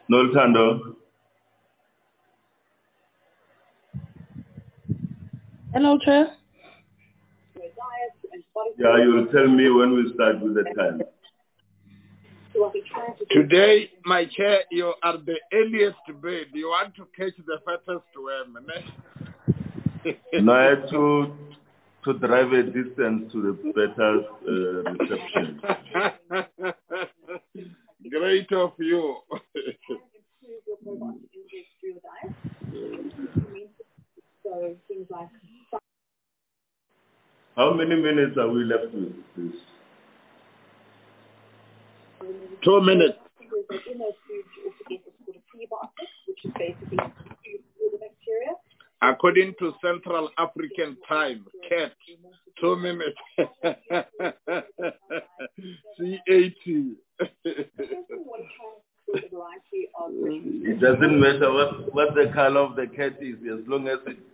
Nolthando. Hello, Chair. Yeah, you'll tell me when we start with the time. Today, my chair, you are the earliest bird. You want to catch the fattest worm, No, I had to drive a distance to the better reception. Great of you. How many minutes are we left with this? 2 minutes. According to Central African Time, CAT, 2 minutes. CAT. It doesn't matter what the color of the cat is, as long as it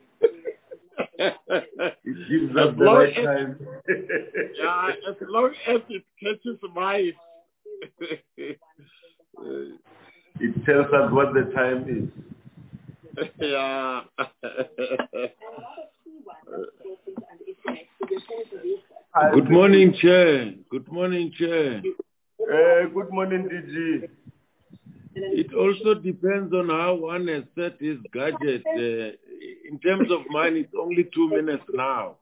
gives us the right time. Yeah, as long as it catches mice. It tells us what the time is. Yeah. Good morning, Chair. Good morning, Chair. Good morning, DG. It also depends on how one has set his gadget. In terms of mine, it's only 2 minutes now.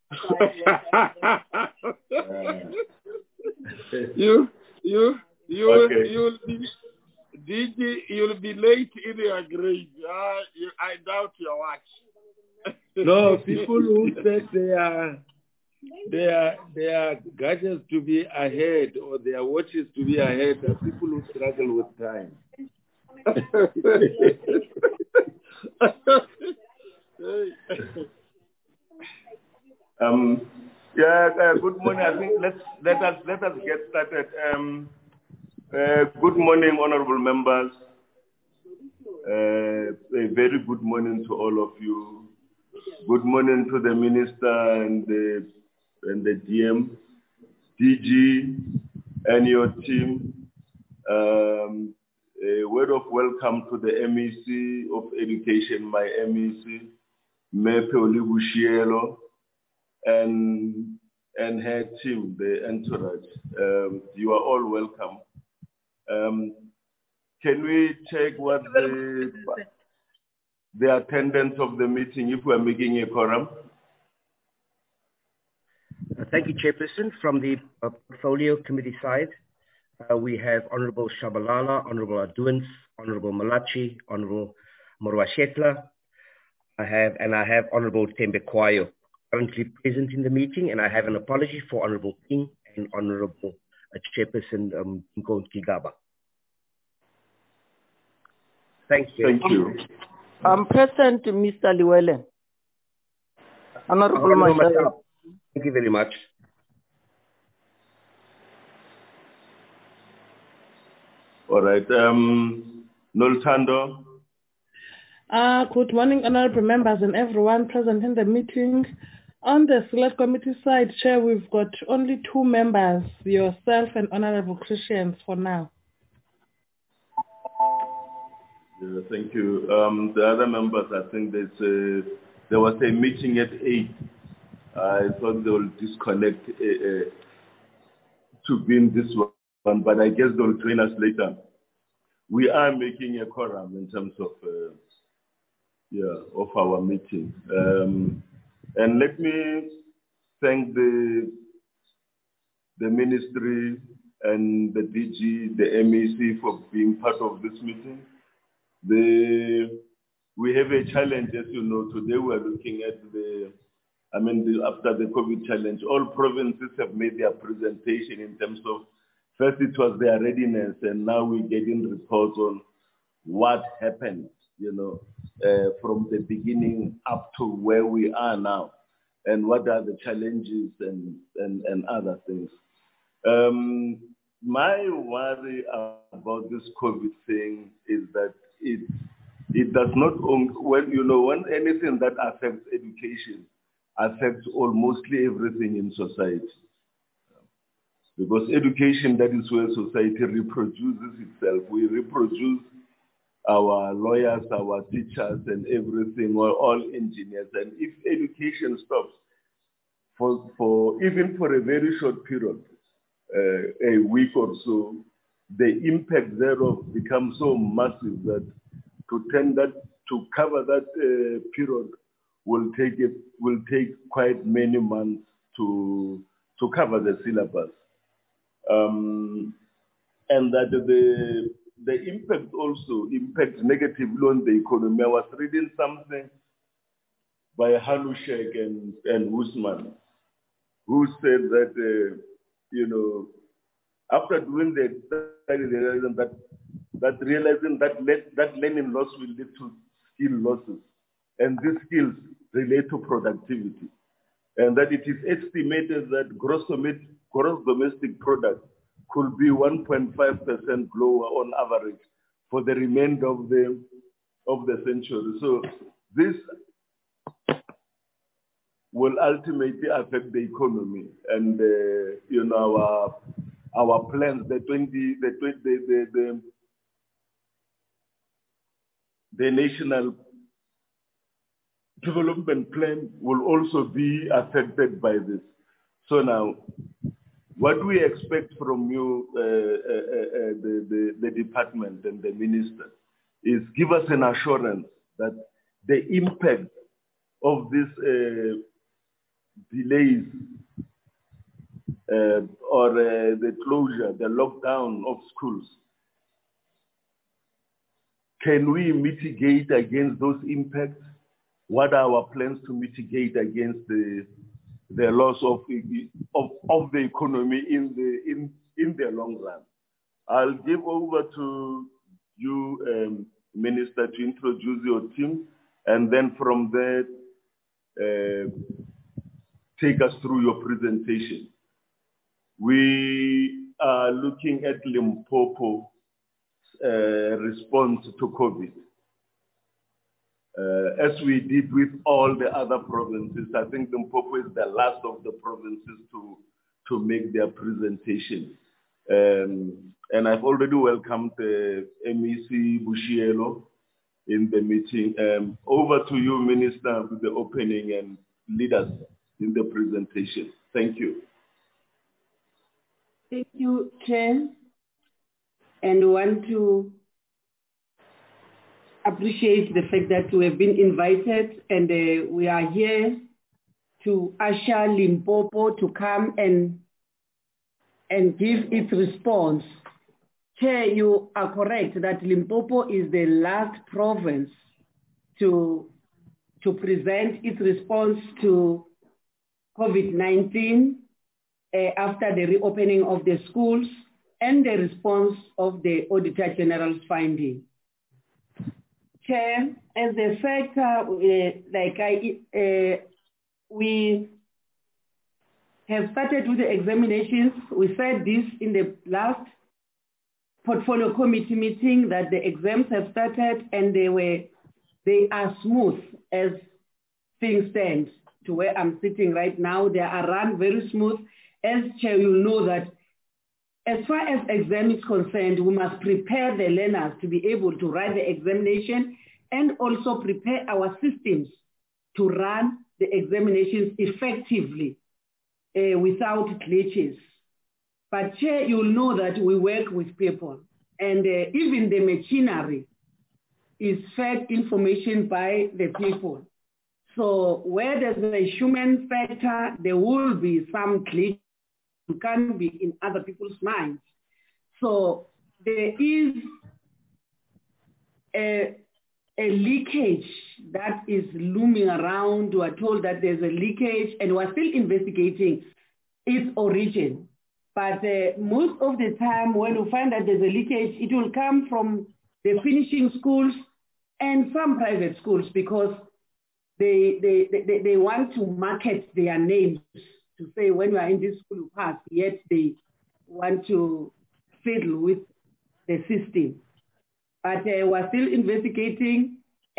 You'll be DG, you'll be late in your grade. I doubt your watch. No, people who set their gadgets to be ahead or their watches to be ahead are people who struggle with time. Good morning. I think let us get started. Good morning, honorable members. A very good morning to all of you. Good morning to the minister and the DM, DG, and your team. A word of welcome to the MEC of Education, my MEC, Mepe Olibushielo, and her team, the entourage. You are all welcome. Can we check what the attendance of the meeting, if we are making a quorum? Thank you, Chairperson. From the Portfolio Committee side, we have Honorable Shabalala, Honorable Aduins, Honorable Malachi, Honorable Morwashetla. I have Honorable Tembekwayo currently present in the meeting, and I have an apology for Honorable King and Honorable Chairperson Nkonki Gaba. Thank you. Thank you. I'm present, Mr. Liwele. Honorable Mashaya. Thank you very much. All right. Nolthando. Good morning, honorable members and everyone present in the meeting. On the Select Committee side, Chair, we've got only 2 members, yourself and Honorable Christians for now. Yeah, thank you. The other members, I think there was a meeting at 8. I thought they will disconnect to be in this one, but I guess they'll join us later. We are making a quorum in terms of our meeting. And let me thank the ministry and the DG, the MEC for being part of this meeting. We have a challenge, as you know. Today we are looking at after the COVID challenge, all provinces have made their presentation in terms of, first it was their readiness, and now we're getting reports on what happened, from the beginning up to where we are now, and what are the challenges and other things. My worry about this COVID thing is that it does not when anything that affects education affects mostly everything in society. Because education, that is where society reproduces itself. We reproduce our lawyers, our teachers, and everything, all engineers. And if education stops even for a very short period, a week or so, the impact thereof becomes so massive that to cover that period will take quite many months to cover the syllabus, and that the impact also impacts negatively on the economy. I was reading something by Hanushek and Usman, who said that after doing the study, realizing that learning loss will lead to skill losses, and these skills relate to productivity, and that it is estimated that gross domestic product could be 1.5% lower on average for the remainder of the century. So this will ultimately affect the economy and our plans. The national development plan will also be affected by this. So now, what do we expect from you, the department and the minister, is give us an assurance that the impact of these delays or the closure, the lockdown of schools, can we mitigate against those impacts? What are our plans to mitigate against the loss of the economy in the long run? I'll give over to you, Minister, to introduce your team, and then from there, take us through your presentation. We are looking at Limpopo's response to COVID. As we did with all the other provinces, I think Limpopo is the last of the provinces to make their presentation. And I've already welcomed MEC Bushielo in the meeting. Over to you, Minister, with the opening and lead us in the presentation. Thank you. Thank you, Chair. And want to appreciate the fact that we have been invited and we are here to usher Limpopo to come and give its response. Chair, you are correct that Limpopo is the last province to present its response to COVID-19 after the reopening of the schools and the response of the Auditor General's finding. Chair, as a sector, we have started with the examinations. We said this in the last portfolio committee meeting that the exams have started and they are smooth as things stand. To where I'm sitting right now, they are run very smooth. As Chair, you know that as far as exam is concerned, we must prepare the learners to be able to write the examination and also prepare our systems to run the examinations effectively without glitches. But Chair, you'll know that we work with people and even the machinery is fed information by the people. So where there's a human factor, there will be some glitch who can be in other people's minds. So there is a leakage that is looming around. We are told that there's a leakage and we're still investigating its origin. But most of the time when we find that there's a leakage, it will come from the finishing schools and some private schools because they want to market their names to say when we are in this school you pass, yet they want to fiddle with the system. But we're still investigating.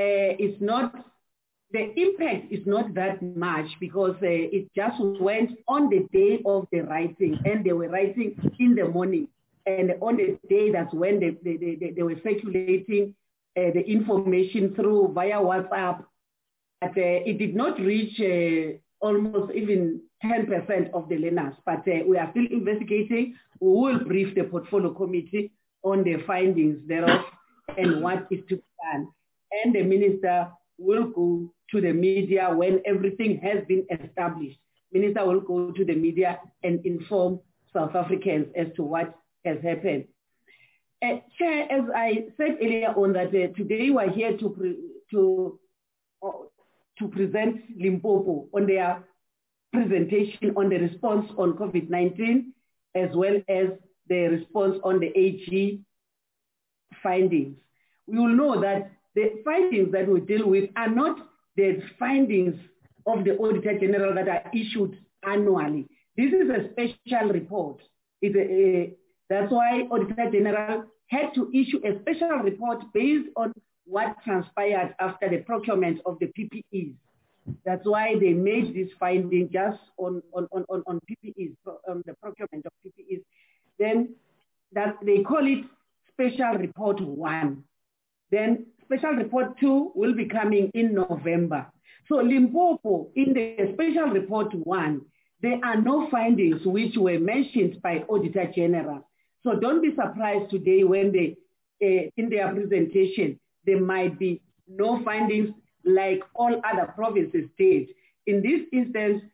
The impact is not that much because it just went on the day of the writing and they were writing in the morning. And on the day, that's when they were circulating the information through via WhatsApp, but it did not reach almost even 10% of the learners. But we are still investigating. We will brief the portfolio committee on the findings thereof and what is to be done. And the minister will go to the media when everything has been established. Minister will go to the media and inform South Africans as to what has happened. Chair, as I said earlier on that today we are here to present Limpopo on their presentation on the response on COVID-19, as well as the response on the AG findings. We will know that the findings that we deal with are not the findings of the Auditor General that are issued annually. This is a special report. That's why Auditor General had to issue a special report based on what transpired after the procurement of the PPEs. That's why they made this finding just on PPEs, the procurement of PPEs. Then that they call it Special Report 1. Then Special Report 2 will be coming in November. So Limpopo, in the Special Report 1, there are no findings which were mentioned by Auditor General. So don't be surprised today when they, in their presentation, there might be no findings like all other provinces did. In this instance,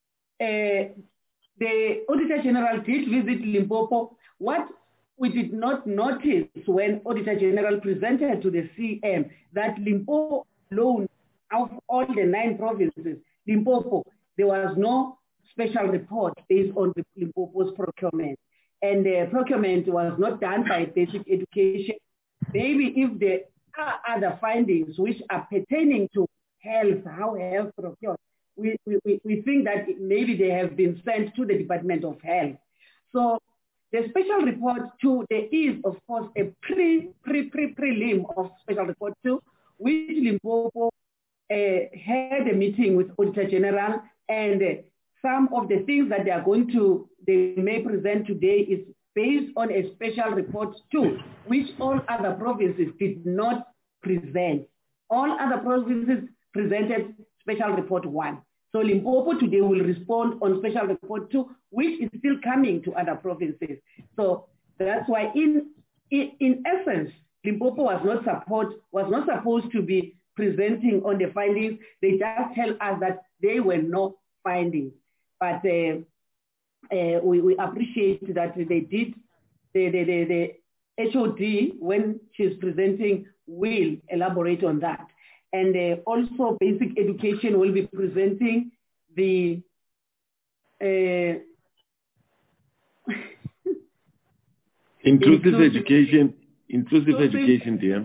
the Auditor General did visit Limpopo. What we did not notice when Auditor General presented to the CM that Limpopo alone, of all the 9 provinces, Limpopo, there was no special report based on the Limpopo's procurement. And the procurement was not done by basic education. Maybe if there are other findings which are pertaining to health, how health procured, we think that maybe they have been sent to the Department of Health. So the special report 2, there is of course a prelim of special report 2, which Limpopo had a meeting with Auditor General, and some of the things that they may present today is based on a special report 2, which all other provinces did not present. All other provinces presented special report 1. So Limpopo today will respond on special report 2, which is still coming to other provinces. So that's why in essence, Limpopo was not supposed to be presenting on the findings. They just tell us that there were no findings. But we appreciate that they did, the HOD, when she's presenting, will elaborate on that. And also basic education will be presenting the inclusive education, dear.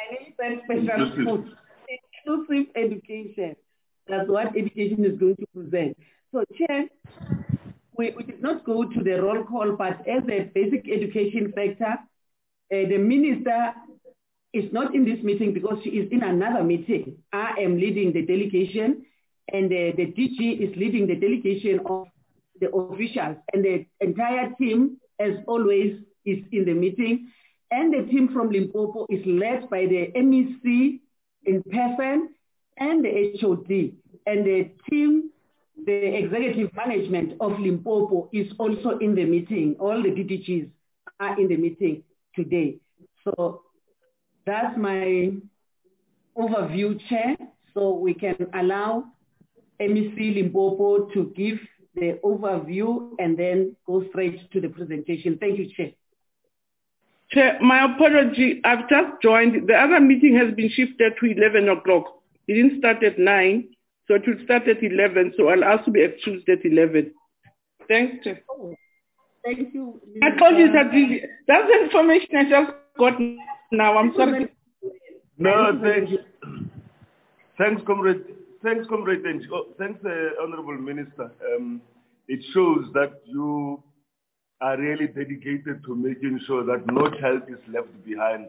Inclusive education. That's what education is going to present. So, Chair, we did not go to the roll call, but as a basic education sector, the minister is not in this meeting because she is in another meeting. I am leading the delegation, and the DG is leading the delegation of the officials, and the entire team, as always, is in the meeting. And the team from Limpopo is led by the MEC in person and the HOD. And the team, the executive management of Limpopo is also in the meeting. All the DDGs are in the meeting today. So that's my overview, Chair. So we can allow MEC Limpopo to give the overview and then go straight to the presentation. Thank you, Chair. Chair, my apology. I've just joined. The other meeting has been shifted to 11 o'clock. It didn't start at 9, so it will start at 11. So I'll ask to be excused at 11. Thanks, Chair. Oh, thank you. Apologies, that's the information I just got now. I'm sorry. No, thanks. Thanks, Comrade. Thanks, Comrade. Thanks, Honorable Minister. It shows that you are really dedicated to making sure that no child is left behind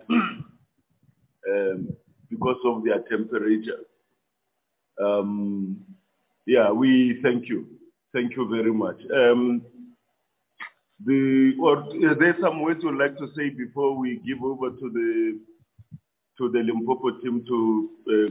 because of their temperature. Yeah, we thank you. Thank you very much. There's some words you'd like to say before we give over to to the Limpopo team, to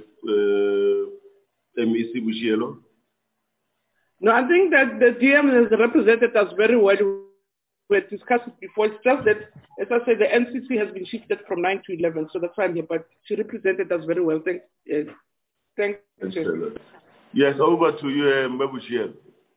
MEC Bushielo? No, I think that the GM has represented us very well. We had discussed it before. It's just that, as I said, the NCC has been shifted from 9 to 11, so that's why I'm here. But she represented us very well. Thanks. Thanks. Yes, over to you, Mbushielo.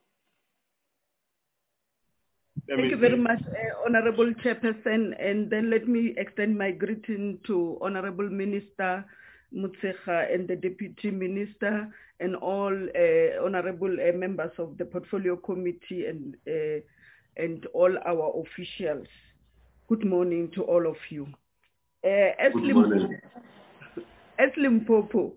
Thank you very much, Honorable Chairperson. And then let me extend my greeting to Honorable Minister Motshekga and the Deputy Minister and all honorable members of the Portfolio Committee and all our officials. Good morning to all of you. As Limpopo,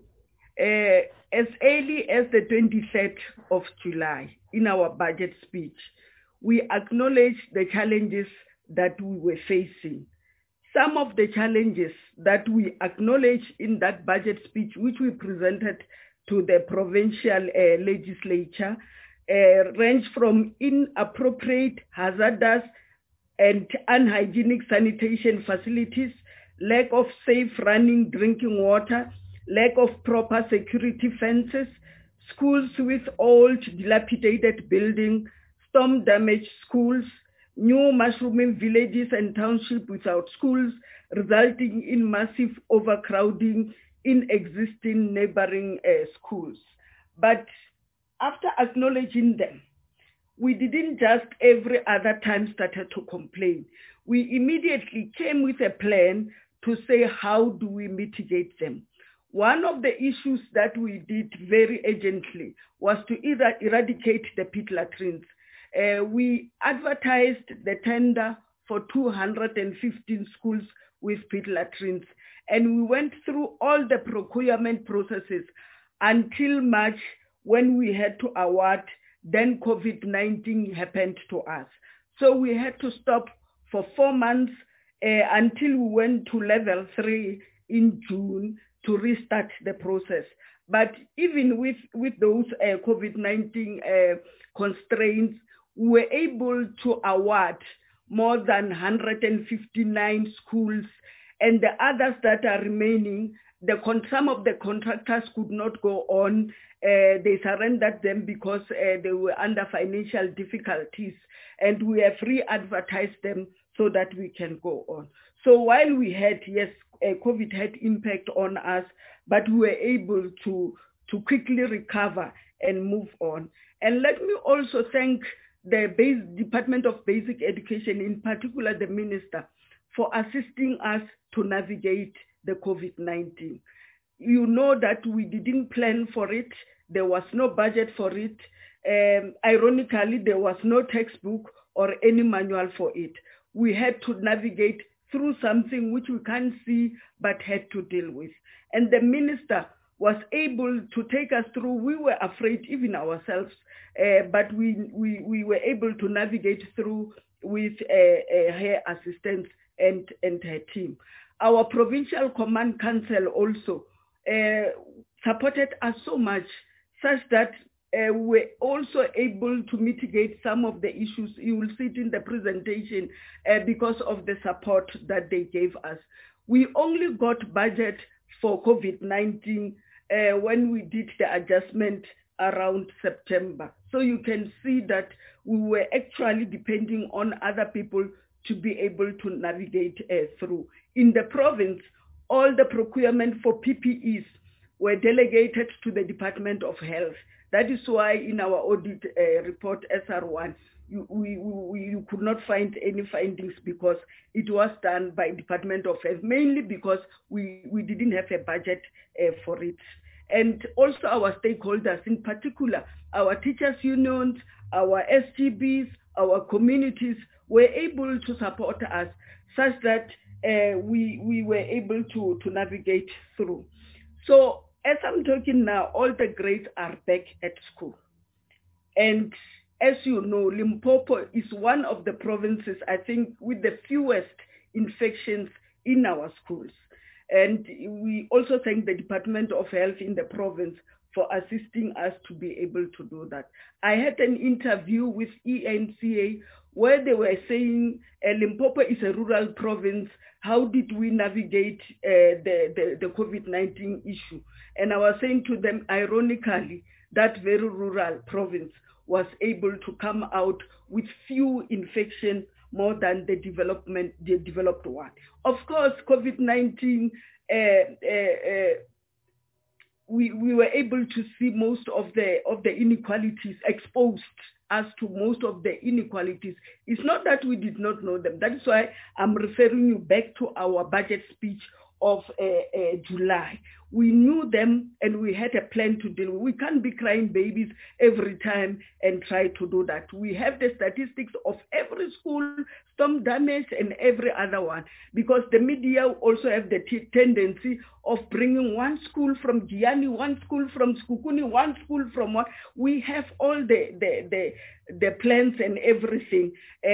as early as the 23rd of July, in our budget speech, we acknowledged the challenges that we were facing. Some of the challenges that we acknowledged in that budget speech, which we presented to the provincial legislature, range from inappropriate, hazardous, and unhygienic sanitation facilities, lack of safe running drinking water, lack of proper security fences, schools with old dilapidated buildings, storm-damaged schools, new mushrooming villages and townships without schools, resulting in massive overcrowding in existing neighboring schools. But after acknowledging them, we didn't just every other time started to complain. We immediately came with a plan to say, how do we mitigate them? One of the issues that we did very urgently was to either eradicate the pit latrines. We advertised the tender for 215 schools with pit latrines, and we went through all the procurement processes until March, when we had to award. Then COVID-19 happened to us. So we had to stop for 4 months until we went to level 3 in June to restart the process. But even with those COVID-19 constraints, we were able to award more than 159 schools, and the others that are remaining, some of the contractors could not go on. They surrendered them because they were under financial difficulties, and we have re-advertised them so that we can go on. So while we had, yes, COVID had impact on us, but we were able to quickly recover and move on. And let me also thank the Department of Basic Education, in particular the Minister, for assisting us to navigate the COVID-19. You know that we didn't plan for it. There was no budget for it. Ironically, there was no textbook or any manual for it. We had to navigate through something which we can't see but had to deal with. And the Minister was able to take us through. We were afraid even ourselves, but we were able to navigate through with her assistance and her team. Our Provincial Command Council also supported us so much, such that we were also able to mitigate some of the issues. You will see it in the presentation because of the support that they gave us. We only got budget for COVID-19 when we did the adjustment around September. So you can see that we were actually depending on other people to be able to navigate through. In the province, all the procurement for PPEs were delegated to the Department of Health. That is why in our audit report, SR1, you could not find any findings because it was done by Department of Health, mainly because we didn't have a budget for it. And also our stakeholders, in particular, our teachers' unions, our SGBs, our communities were able to support us such that we were able to navigate through. So as I'm talking now, all the grades are back at school. And as you know, Limpopo is one of the provinces, I think, with the fewest infections in our schools. And we also thank the Department of Health in the province for assisting us to be able to do that. I had an interview with ENCA where they were saying Limpopo is a rural province. How did we navigate the COVID-19 issue? And I was saying to them, ironically, that very rural province was able to come out with few infections more than the developed one. Of course, COVID-19, we were able to see most of the inequalities, exposed us to most of the inequalities. It's not that we did not know them. That is why I'm referring you back to our budget speech of July. We knew them and we had a plan to deal with. We can't be crying babies every time and try to do that. We have the statistics of every school, storm damage and every other one, because the media also have the tendency of bringing one school from Giani, one school from Skukuni, one school from what. We have all the plans and everything,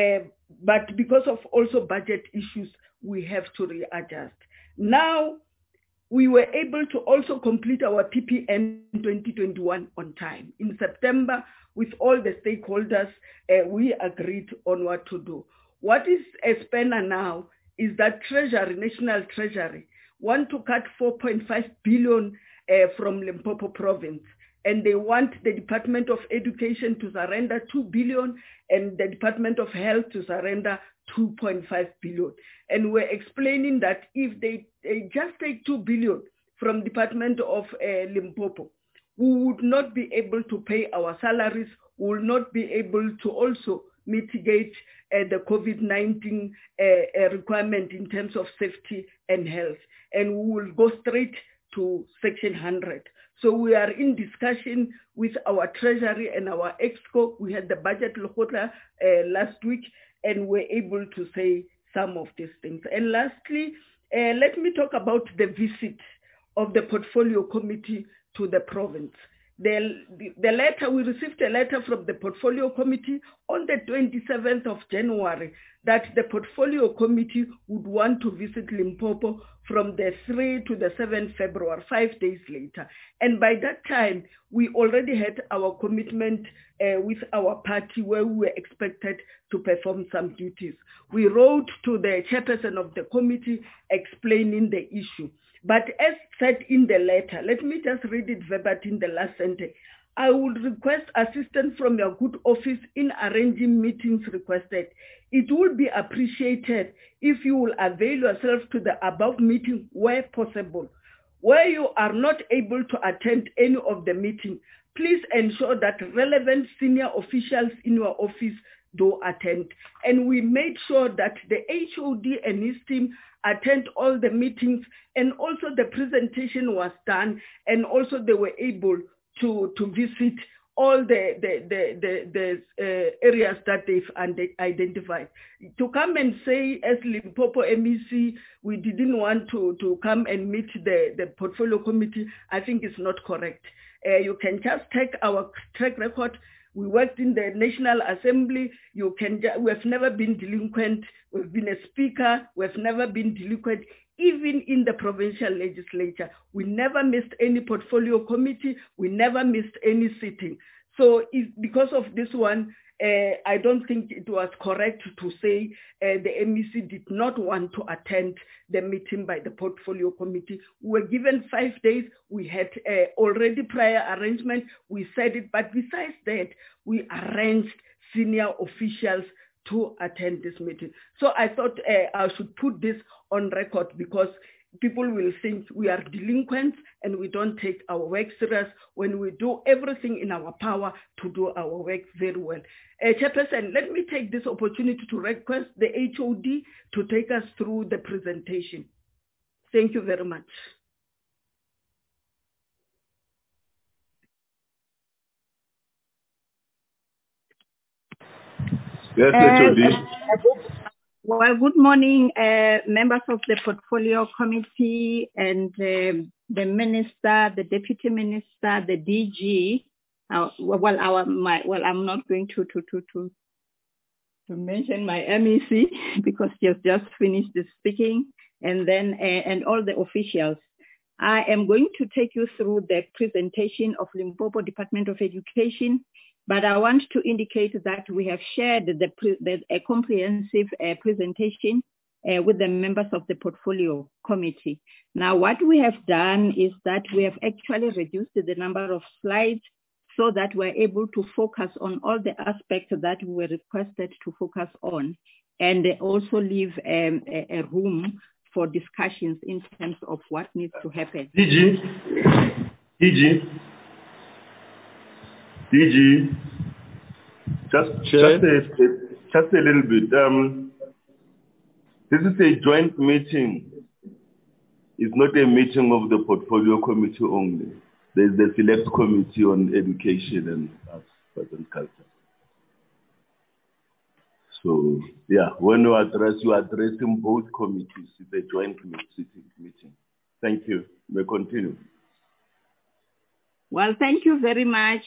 but because of also budget issues, we have to readjust. Now, we were able to also complete our PPN 2021 on time. In September, with all the stakeholders, we agreed on what to do. What is a spanner now is that Treasury, National Treasury, want to cut 4.5 billion from Limpopo province. And they want the Department of Education to surrender 2 billion and the Department of Health to surrender 2.5 billion. And we're explaining that if they just take 2 billion from Department of Limpopo, we would not be able to pay our salaries, we will not be able to also mitigate the COVID-19 requirement in terms of safety and health. And we will go straight to Section 100. So we are in discussion with our Treasury and our EXCO. We had the budget last week, and we're able to say some of these things. And lastly, let me talk about the visit of the Portfolio Committee to the province. The letter, we received a letter from the Portfolio Committee on the 27th of January that the Portfolio Committee would want to visit Limpopo from the 3 to the 7th February, 5 days later. And by that time, we already had our commitment with our party where we were expected to perform some duties. We wrote to the chairperson of the committee explaining the issue. But as said in the letter, let me just read it verbatim, the last sentence. I would request assistance from your good office in arranging meetings requested. It would be appreciated if you will avail yourself to the above meeting where possible. Where you are not able to attend any of the meeting, please ensure that relevant senior officials in your office do attend. And we made sure that the HOD and his team attend all the meetings, and also the presentation was done, and also they were able to visit all the areas that they've identified. To come and say, as Limpopo MEC, we didn't want to come and meet the Portfolio Committee, I think is not correct. You can just take our track record. We worked in the National Assembly. We have never been delinquent. We've been a speaker. We've never been delinquent. Even in the provincial legislature, we never missed any portfolio committee. We never missed any sitting. So because of this one, I don't think it was correct to say the MEC did not want to attend the meeting by the Portfolio Committee. We were given 5 days. We had already prior arrangement. We said it, but besides that, we arranged senior officials to attend this meeting. So I thought I should put this on record, because people will think we are delinquents and we don't take our work serious when we do everything in our power to do our work very well. Chairperson, let me take this opportunity to request the HOD to take us through the presentation. Thank you very much. Yes, HOD. Well, good morning, members of the Portfolio Committee and the Minister, the Deputy Minister, the DG. I'm not going to mention my MEC because he has just finished the speaking. and then and all the officials. I am going to take you through the presentation of Limpopo Department of Education, but I want to indicate that we have shared a comprehensive presentation with the members of the portfolio committee. Now, what we have done is that we have actually reduced the number of slides so that we're able to focus on all the aspects that we were requested to focus on, and also leave a room for discussions in terms of what needs to happen. DG, just a little bit. This is a joint meeting. It's not a meeting of the portfolio committee only. There's the select committee on education and arts and culture. So, yeah, when you address, you are addressing both committees. It's a joint meeting. Thank you. May continue. Well, thank you very much.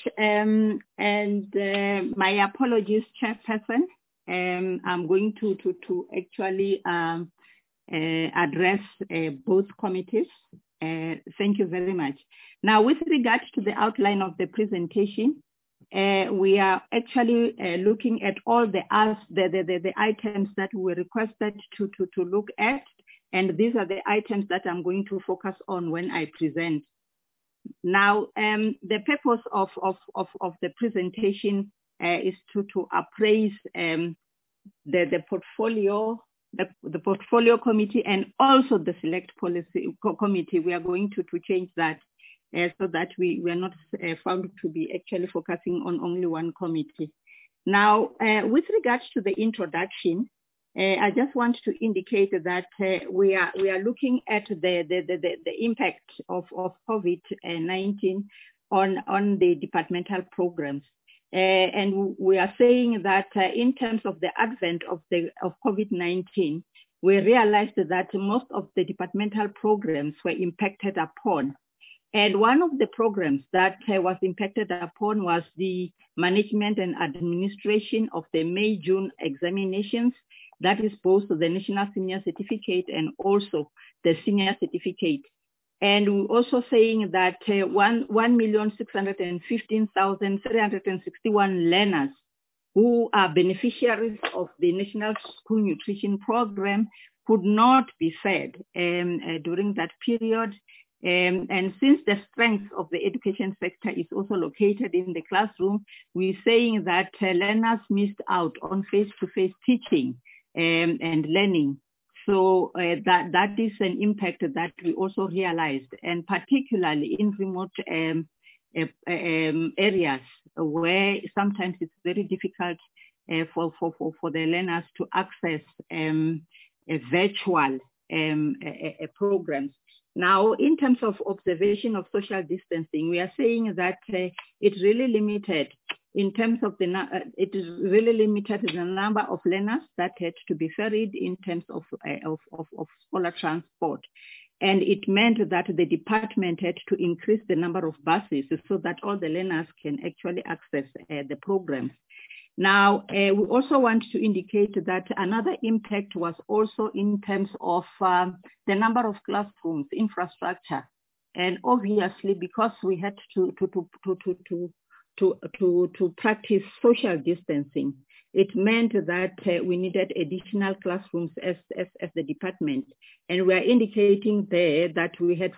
My apologies, Chairperson. I'm going to actually address both committees. Thank you very much. Now, with regard to the outline of the presentation, we are actually looking at all the items that we were requested to look at, and these are the items that I'm going to focus on when I present. Now, the purpose of the presentation is to appraise the portfolio committee and also the select policy committee. We are going to change that so that we are not found to be actually focusing on only one committee. Now, with regards to the introduction, I just want to indicate that we are looking at the impact of COVID-19 on the departmental programs. And we are saying that in terms of the advent of COVID-19, we realized that most of the departmental programs were impacted upon. And one of the programs that was impacted upon was the management and administration of the May-June examinations. That is both the National Senior Certificate and also the Senior Certificate. And we're also saying that 1,615,361 learners who are beneficiaries of the National School Nutrition Program could not be fed during that period. And since the strength of the education sector is also located in the classroom, we're saying that learners missed out on face-to-face teaching and learning. So that is an impact that we also realized, and particularly in remote areas where sometimes it's very difficult for the learners to access virtual programs. Now, in terms of observation of social distancing, we are saying that it's really limited in terms of the number of learners that had to be ferried in terms of scholar transport. And it meant that the department had to increase the number of buses so that all the learners can actually access the programs. Now, we also want to indicate that another impact was also in terms of the number of classrooms, infrastructure. And obviously, because we had to practice social distancing, it meant that we needed additional classrooms as the department. And we are indicating there that we had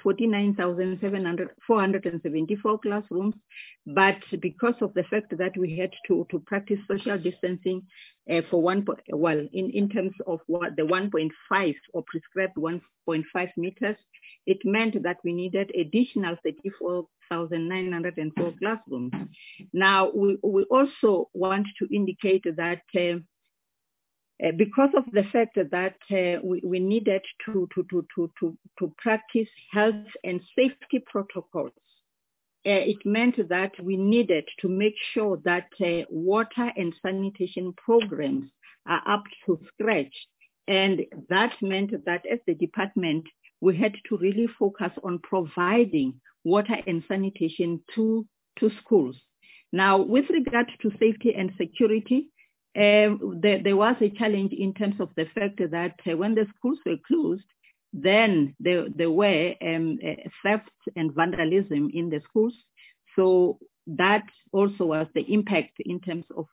49,474 classrooms, but because of the fact that we had to practice social distancing for in terms of what the 1.5 or prescribed 1.5 meters, it meant that we needed additional 34,904 classrooms. Now, we also want to indicate that because of the fact that we needed to practice health and safety protocols, it meant that we needed to make sure that water and sanitation programs are up to scratch. And that meant that as the department, we had to really focus on providing water and sanitation to schools. Now, with regard to safety and security, there was a challenge in terms of the fact that when the schools were closed, Then there were thefts and vandalism in the schools. So that also was the impact in terms of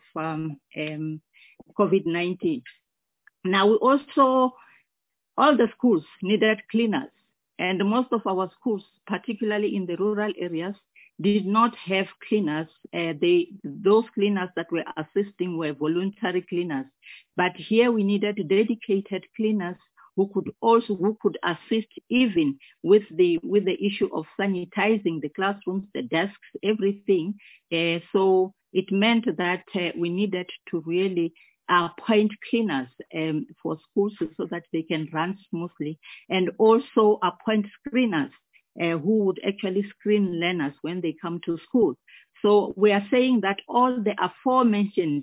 COVID-19. Now, we also, all the schools needed cleaners, and most of our schools, particularly in the rural areas, did not have cleaners. Those cleaners that were assisting were voluntary cleaners. But here we needed dedicated cleaners who could assist even with the issue of sanitizing the classrooms, the desks, everything. So it meant that we needed to really appoint cleaners for schools so that they can run smoothly, and also appoint screeners who would actually screen learners when they come to school. So we are saying that all the aforementioned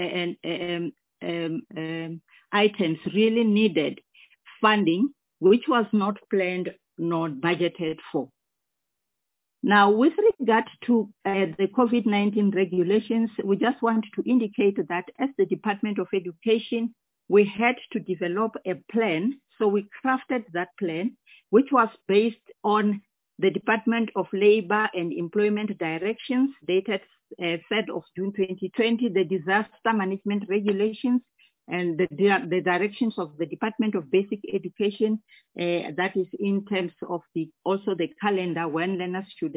items really needed funding, which was not planned nor budgeted for. Now, with regard to the COVID-19 regulations, we just want to indicate that as the Department of Education, we had to develop a plan. So we crafted that plan, which was based on the Department of Labor and Employment Directions dated 3rd of June 2020, the Disaster Management Regulations, and the directions of the Department of Basic Education, that is in terms of also the calendar when learners should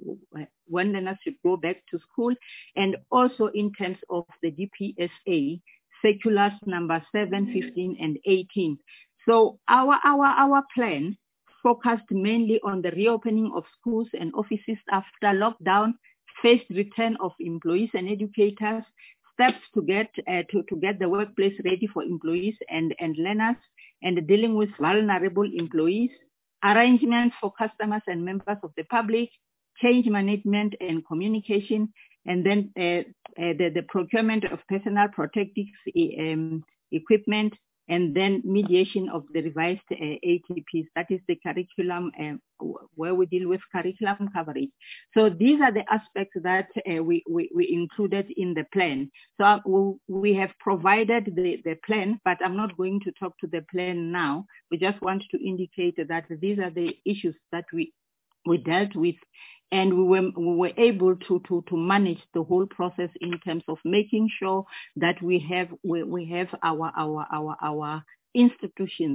go back to school, and also in terms of the DPSA circulars number 7, 15, and 18. So our plan focused mainly on the reopening of schools and offices after lockdown, phased return of employees and educators, steps to get the workplace ready for employees and learners, and dealing with vulnerable employees, arrangements for customers and members of the public, change management and communication, and then the procurement of personal protective equipment, and then mediation of the revised ATPs. That is the curriculum where we deal with curriculum coverage. So these are the aspects that we included in the plan. So we have provided the plan, but I'm not going to talk to the plan now. We just want to indicate that these are the issues that we dealt with, and we were able to manage the whole process in terms of making sure that we have our institutions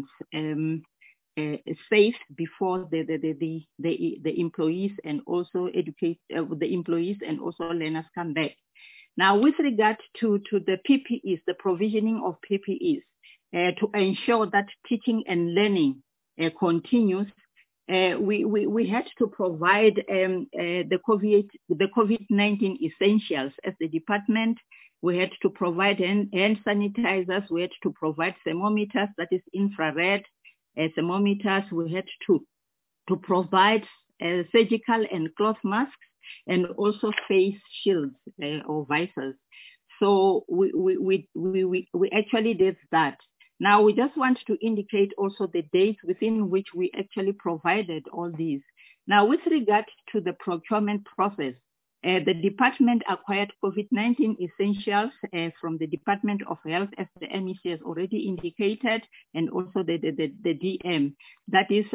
safe before the employees and also the employees and also learners come back. Now, with regard to the PPEs, the provisioning of PPEs to ensure that teaching and learning continues. We had to provide the COVID-19 essentials as the department. We had to provide hand sanitizers. We had to provide thermometers, that is infrared thermometers. We had to provide surgical and cloth masks, and also face shields or visors. So we actually did that. Now, we just want to indicate also the dates within which we actually provided all these. Now, with regard to the procurement process, the department acquired COVID-19 essentials from the Department of Health, as the MEC has already indicated, and also the DM. That is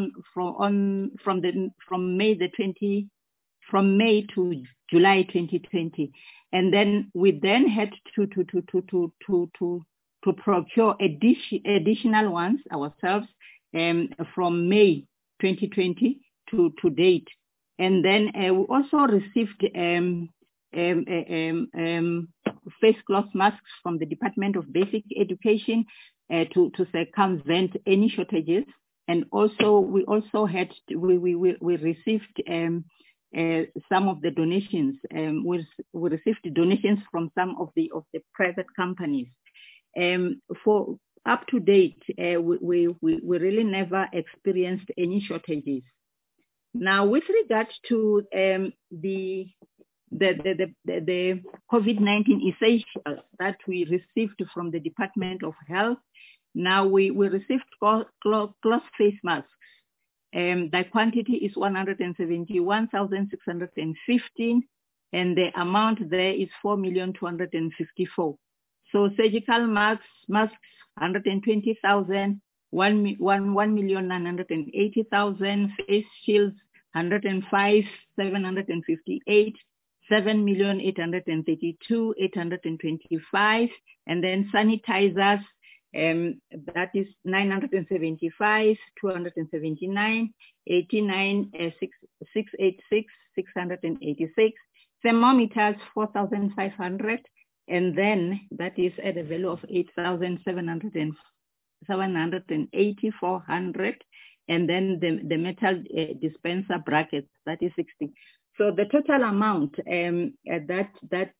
from May to July 2020, and then we had to procure additional ones ourselves from May 2020 to date. And then we also received face cloth masks from the Department of Basic Education to circumvent any shortages. And also we received some of the donations. We received donations from some of the private companies. For up to date, we really never experienced any shortages. Now, with regard to the COVID-19 essentials that we received from the Department of Health, now we received cloth face masks. The quantity is 171,615, and the amount there is 4,254,000. So surgical masks 120,000, 1,980,000, face shields 105,758, 7,832,825, and then sanitizers, that is 975, 279, 89, 686, 686, thermometers 4,500, and then that is at a value of 8,780, 400, and then the metal dispenser brackets, that is 60. So the total amount that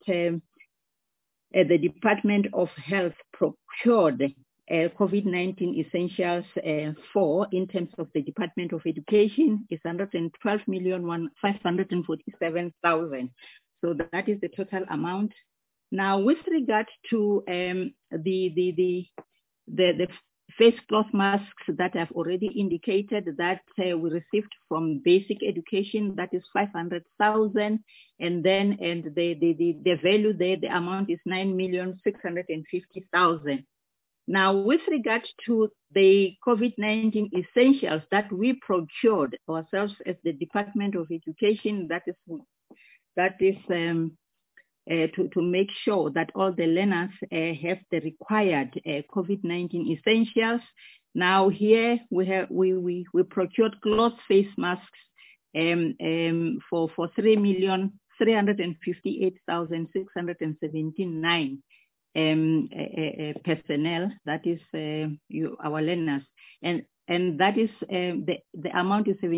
the Department of Health procured COVID-19 essentials for, in terms of the Department of Education, is 112,547,000. So that is the total amount. Now, with regard to the face cloth masks that I've already indicated that we received from basic education, that is 500,000, and the value there, the amount is 9,650,000. Now, with regard to the COVID-19 essentials that we procured ourselves as the Department of Education, that is to make sure that all the learners have the required COVID-19 essentials. Now here we procured cloth face masks for 3,358,679 personnel, that is our learners, and that is the amount is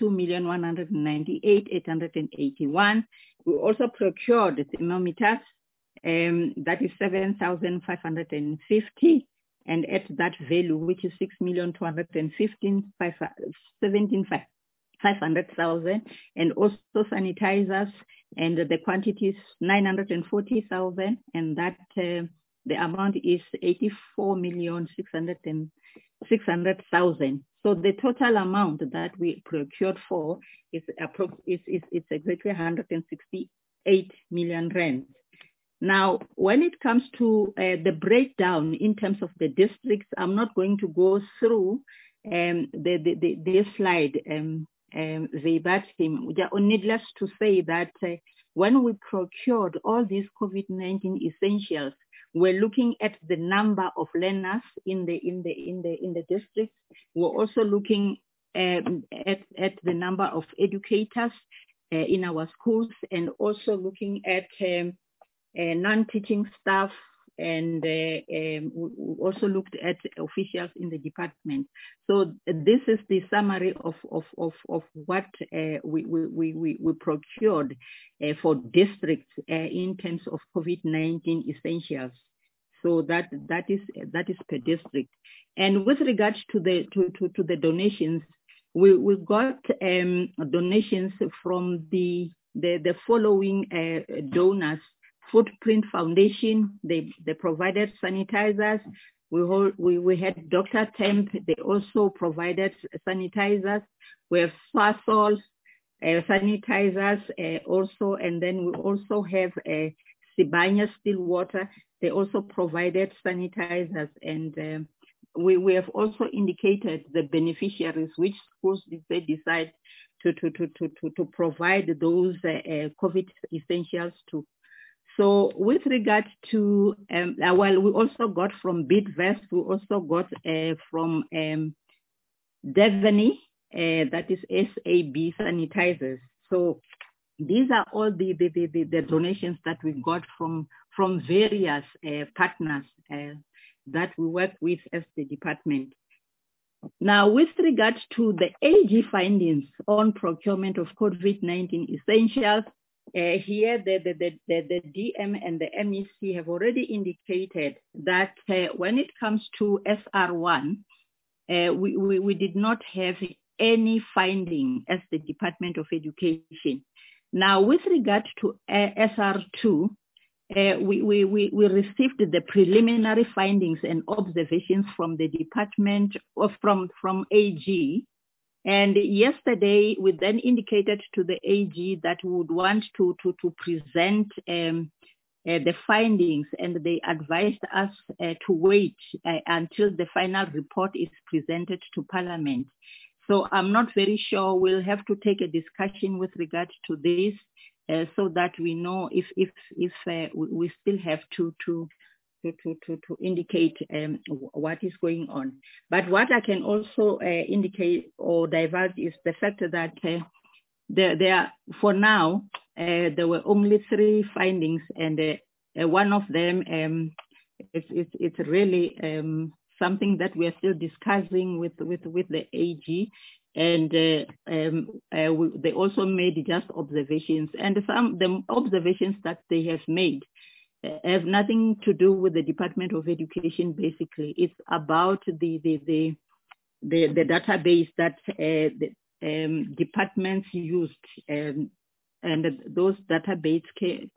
72,198,881. We also procured thermometers, that is 7,550, and at that value, which is 6,215,500,000, and also sanitizers, and the quantity is 940,000, and that the amount is 84,600,000. So the total amount that we procured for is exactly 168 million rand. Now, when it comes to the breakdown in terms of the districts, I'm not going to go through this slide verbatim. Needless to say that when we procured all these COVID-19 essentials, we're looking at the number of learners in the district. We're also looking at the number of educators in our schools, and also looking at non-teaching staff, and we also looked at officials in the department. So this is the summary of what we procured for districts in terms of COVID-19 essentials. So that is per district. And with regards to the donations, we got donations from the following donors. Footprint Foundation, they provided sanitizers. We had Dr. Temp, they also provided sanitizers. We have Fasol sanitizers also, and then we also have Sibanya Stillwater. They also provided sanitizers, and we have also indicated the beneficiaries, which schools did they decide to provide those COVID essentials to. So with regard to, well, we also got from Bidvest, we also got from Devony, that is SAB sanitizers. So these are all the donations that we got from various partners that we work with as the department. Now, with regards to the AG findings on procurement of COVID-19 essentials, here the DM and the MEC have already indicated that when it comes to SR1, we did not have any finding as the Department of Education. Now, with regard to SR2, we received the preliminary findings and observations from the department, or from AG. And yesterday, we then indicated to the AG that we would want to present the findings, and they advised us to wait until the final report is presented to Parliament. So I'm not very sure. We'll have to take a discussion with regard to this so that we know if we still have to indicate what is going on. But what I can also indicate or divulge is the fact that there for now, there were only 3 findings, and one of them it's really something that we are still discussing with the AG, and they also made just observations, and the observations that they have made have nothing to do with the Department of Education. Basically, it's about the database that the departments used, and those databases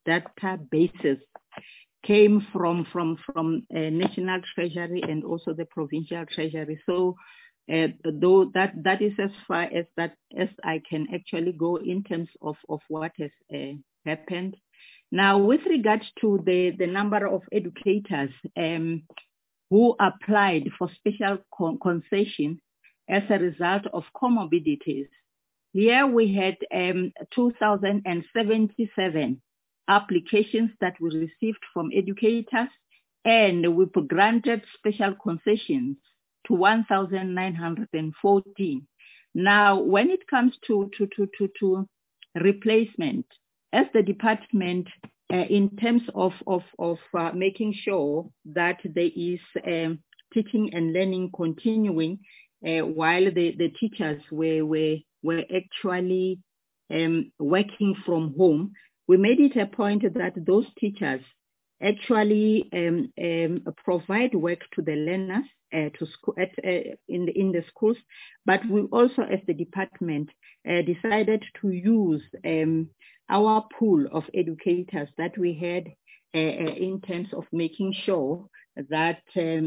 came from National Treasury and also the Provincial Treasury. So though that is as far as I can actually go in terms of what has happened. Now, with regards to the number of educators who applied for special concession as a result of comorbidities, here we had 2,077 applications that we received from educators, and we granted special concessions to 1,914. Now, when it comes to replacement, as the department, in terms of making sure that there is teaching and learning continuing while the teachers were actually working from home, we made it a point that those teachers actually provide work to the learners to school in the schools, but we also, as the department, decided to use our pool of educators that we had in terms of making sure that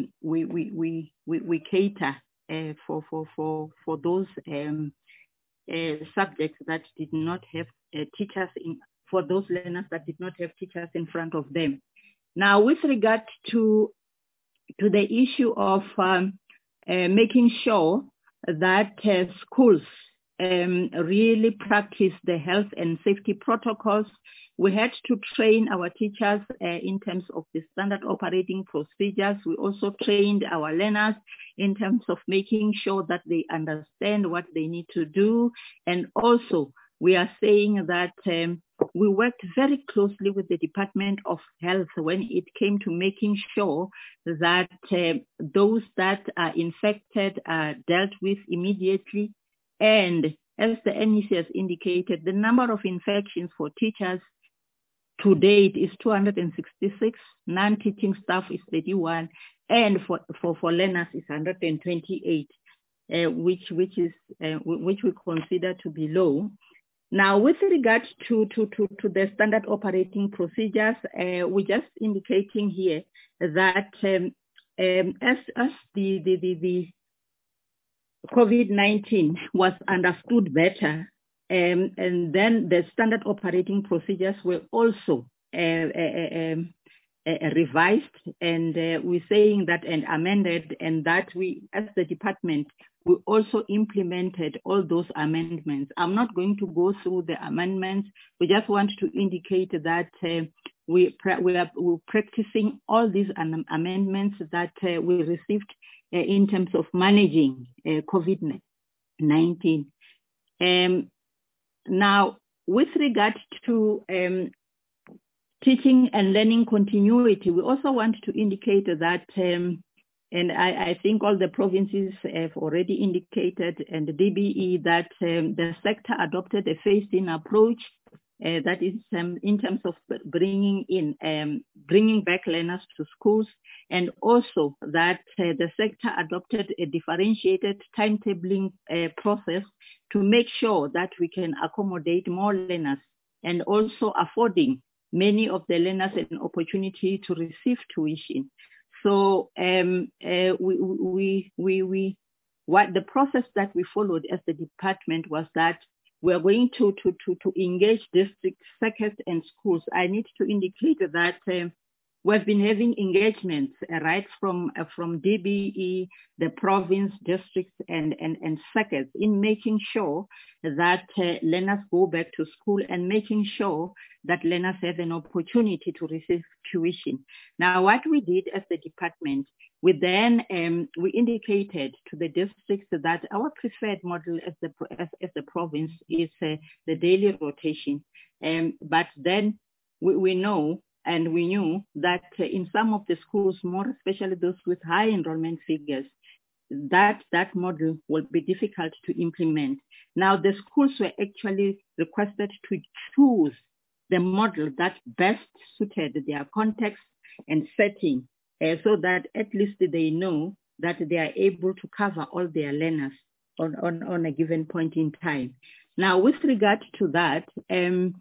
we cater for those subjects that did not have teachers for those learners that did not have teachers in front of them. Now, with regard to the issue of making sure that schools really practice the health and safety protocols, we had to train our teachers in terms of the standard operating procedures. We also trained our learners in terms of making sure that they understand what they need to do. And also, we are saying that we worked very closely with the Department of Health when it came to making sure that those that are infected are dealt with immediately. And as the NEC has indicated, the number of infections for teachers to date is 266, non-teaching staff is 31, and for learners is 128, which we consider to be low. Now, with regard to the standard operating procedures, we're just indicating here that as the COVID-19 was understood better, and then the standard operating procedures were also revised, and we're saying that and amended, and that we, as the department, we also implemented all those amendments. I'm not going to go through the amendments. We just want to indicate that we're practicing all these amendments that we received in terms of managing COVID-19. Now, with regard to teaching and learning continuity, we also want to indicate that, and I think all the provinces have already indicated, and the DBE, that the sector adopted a phased-in approach that is in terms of bringing back learners to schools, and also that the sector adopted a differentiated timetabling process to make sure that we can accommodate more learners, and also affording many of the learners an opportunity to receive tuition. So what the process that we followed as the department was that we are going to engage districts, circuits, and schools. I need to indicate that we've been having engagements right from DBE, the province, districts, and circuits in making sure that learners go back to school and making sure that learners have an opportunity to receive tuition. Now, what we did as the department, we indicated to the districts that our preferred model as the province is the daily rotation. But then we know and we knew that in some of the schools, more especially those with high enrollment figures, that model will be difficult to implement. Now, the schools were actually requested to choose the model that best suited their context and setting, so that at least they know that they are able to cover all their learners on a given point in time. Now, with regard to that, the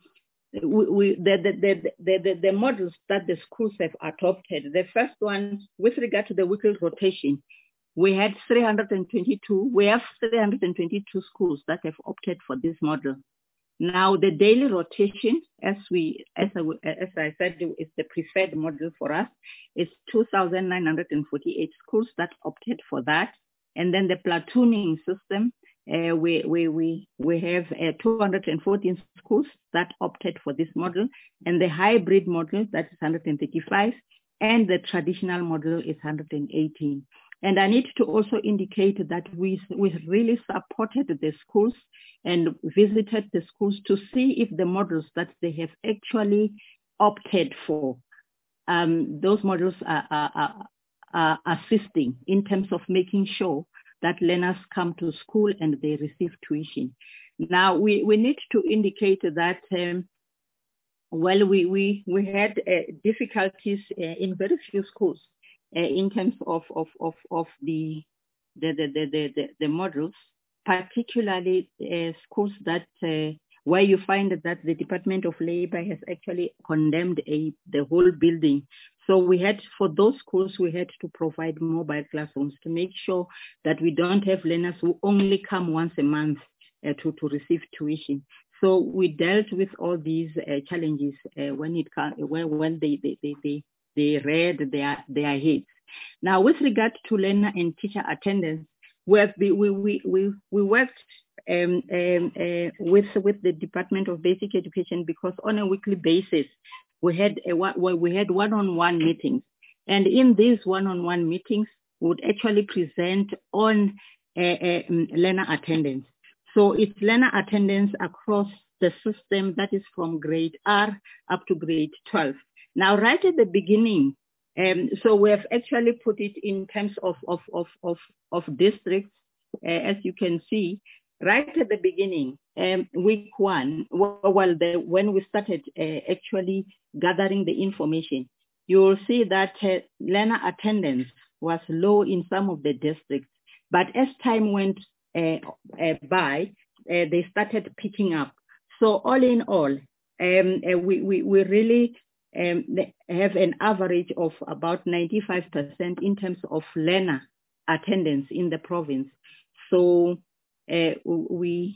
models that the schools have adopted, the first one, with regard to the weekly rotation, we had 322. We have 322 schools that have opted for this model. Now, the daily rotation, as I said, is the preferred model for us. It's 2,948 schools that opted for that. And then the platooning system, we have 214 schools that opted for this model, and the hybrid model, that is 135, and the traditional model is 118. And I need to also indicate that we really supported the schools and visited the schools to see if the models that they have actually opted for, those models are assisting in terms of making sure that learners come to school and they receive tuition. Now, we need to indicate that we had difficulties in very few schools in terms of the models, particularly schools that where you find that the Department of Labor has actually condemned the whole building. So we had, for those schools, we had to provide mobile classrooms to make sure that we don't have learners who only come once a month to receive tuition. So we dealt with all these challenges when they read their heads. Now, with regard to learner and teacher attendance, we worked with the Department of Basic Education, because on a weekly basis we had one-on-one meetings, and in these one-on-one meetings we would actually present on learner attendance. So it's learner attendance across the system, that is from grade R up to grade 12. Now, right at the beginning, so we have actually put it in terms of districts, as you can see, right at the beginning, week one, when we started actually gathering the information, you will see that learner attendance was low in some of the districts. But as time went by, they started picking up. So all in all, we really have an average of about 95% in terms of learner attendance in the province. So we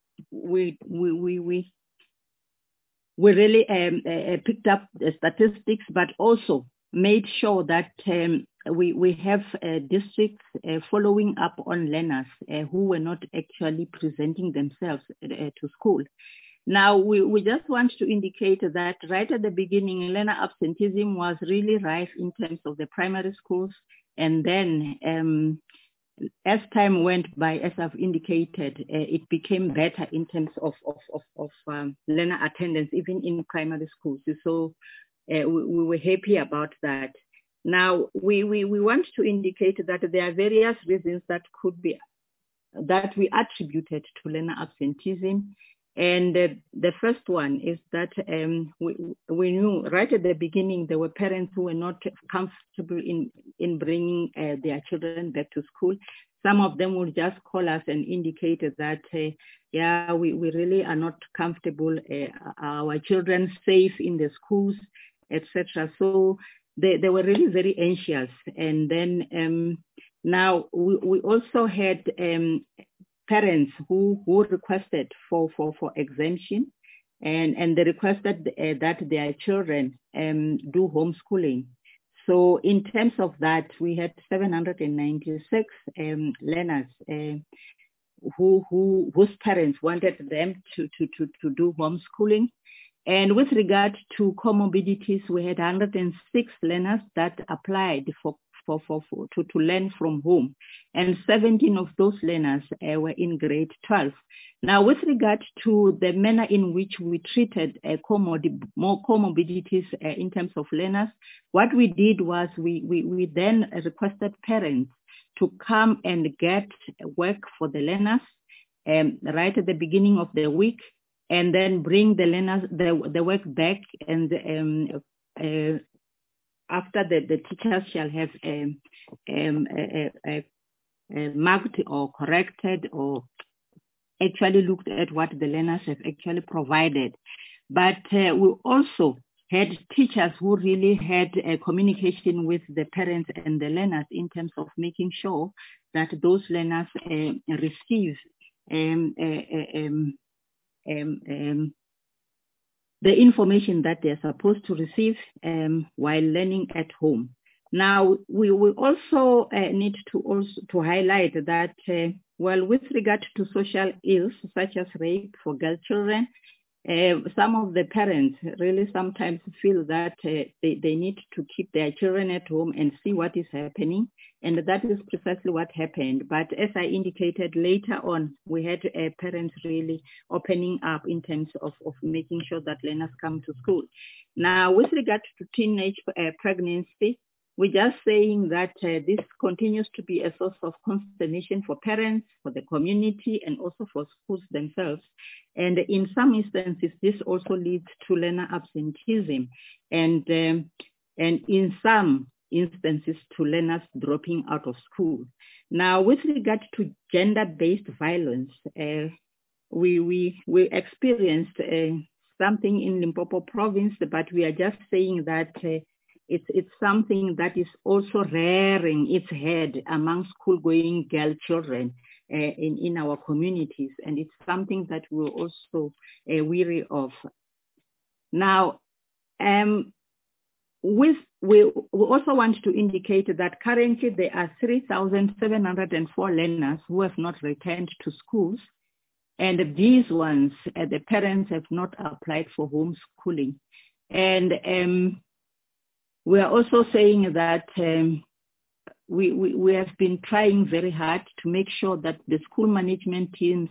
really picked up the statistics, but also made sure that we have districts following up on learners who were not actually presenting themselves to school. Now, we just want to indicate that right at the beginning, learner absenteeism was really rife in terms of the primary schools. And then as time went by, as I've indicated, it became better in terms of learner attendance, even in primary schools. So we were happy about that. Now, we want to indicate that there are various reasons that we attributed to learner absenteeism. And the first one is that we knew right at the beginning there were parents who were not comfortable in bringing their children back to school. Some of them would just call us and indicate that, we really are not comfortable, our children safe in the schools, etc. So they were really very anxious. And then now we also had parents who requested for exemption, and they requested that their children do homeschooling. So in terms of that, we had 796 learners whose parents wanted them to do homeschooling. And with regard to comorbidities, we had 106 learners that applied to learn from home, and 17 of those learners were in grade 12. Now, with regard to the manner in which we treated more comorbidities in terms of learners, what we did was we then requested parents to come and get work for the learners right at the beginning of the week, and then bring the learners the work back, and after the teachers shall have marked or corrected or actually looked at what the learners have actually provided. But we also had teachers who really had a communication with the parents and the learners in terms of making sure that those learners receive the information that they're supposed to receive while learning at home. Now, we will also need to highlight that, well, with regard to social ills such as rape for girl children, some of the parents really sometimes feel that they need to keep their children at home and see what is happening. And that is precisely what happened. But as I indicated later on, we had parents really opening up in terms of making sure that learners come to school. Now, with regard to teenage pregnancy, we're just saying that this continues to be a source of consternation for parents, for the community, and also for schools themselves. And in some instances, this also leads to learner absenteeism, and in some instances to learners dropping out of school. Now, with regard to gender-based violence, we experienced something in Limpopo province, but we are just saying that it's something that is also rearing its head among school-going girl children in our communities, and it's something that we're also weary of. Now, we also want to indicate that currently there are 3,704 learners who have not returned to schools, and these ones, the parents have not applied for homeschooling. And we are also saying that we have been trying very hard to make sure that the school management teams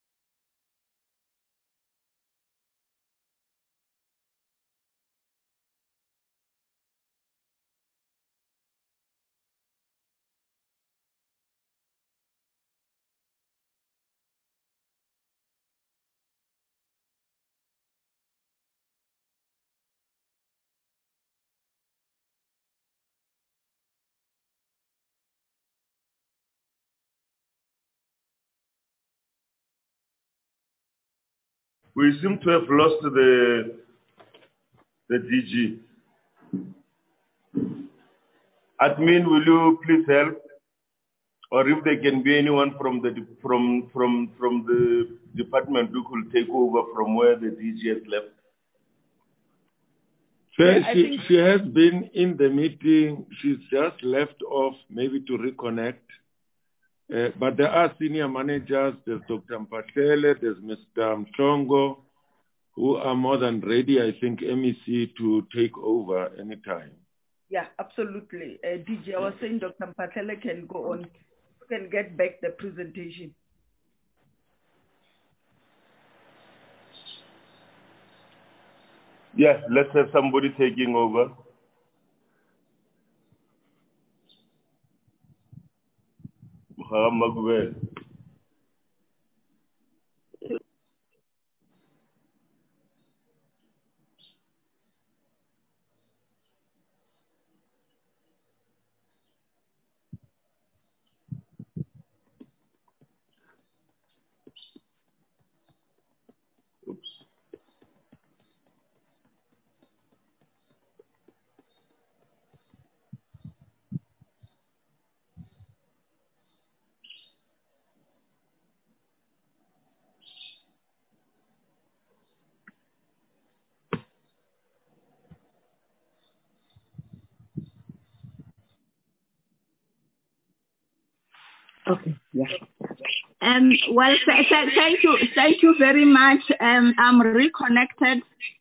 We seem to have lost the DG. Admin, will you please help? Or if there can be anyone from the department who could take over from where the DG has left. She has been in the meeting. She's just left off, maybe to reconnect. But there are senior managers. There's Dr. Mpatele, there's Mr. Mhlongo, who are more than ready, I think, MEC, to take over anytime. Yeah, absolutely. DG, I was saying Dr. Mpatele can go on, can get back the presentation. Yes, let's have somebody taking over. Oops. Okay. Yeah. Well, thank you very much. I'm reconnected.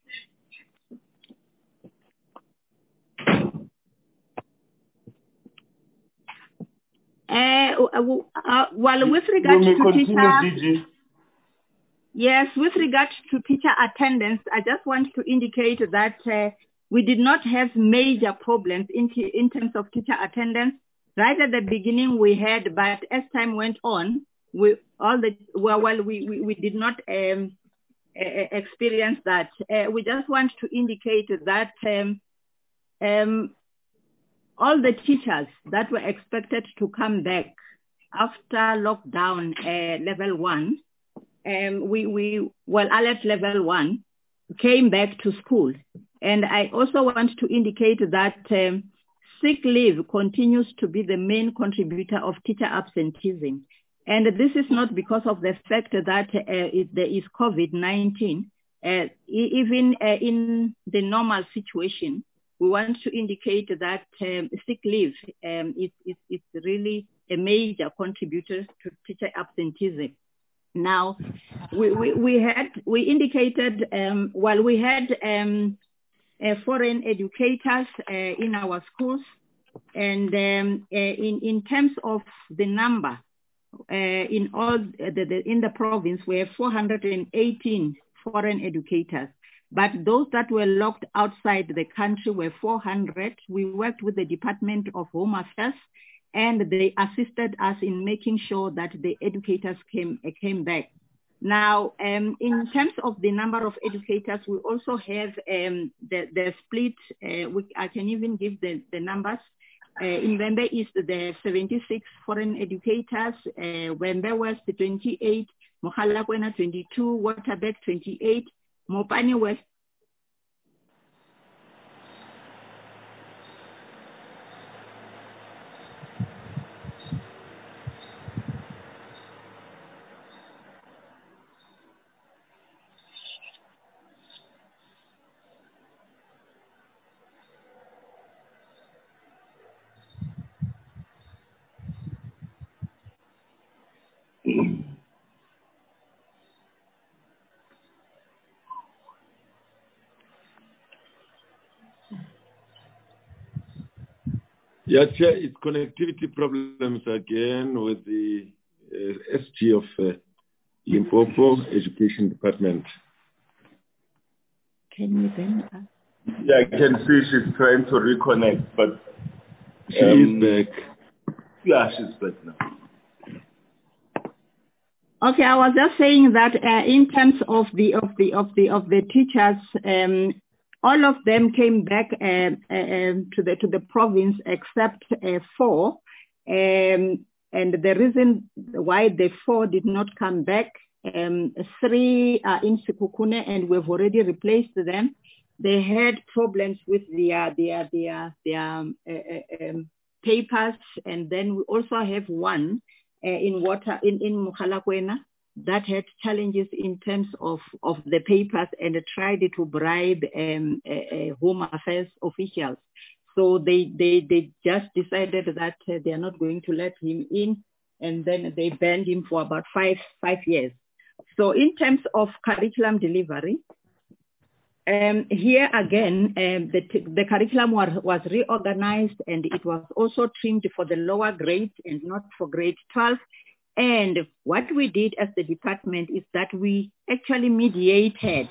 Well, with regards to teacher, yes, with regards to teacher attendance, I just want to indicate that we did not have major problems in terms of teacher attendance. Right at the beginning we had, but as time went on, we did not experience that. We just want to indicate that all the teachers that were expected to come back after lockdown level 1, alert level 1, came back to school. And I also want to indicate that sick leave continues to be the main contributor of teacher absenteeism. And this is not because of the fact that there is COVID-19. Even in the normal situation, we want to indicate that sick leave is really a major contributor to teacher absenteeism. Now, we indicated we had foreign educators in our schools, and in terms of the number in the province, we have 418 foreign educators. But those that were locked outside the country were 400. We worked with the Department of Home Affairs, and they assisted us in making sure that the educators came back. Now, in terms of the number of educators, we also have the split. I can even give the numbers. In Wembe East, there are 76 foreign educators. Wembe West, 28. Mogalakwena, 22. Waterberg, 28. Mopani West. Yeah, Chair, it's connectivity problems again with the SG of Limpopo Education Department. Can you then? Yeah, I can see she's trying to reconnect, but she is back. Yeah, she's back now. Okay, I was just saying that in terms of the teachers, all of them came back to the province except 4, and the reason why the 4 did not come back, 3 are in Sekhukhune, and we've already replaced them. They had problems with their papers, and then we also have 1 in Mogalakwena that had challenges in terms of the papers and tried to bribe Home Affairs officials. So they just decided that they are not going to let him in, and then they banned him for about 5 years. So in terms of curriculum delivery, here again, the curriculum was reorganized, and it was also trimmed for the lower grades and not for grade 12. And what we did as the department is that we actually mediated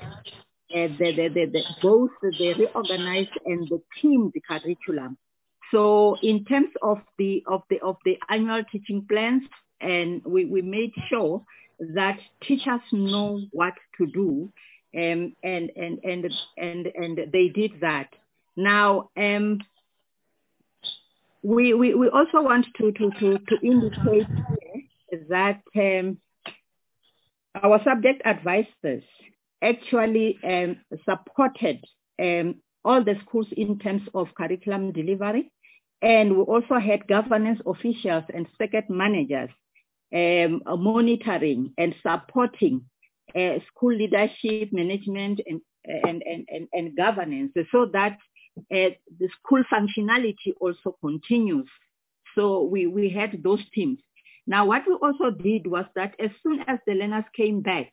both the reorganized and the teamed curriculum. So in terms of the annual teaching plans, and we made sure that teachers know what to do, and they did that. Now, we also want to indicate that our subject advisors actually supported all the schools in terms of curriculum delivery, and we also had governance officials and circuit managers monitoring and supporting school leadership, management, and governance, so that the school functionality also continues. So we had those teams. Now, what we also did was that as soon as the learners came back,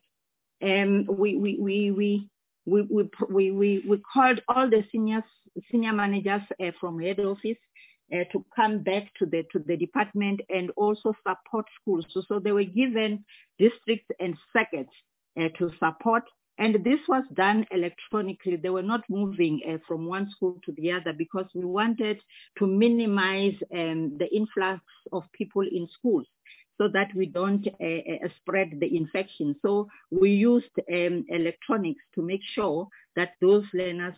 we called all the senior managers from head office to come back to the department and also support schools. So they were given districts and circuits to support. And this was done electronically. They were not moving from one school to the other because we wanted to minimize the influx of people in schools so that we don't spread the infection. So we used electronics to make sure that those learners,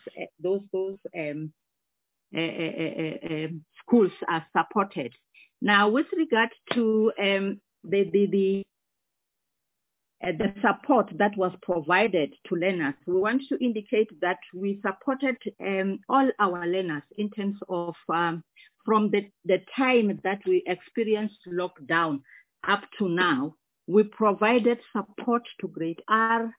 schools are supported. Now, with regard to the support that was provided to learners, we want to indicate that we supported all our learners in terms of from the time that we experienced lockdown up to now. We provided support to grade R,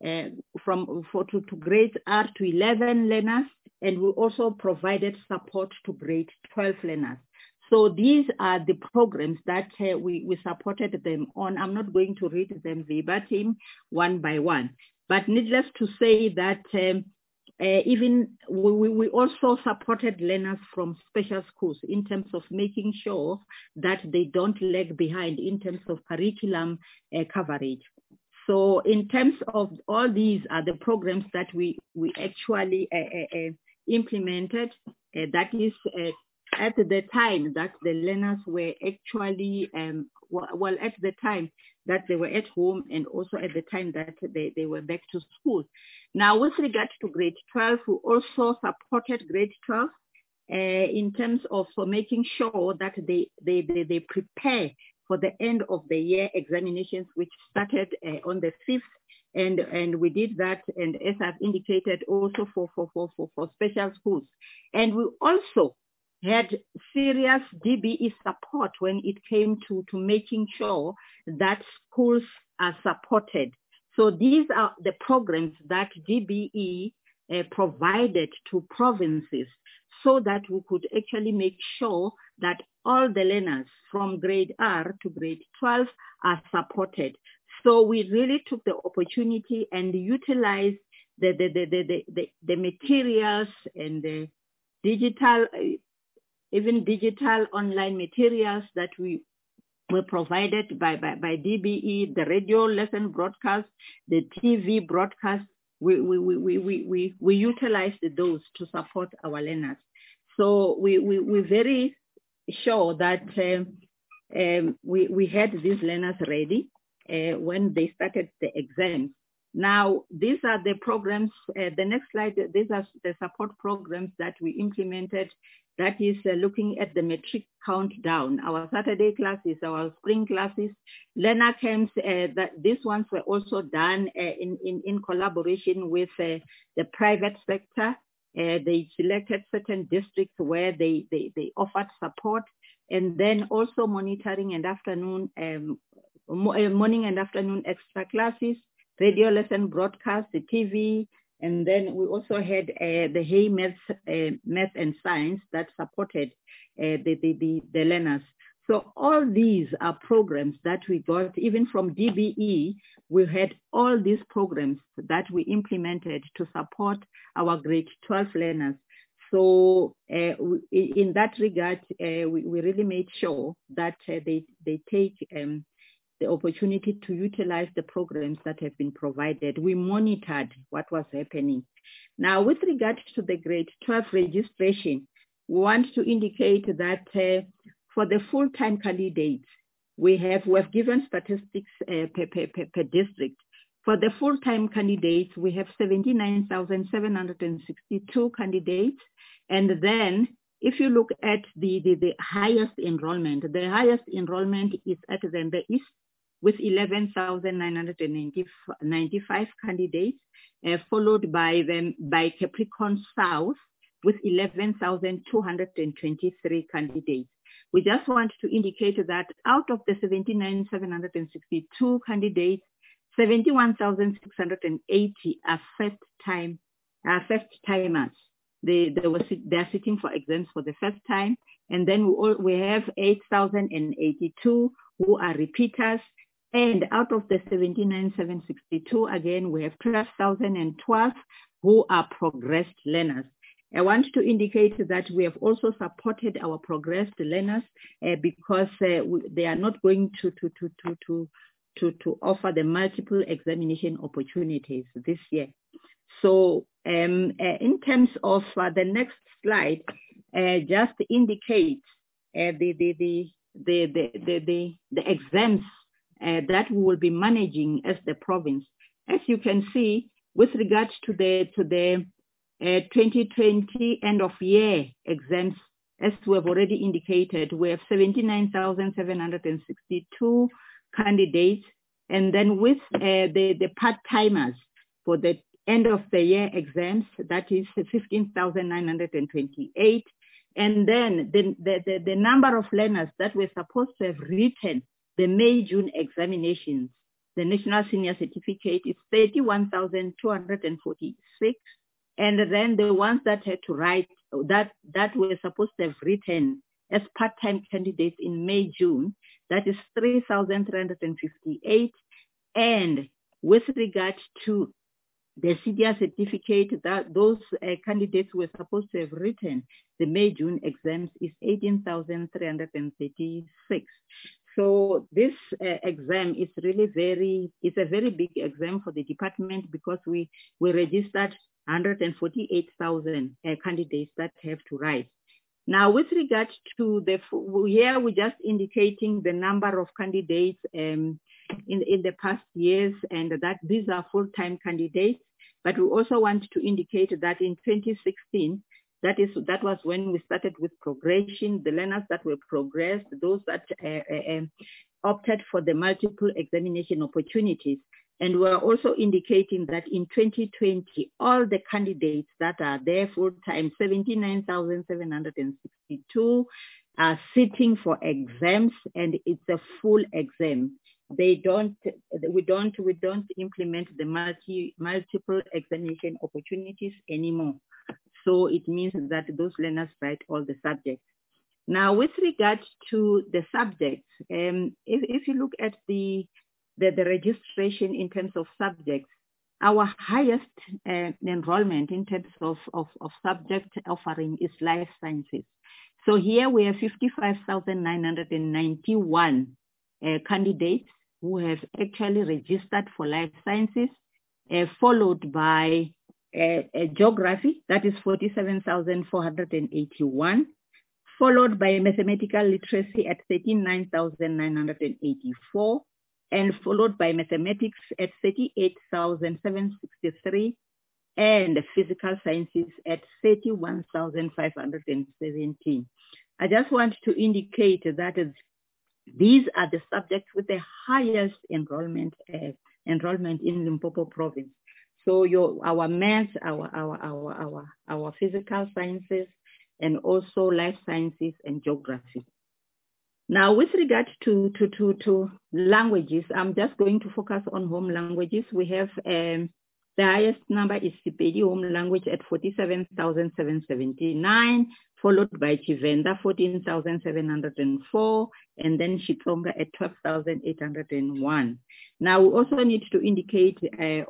to grade R to 11 learners, and we also provided support to grade 12 learners. So these are the programs that we supported them on. I'm not going to read them verbatim one by one, but needless to say that even we also supported learners from special schools in terms of making sure that they don't lag behind in terms of curriculum coverage. So in terms of all these are the programs that we actually implemented, that is at the time that the learners were actually, at the time that they were at home and also at the time that they were back to school. Now, with regard to grade 12, we also supported grade 12 in terms of making sure that they prepare for the end of the year examinations, which started on the 5th. And we did that, and as I've indicated, also for special schools. And we also had serious DBE support when it came to making sure that schools are supported. So these are the programs that DBE provided to provinces so that we could actually make sure that all the learners from grade R to grade 12 are supported. So we really took the opportunity and utilized the materials and the digital, even digital online materials that were provided by DBE, the radio lesson broadcast, the TV broadcast. We utilized those to support our learners. So we're very sure that we had these learners ready when they started the exams. Now, these are the programs, the next slide, these are the support programs that we implemented. That is looking at the metric countdown, our Saturday classes, our spring classes, learner camps, these ones were also done in collaboration with the private sector. They selected certain districts where they offered support, and then also monitoring and afternoon, morning and afternoon extra classes, radio lesson broadcast, the TV, and then we also had the Hey Math and Science that supported the learners. So all these are programs that we got, even from DBE, we had all these programs that we implemented to support our grade 12 learners. So in that regard, we really made sure that they take the opportunity to utilize the programs that have been provided. We monitored what was happening. Now, with regard to the grade 12 registration, we want to indicate that for the full-time candidates, we've given statistics per district. For the full-time candidates, we have 79,762 candidates. And then if you look at the highest enrollment, the highest enrollment is at the East, with 11,995 candidates, followed by Capricorn South with 11,223 candidates. We just want to indicate that out of the 79,762 candidates, 71,680 are first-timers. They are sitting for exams for the first time. And then we have 8,082 who are repeaters. And out of the 79,762, again, we have 12,012 who are progressed learners. I want to indicate that we have also supported our progressed learners because they are not going to offer the multiple examination opportunities this year. So in terms of the next slide, just indicates the exams that we will be managing as the province. As you can see, with regards to the 2020 end of year exams, as we have already indicated, we have 79,762 candidates. And then with the part-timers for the end of the year exams, that is 15,928. And then the number of learners that were supposed to have written the May-June examinations, the National Senior Certificate, is 31,246. And then the ones that had to write, that were supposed to have written as part-time candidates in May-June, that is 3,358. And with regard to the CDR certificate, that those candidates were supposed to have written the May-June exams is 18,336. So this exam is really it's a very big exam for the department because we registered 148,000 candidates that have to write. Now, with regard to here we're just indicating the number of candidates in the past years, and that these are full-time candidates. But we also want to indicate that in 2016, that was when we started with progression, the learners that were progressed, those that opted for the multiple examination opportunities. And we're also indicating that in 2020, all the candidates that are there full-time, 79,762, are sitting for exams, and it's a full exam. We don't implement the multiple examination opportunities anymore. So it means that those learners write all the subjects. Now, with regard to the subjects, if you look at the registration in terms of subjects, our highest enrollment in terms of subject offering is life sciences. So here we have 55,991 candidates who have actually registered for life sciences, followed by geography, that is 47,481, followed by mathematical literacy at 39,984, and followed by mathematics at 38,763, and physical sciences at 31,517. I just want to indicate that these are the subjects with the highest enrollment in Limpopo province. So our maths, our physical sciences, and also life sciences and geography. Now, with regard to languages, I'm just going to focus on home languages. We have the highest number is Sepedi home language at 47,779, followed by Chivenda 14,704, and then Xitsonga at 12,801. Now, we also need to indicate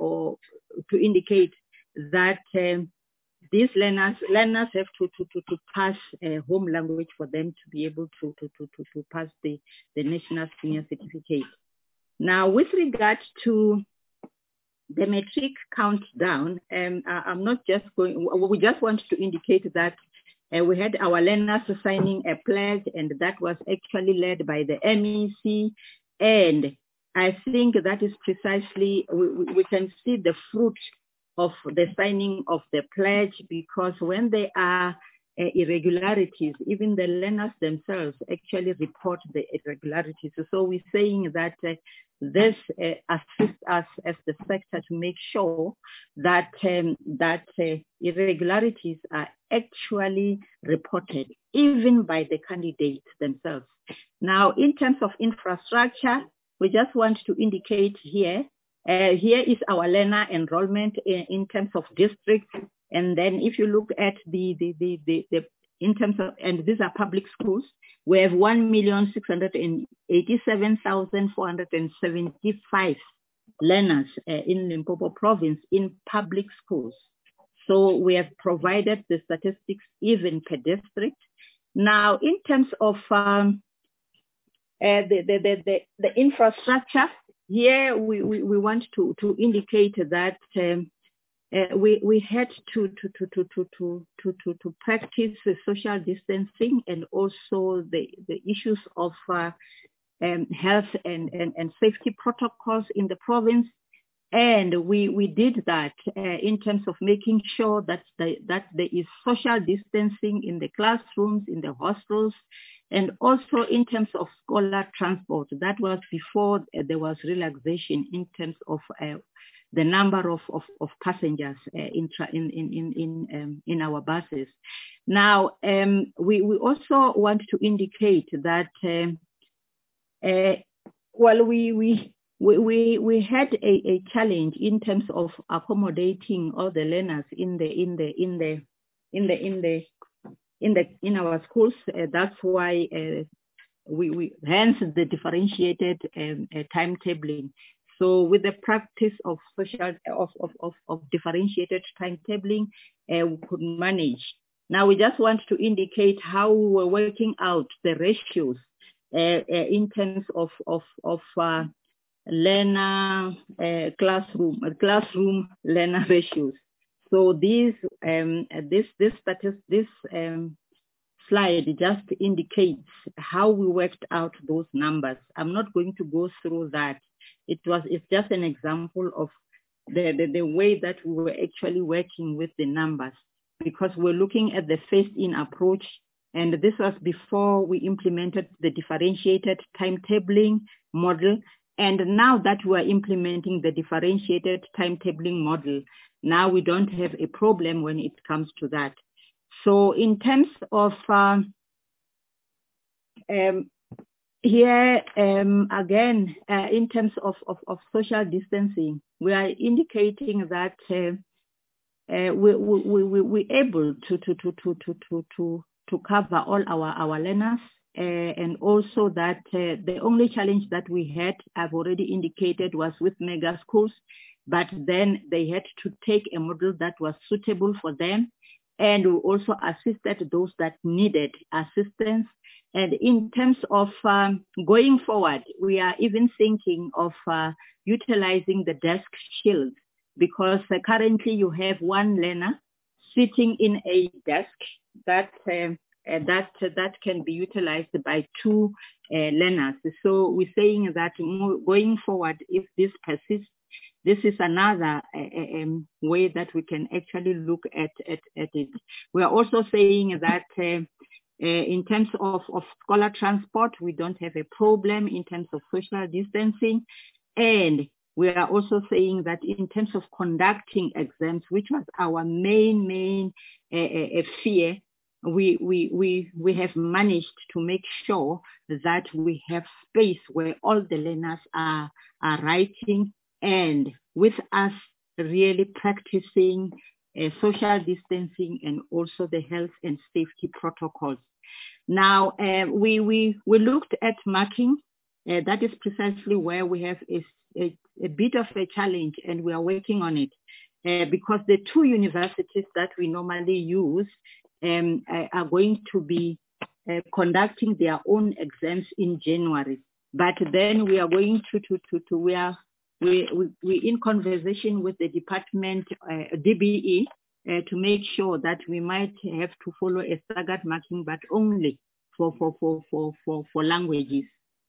that these learners have to pass home language for them to be able to pass the National Senior Certificate. Now, with regard to the matric countdown, I'm not just going, we just want to indicate that we had our learners signing a pledge, and that was actually led by the MEC. And I think that is precisely, we can see the fruit of the signing of the pledge, because when there are irregularities, even the learners themselves actually report the irregularities. So we're saying that this assists us as the sector to make sure that irregularities are actually reported, even by the candidates themselves. Now, in terms of infrastructure, we just want to indicate here, here is our learner enrollment in terms of districts. And then if you look at the in terms of, and these are public schools, we have 1,687,475 learners in Limpopo province in public schools. So we have provided the statistics even per district. Now, in terms of the infrastructure, here we want to indicate that we had to practice the social distancing and also the issues of health and safety protocols in the province. And we did that in terms of making sure that there is social distancing in the classrooms, in the hostels, and also in terms of scholar transport. That was before there was relaxation in terms of the number of passengers in our buses. Now, we also want to indicate that while we had a challenge in terms of accommodating all the learners in our schools. That's why we hence the differentiated timetabling. So with the practice of differentiated timetabling, we could manage. Now we just want to indicate how we were working out the ratios in terms of learner classroom learner ratios. So this slide just indicates how we worked out those numbers. I'm not going to go through that. It's just an example of the way that we were actually working with the numbers, because we're looking at the phased-in approach, and this was before we implemented the differentiated timetabling model. And now that we're implementing the differentiated timetabling model, now we don't have a problem when it comes to that. So in terms of here, again, in terms of social distancing, we are indicating that we're able to cover all our learners, and also that the only challenge that we had, I've already indicated, was with mega schools, but then they had to take a model that was suitable for them, and we also assisted those that needed assistance. And in terms of going forward, we are even thinking of utilizing the desk shield, because currently you have one learner sitting in a desk that can be utilized by two learners. So we're saying that going forward, if this persists, this is another way that we can actually look at it. We are also saying that in terms of scholar transport, we don't have a problem in terms of social distancing. And we are also saying that in terms of conducting exams, which was our main fear, we have managed to make sure that we have space where all the learners are writing, and with us really practicing social distancing and also the health and safety protocols. Now, we looked at marking. That is precisely where we have a bit of a challenge, and we are working on it, because the two universities that we normally use are going to be conducting their own exams in January. But then we are going we're in conversation with the department, DBE, to make sure that we might have to follow a staggered marking, but only for languages.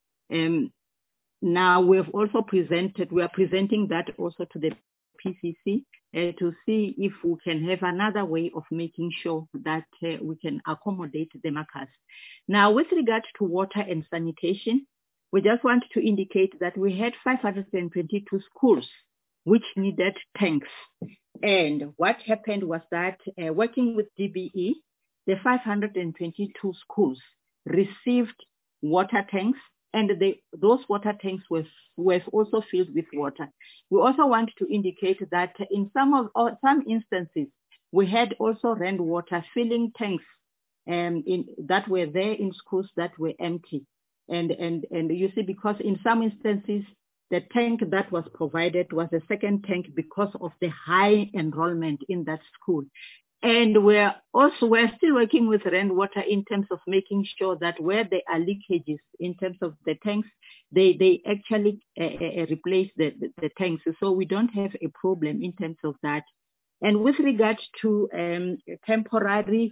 Now we are presenting that also to the PCC to see if we can have another way of making sure that we can accommodate the markers. Now, with regard to water and sanitation, we just want to indicate that we had 522 schools which needed tanks. And what happened was that working with DBE, the 522 schools received water tanks, and those water tanks were also filled with water. We also want to indicate that in some instances, we had also rainwater filling tanks that were there in schools that were empty. And you see, because in some instances, the tank that was provided was a second tank because of the high enrollment in that school. And we're still working with Rand Water in terms of making sure that where there are leakages in terms of the tanks, they actually replace the tanks. So we don't have a problem in terms of that. And with regard to temporary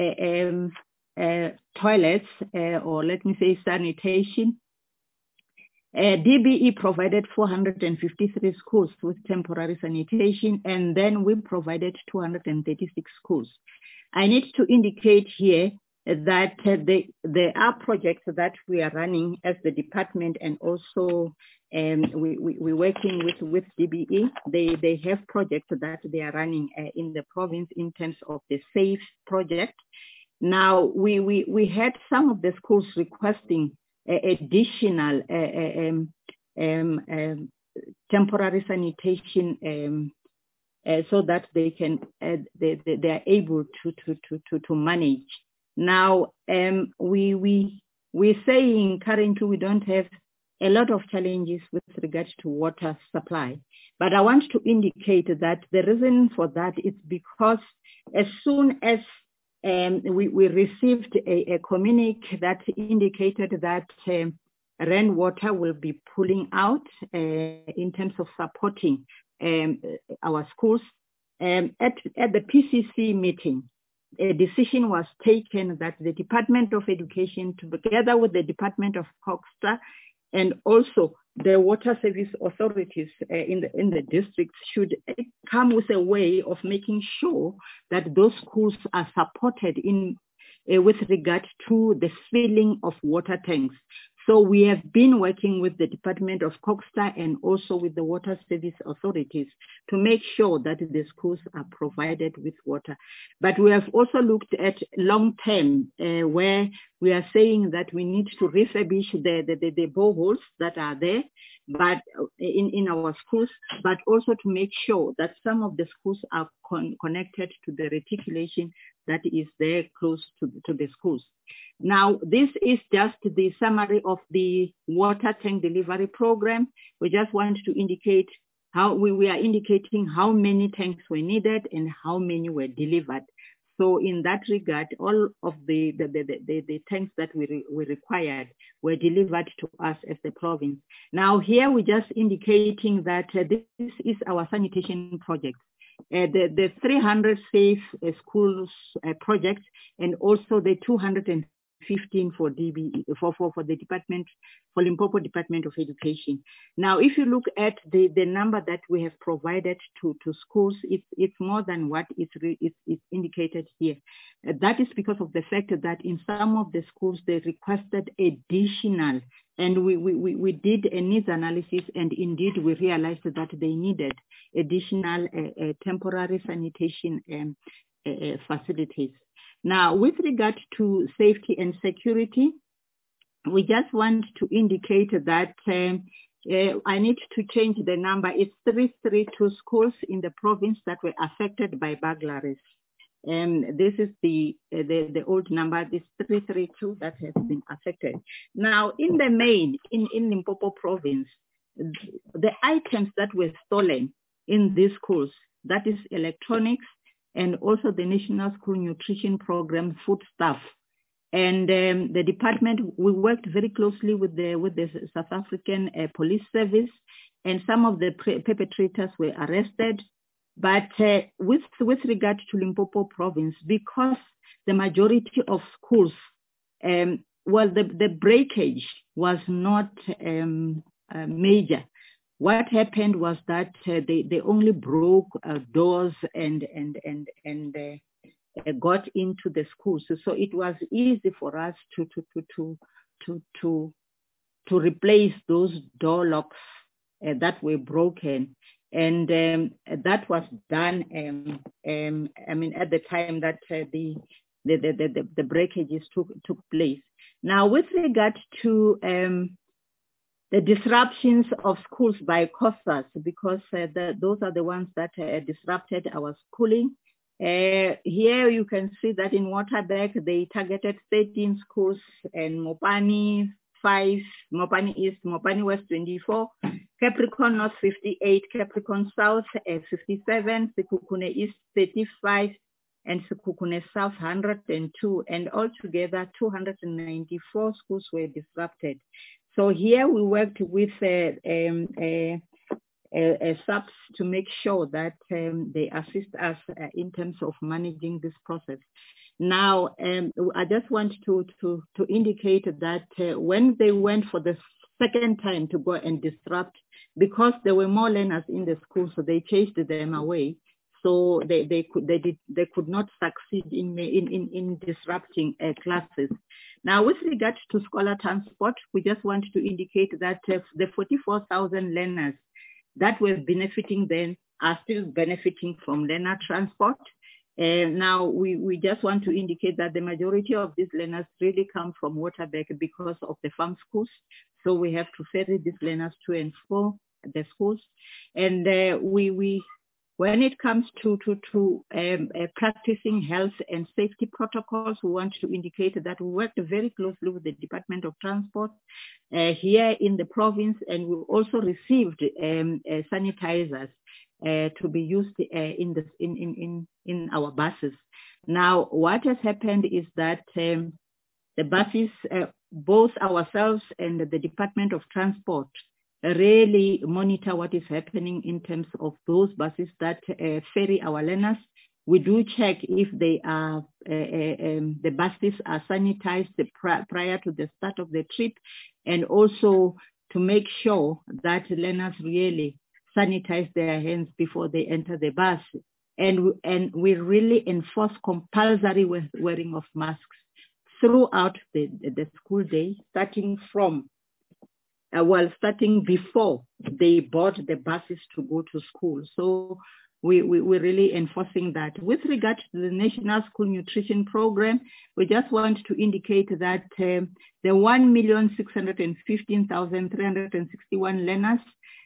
toilets, or let me say sanitation, DBE provided 453 schools with temporary sanitation, and then we provided 236 schools. I need to indicate here that there are projects that we are running as the department, and also we're working with DBE. They have projects that they are running in the province in terms of the SAFE project. Now, we had some of the schools requesting additional temporary sanitation so that they are able to manage. Now, we're saying currently we don't have a lot of challenges with regards to water supply, but I want to indicate that the reason for that is because as soon as we received a communique that indicated that Rand Water will be pulling out in terms of supporting our schools. At the PCC meeting, a decision was taken that the Department of Education, together with the Department of COGTA and also the water service authorities in the districts, should come with a way of making sure that those schools are supported in with regard to the filling of water tanks. So we have been working with the Department of COGTA and also with the water service authorities to make sure that the schools are provided with water. But we have also looked at long term, where we are saying that we need to refurbish the boreholes that are there, but in our schools, but also to make sure that some of the schools are connected to the reticulation that is there close to the schools. Now, this is just the summary of the water tank delivery program. We just want to indicate how we are indicating how many tanks were needed and how many were delivered. So in that regard, all of the tanks that we required were delivered to us as the province. Now here we're just indicating that this is our sanitation project. The 300 safe schools project, and also the 215 for DBE, for the department, for Limpopo Department of Education. Now, if you look at the number that we have provided to schools, it's more than what is indicated here. That is because of the fact that in some of the schools, they requested additional, and we did a needs analysis, and indeed we realized that they needed additional temporary sanitation facilities. Now, with regard to safety and security, we just want to indicate that I need to change the number. It's 332 schools in the province that were affected by burglaries. This is the old number, this 332 that has been affected. Now, in the main, in Limpopo province, the items that were stolen in these schools, that is electronics, and also the National School Nutrition Program foodstuff. And the department, we worked very closely with the South African Police Service, and some of the perpetrators were arrested. But with regard to Limpopo province, because the majority of schools, the breakage was not major. What happened was that they only broke doors and got into the schools. So it was easy for us to replace those door locks that were broken. And that was done, I mean, at the time that the breakages took place. Now, with regard to the disruptions of schools by COSAS, because those are the ones that disrupted our schooling. Here you can see that in Waterberg, they targeted 13 schools, and Mopani 5, Mopani East, Mopani West 24, Capricorn North 58, Capricorn South 57, Sekhukhune East 35, and Sekhukhune South 102, and altogether 294 schools were disrupted. So here we worked with subs to make sure that they assist us in terms of managing this process. Now, I just want to indicate that when they went for the second time to go and disrupt, because there were more learners in the school, so they chased them away. So they could not succeed in disrupting classes. Now, with regard to scholar transport, we just want to indicate that the 44,000 learners that were benefiting then are still benefiting from learner transport. Now, we just want to indicate that the majority of these learners really come from Waterberg because of the farm schools. So we have to ferry these learners to and from the schools. And when it comes to practicing health and safety protocols, we want to indicate that we worked very closely with the Department of Transport here in the province, and we also received sanitizers to be used in our buses. Now, what has happened is that the buses, both ourselves and the Department of Transport, really monitor what is happening in terms of those buses that ferry our learners. We do check if they are the buses are sanitized prior to the start of the trip, and also to make sure that learners really sanitize their hands before they enter the bus. And we really enforce compulsory wearing of masks throughout the school day, starting before they board the buses to go to school. So we're really enforcing that. With regard to the National School Nutrition Program, we just want to indicate that the 1,615,361 learners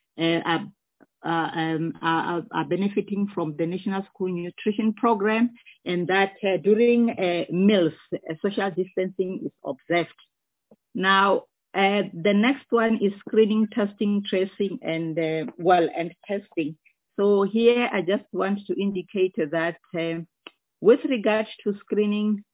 are benefiting from the National School Nutrition Program, and that during meals, social distancing is observed. Now, the next one is screening, testing, tracing, and testing. So here I just want to indicate that with regards to screening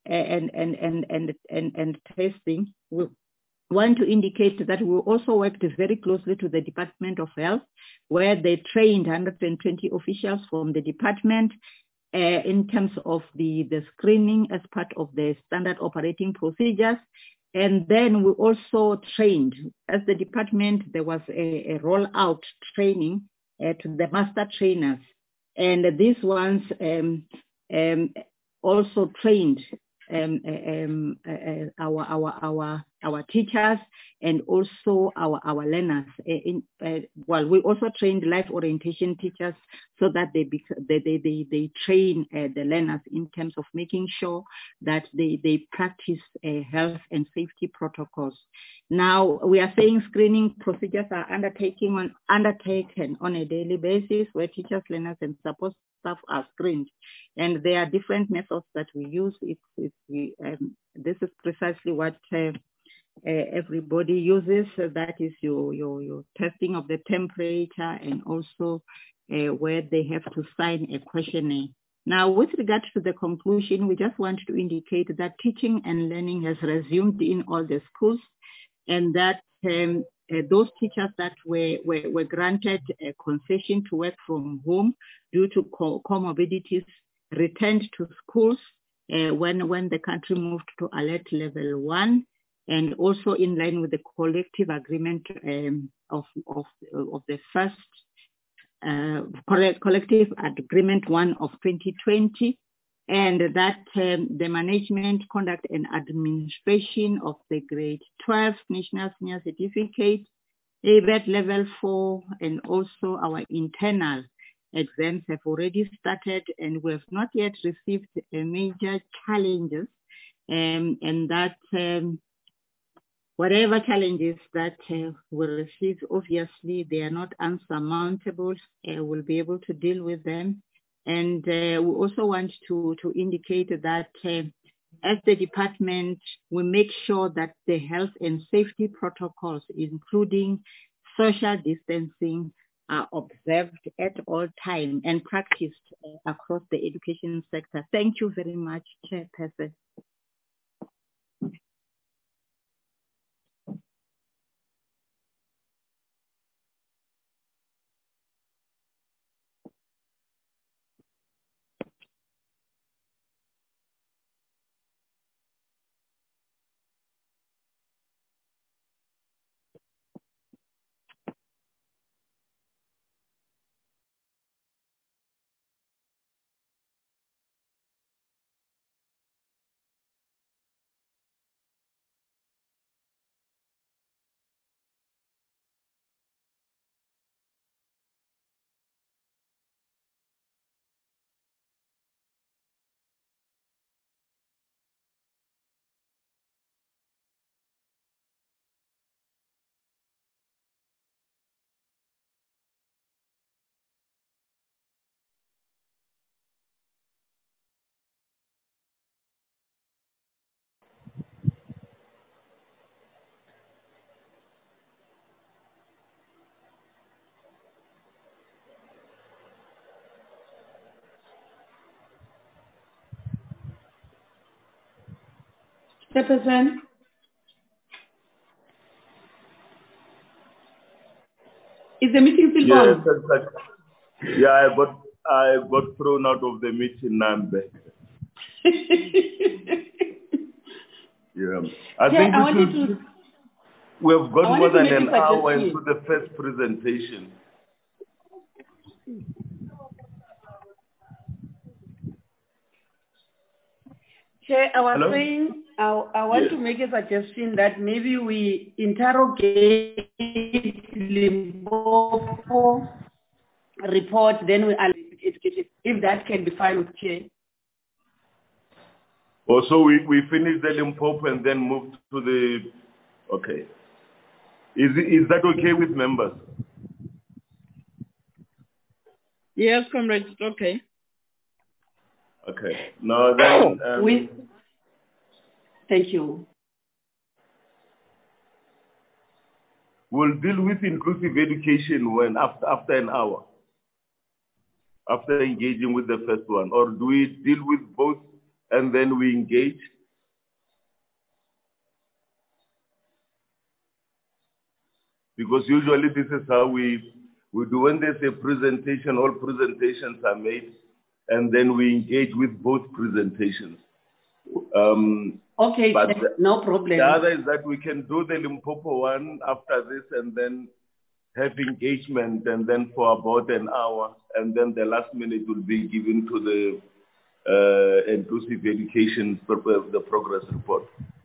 and testing, we want to indicate that we also worked very closely to the Department of Health, where they trained 120 officials from the department in terms of the screening as part of the standard operating procedures. And then we also trained, as the department, there was a rollout training to the master trainers. And these ones also trained our teachers and also our learners. We also trained life orientation teachers so that they train the learners in terms of making sure that they practice health and safety protocols. Now, we are saying screening procedures are undertaken on a daily basis, where teachers, learners, and support staff are screened. And there are different methods that we use. This is precisely what everybody uses. So that is your testing of the temperature, and also where they have to sign a questionnaire. Now, with regard to the conclusion, we just want to indicate that teaching and learning has resumed in all the schools, and that those teachers that were granted a concession to work from home due to comorbidities returned to schools when the country moved to alert level 1, and also in line with the collective agreement of the first collective agreement 1 of 2020, and that the management, conduct, and administration of the grade 12 National Senior Certificate, ABET level 4, and also our internal exams have already started, and we have not yet received major challenges, and that whatever challenges that we'll receive, obviously they are not unsurmountable. We'll be able to deal with them. And we also want to indicate that as the department, we make sure that the health and safety protocols, including social distancing, are observed at all times and practiced across the education sector. Thank you very much, Chairperson. Chairperson. Is the meeting still on? Yeah, I got thrown out of the meeting, Nambe. Yeah. I think we have got more than an hour into the first presentation. Chair, I was saying, I want to make a suggestion that maybe we interrogate Limpopo report, then we educate if that can be fine with Chair. Also, we finish the Limpopo and then move to the, okay. Is that okay with members? Yes, comrades, okay. Okay. Now then, thank you. We'll deal with inclusive education when after an hour, after engaging with the first one, or do we deal with both and then we engage? Because usually this is how we do. When there's a presentation, all presentations are made, and then we engage with both presentations. Okay, but no problem. The other is that we can do the Limpopo one after this and then have engagement and then for about an hour, and then the last minute will be given to the inclusive education, the progress report.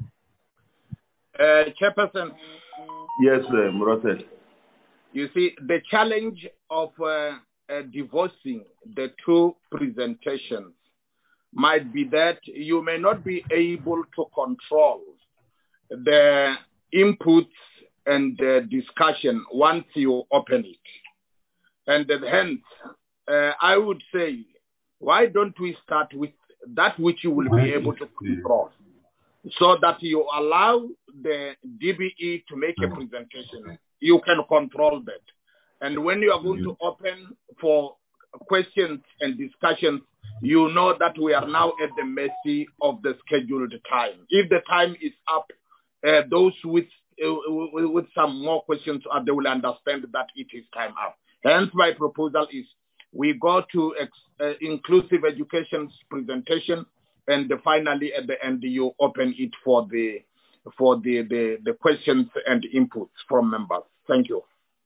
Chairperson. Yes, Murate. You see, the challenge of divorcing the two presentations might be that you may not be able to control the inputs and the discussion once you open it. And hence, I would say, why don't we start with that which you will be able to control, so that you allow the DBE to make a presentation. You can control that. And when you are going to open for questions and discussions, you know that we are now at the mercy of the scheduled time. If the time is up, those with some more questions, they will understand that it is time up. Hence, my proposal is we go to inclusive education's presentation, and finally at the end you open it for the questions and inputs from members. Thank you.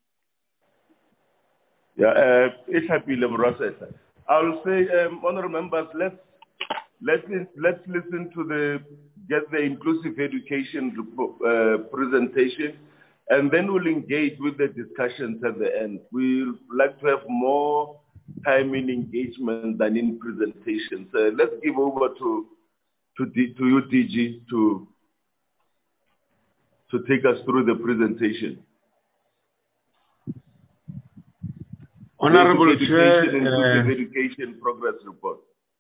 Yeah, I'll say, honorable members, let's listen to get the inclusive education presentation, and then we'll engage with the discussions at the end. We'll like to have more time in engagement than in presentations. Let's give over to you, DG, to take us through the presentation. Honorable Chair, Inclusive Education Progress Report.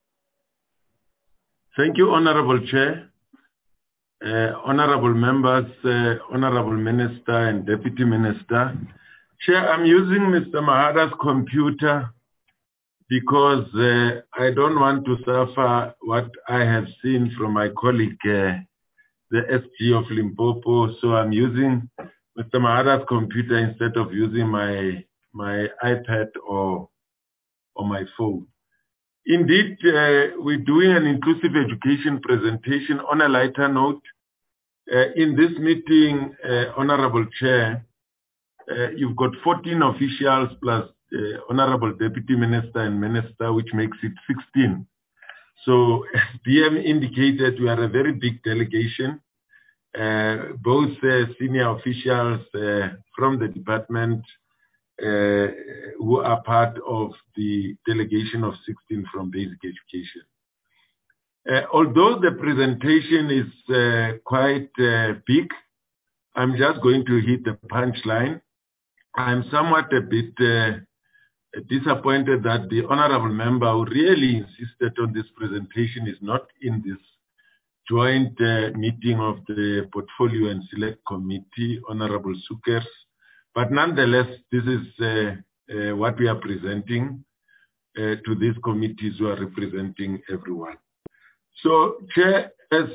Thank you, Honorable Chair. Honorable members, Honorable Minister and Deputy Minister. Chair, I'm using Mr. Mahada's computer because I don't want to suffer what I have seen from my colleague, the SG of Limpopo. So I'm using Mr. Mahada's computer instead of using my iPad or my phone. Indeed, we're doing an inclusive education presentation on a lighter note. In this meeting, Honorable Chair, you've got 14 officials plus Honorable Deputy Minister and Minister, which makes it 16. So as DM indicated, we are a very big delegation. Both senior officials from the department who are part of the delegation of 16 from basic education. Although the presentation is quite big, I'm just going to hit the punchline. I'm somewhat a bit disappointed that the honorable member who really insisted on this presentation is not in this joint meeting of the Portfolio and Select Committee, Honorable Sukers. But nonetheless, this is what we are presenting to these committees who are representing everyone. So, Chair, as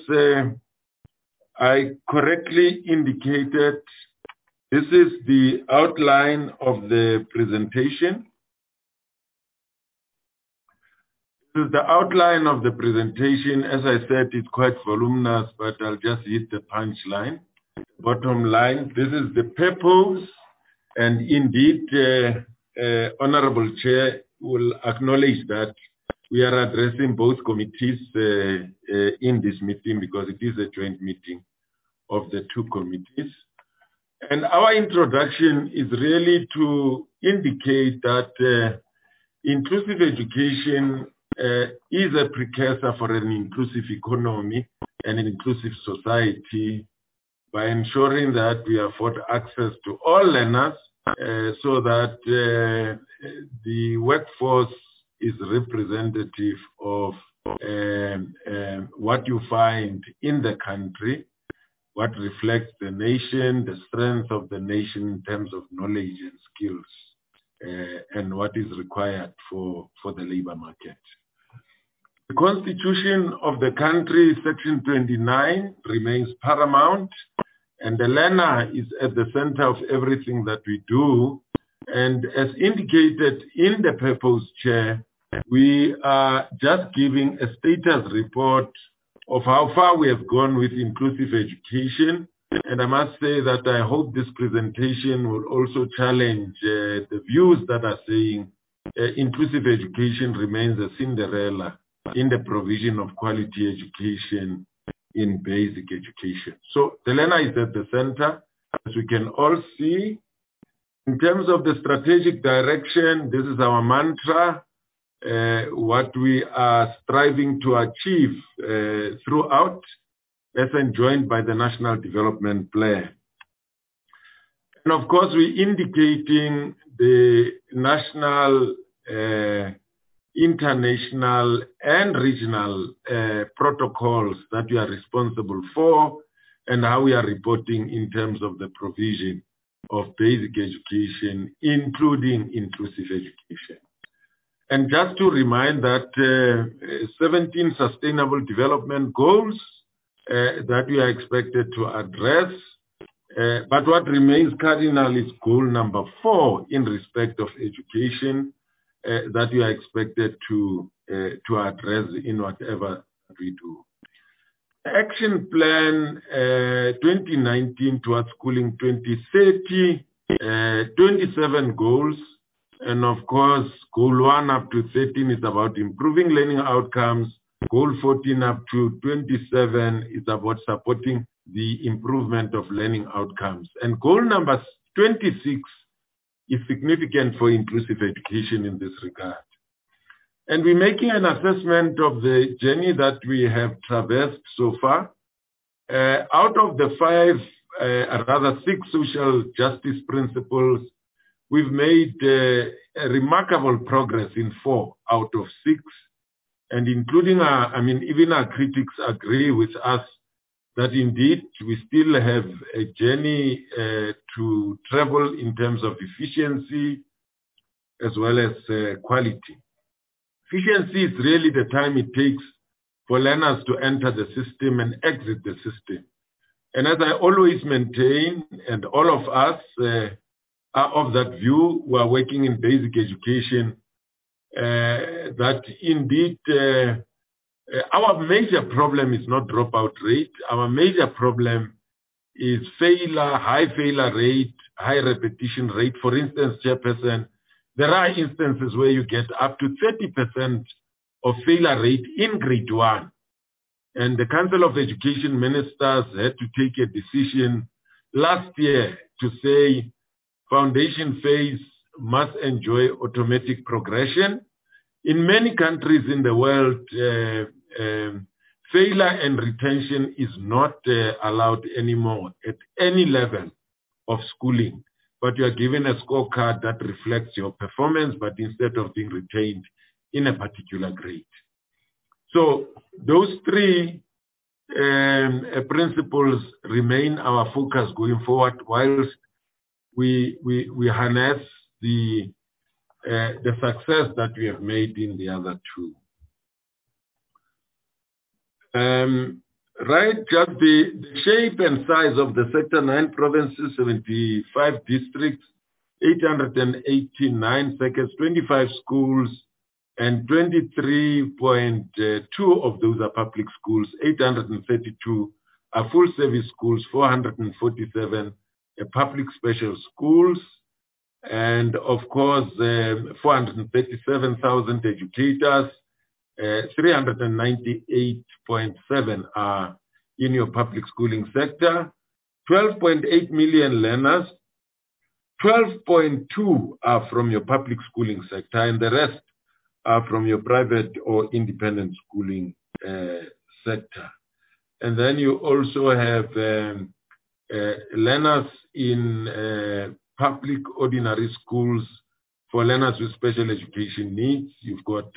I correctly indicated, this is the outline of the presentation. This is the outline of the presentation. As I said, it's quite voluminous, but I'll just hit the punchline. Bottom line, this is the purpose, and indeed, Honorable Chair will acknowledge that we are addressing both committees in this meeting because it is a joint meeting of the two committees. And our introduction is really to indicate that inclusive education is a precursor for an inclusive economy and an inclusive society by ensuring that we afford access to all learners so that the workforce is representative of what you find in the country, what reflects the nation, the strength of the nation in terms of knowledge and skills, and what is required for the labor market. The Constitution of the country, Section 29, remains paramount, and the learner is at the center of everything that we do. And as indicated in the purpose, Chair, we are just giving a status report of how far we have gone with inclusive education. And I must say that I hope this presentation will also challenge the views that are saying inclusive education remains a Cinderella in the provision of quality education in basic education. So the learner is at the center, as we can all see. In terms of the strategic direction, this is our mantra, what we are striving to achieve throughout, as enjoined by the National Development Plan. And of course, we're indicating the national, international, and regional protocols that we are responsible for and how we are reporting in terms of the provision of basic education, including inclusive education. And just to remind that 17 Sustainable Development Goals that we are expected to address, but what remains cardinal is goal number 4 in respect of education that we are expected to address in whatever we do. Action Plan 2019 towards Schooling 2030, 27 goals. And of course, goal 1 up to 13 is about improving learning outcomes. Goal 14 up to 27 is about supporting the improvement of learning outcomes. And goal number 26 is significant for inclusive education in this regard. And we're making an assessment of the journey that we have traversed so far. Out of the 6 social justice principles, we've made a remarkable progress in 4 out of 6, and including even our critics agree with us that indeed we still have a journey to travel in terms of efficiency as well as quality. Efficiency is really the time it takes for learners to enter the system and exit the system. And as I always maintain, and all of us are of that view who are working in basic education, that indeed our major problem is not dropout rate. Our major problem is failure, high failure rate, high repetition rate. For instance, Chairperson, there are instances where you get up to 30% of failure rate in grade 1. And the Council of Education Ministers had to take a decision last year to say foundation phase must enjoy automatic progression. In many countries in the world, failure and retention is not allowed anymore at any level of schooling, but you are given a scorecard that reflects your performance, but instead of being retained in a particular grade. So those 3 principles remain our focus going forward, whilst we harness the success that we have made in the other 2. Right, just the shape and size of the sector: 9 provinces, 75 districts, 889 circuits, 25 schools, and 23.2 of those are public schools, 832 are full service schools, 447 are public special schools, and of course 437,000 educators. 398.7 are in your public schooling sector, 12.8 million learners, 12.2 are from your public schooling sector, and the rest are from your private or independent schooling sector. And then you also have learners in public ordinary schools. For learners with special education needs, you've got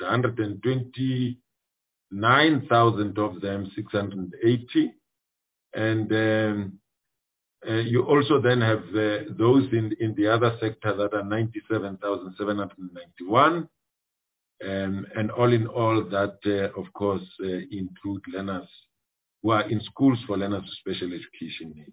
129,000 of them, 680. And you also then have those in the other sector that are 97,791. And all in all, that, of course, include learners who are in schools for learners with special education needs.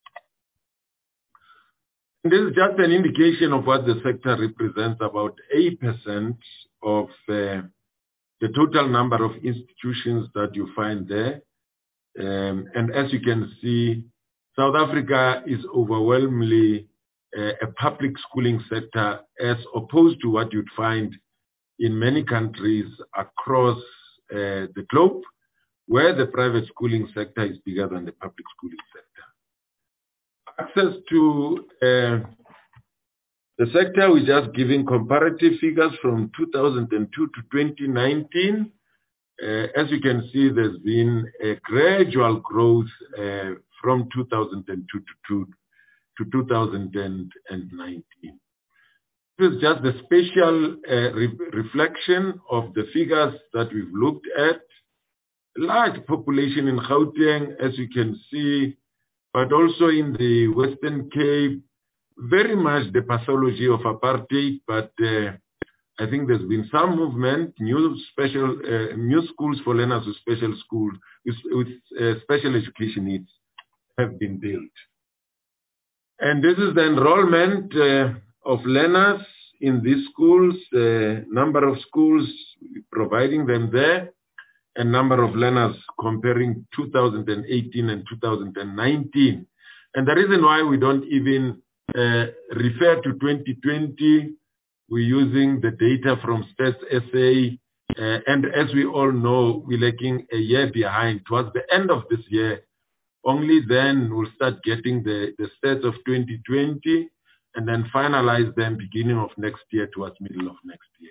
This is just an indication of what the sector represents, about 8% of the total number of institutions that you find there. And as you can see, South Africa is overwhelmingly a public schooling sector, as opposed to what you'd find in many countries across the globe, where the private schooling sector is bigger than the public schooling sector. Access to the sector, we're just giving comparative figures from 2002 to 2019. As you can see, there's been a gradual growth from 2002 to 2019. This is just the spatial reflection of the figures that we've looked at. Large population in Gauteng, as you can see, but also in the Western Cape, very much the pathology of apartheid, but I think there's been some movement, new schools for learners with special education needs have been built. And this is the enrollment of learners in these schools, number of schools providing them there, and number of learners comparing 2018 and 2019. And the reason why we don't even refer to 2020, we're using the data from Stats SA, and as we all know, we're lagging a year behind. Towards the end of this year, only then we'll start getting the stats of 2020, and then finalize them beginning of next year towards middle of next year.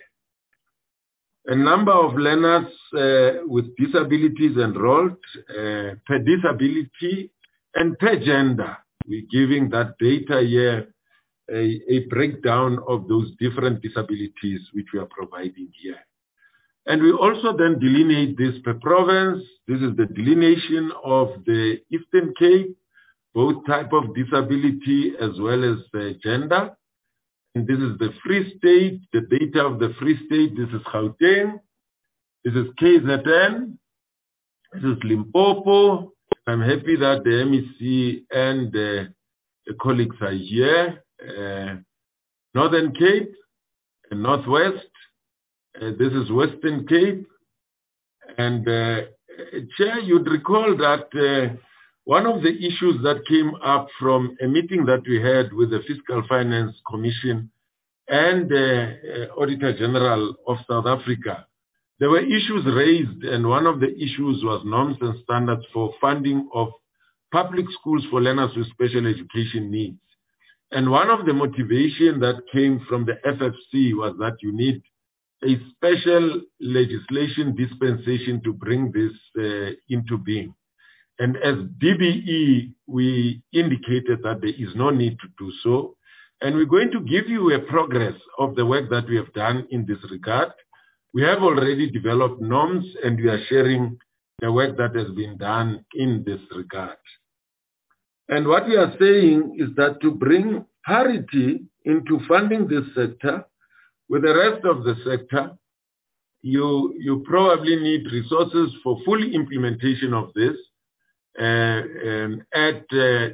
A number of learners with disabilities enrolled per disability and per gender. We're giving that data here a breakdown of those different disabilities which we are providing here. And we also then delineate this per province. This is the delineation of the Eastern Cape, both type of disability as well as gender. And this is the Free State, the data of the Free State. This is Gauteng. This is KZN. This is Limpopo. I'm happy that the MEC and the colleagues are here. Northern Cape and Northwest. This is Western Cape. And Chair, you'd recall that one of the issues that came up from a meeting that we had with the Fiscal Finance Commission and the Auditor General of South Africa, there were issues raised, and one of the issues was norms and standards for funding of public schools for learners with special education needs. And one of the motivation that came from the FFC was that you need a special legislation dispensation to bring this into being. And as DBE, we indicated that there is no need to do so. And we're going to give you a progress of the work that we have done in this regard. We have already developed norms, and we are sharing the work that has been done in this regard. And what we are saying is that to bring parity into funding this sector with the rest of the sector, you probably need resources for full implementation of this at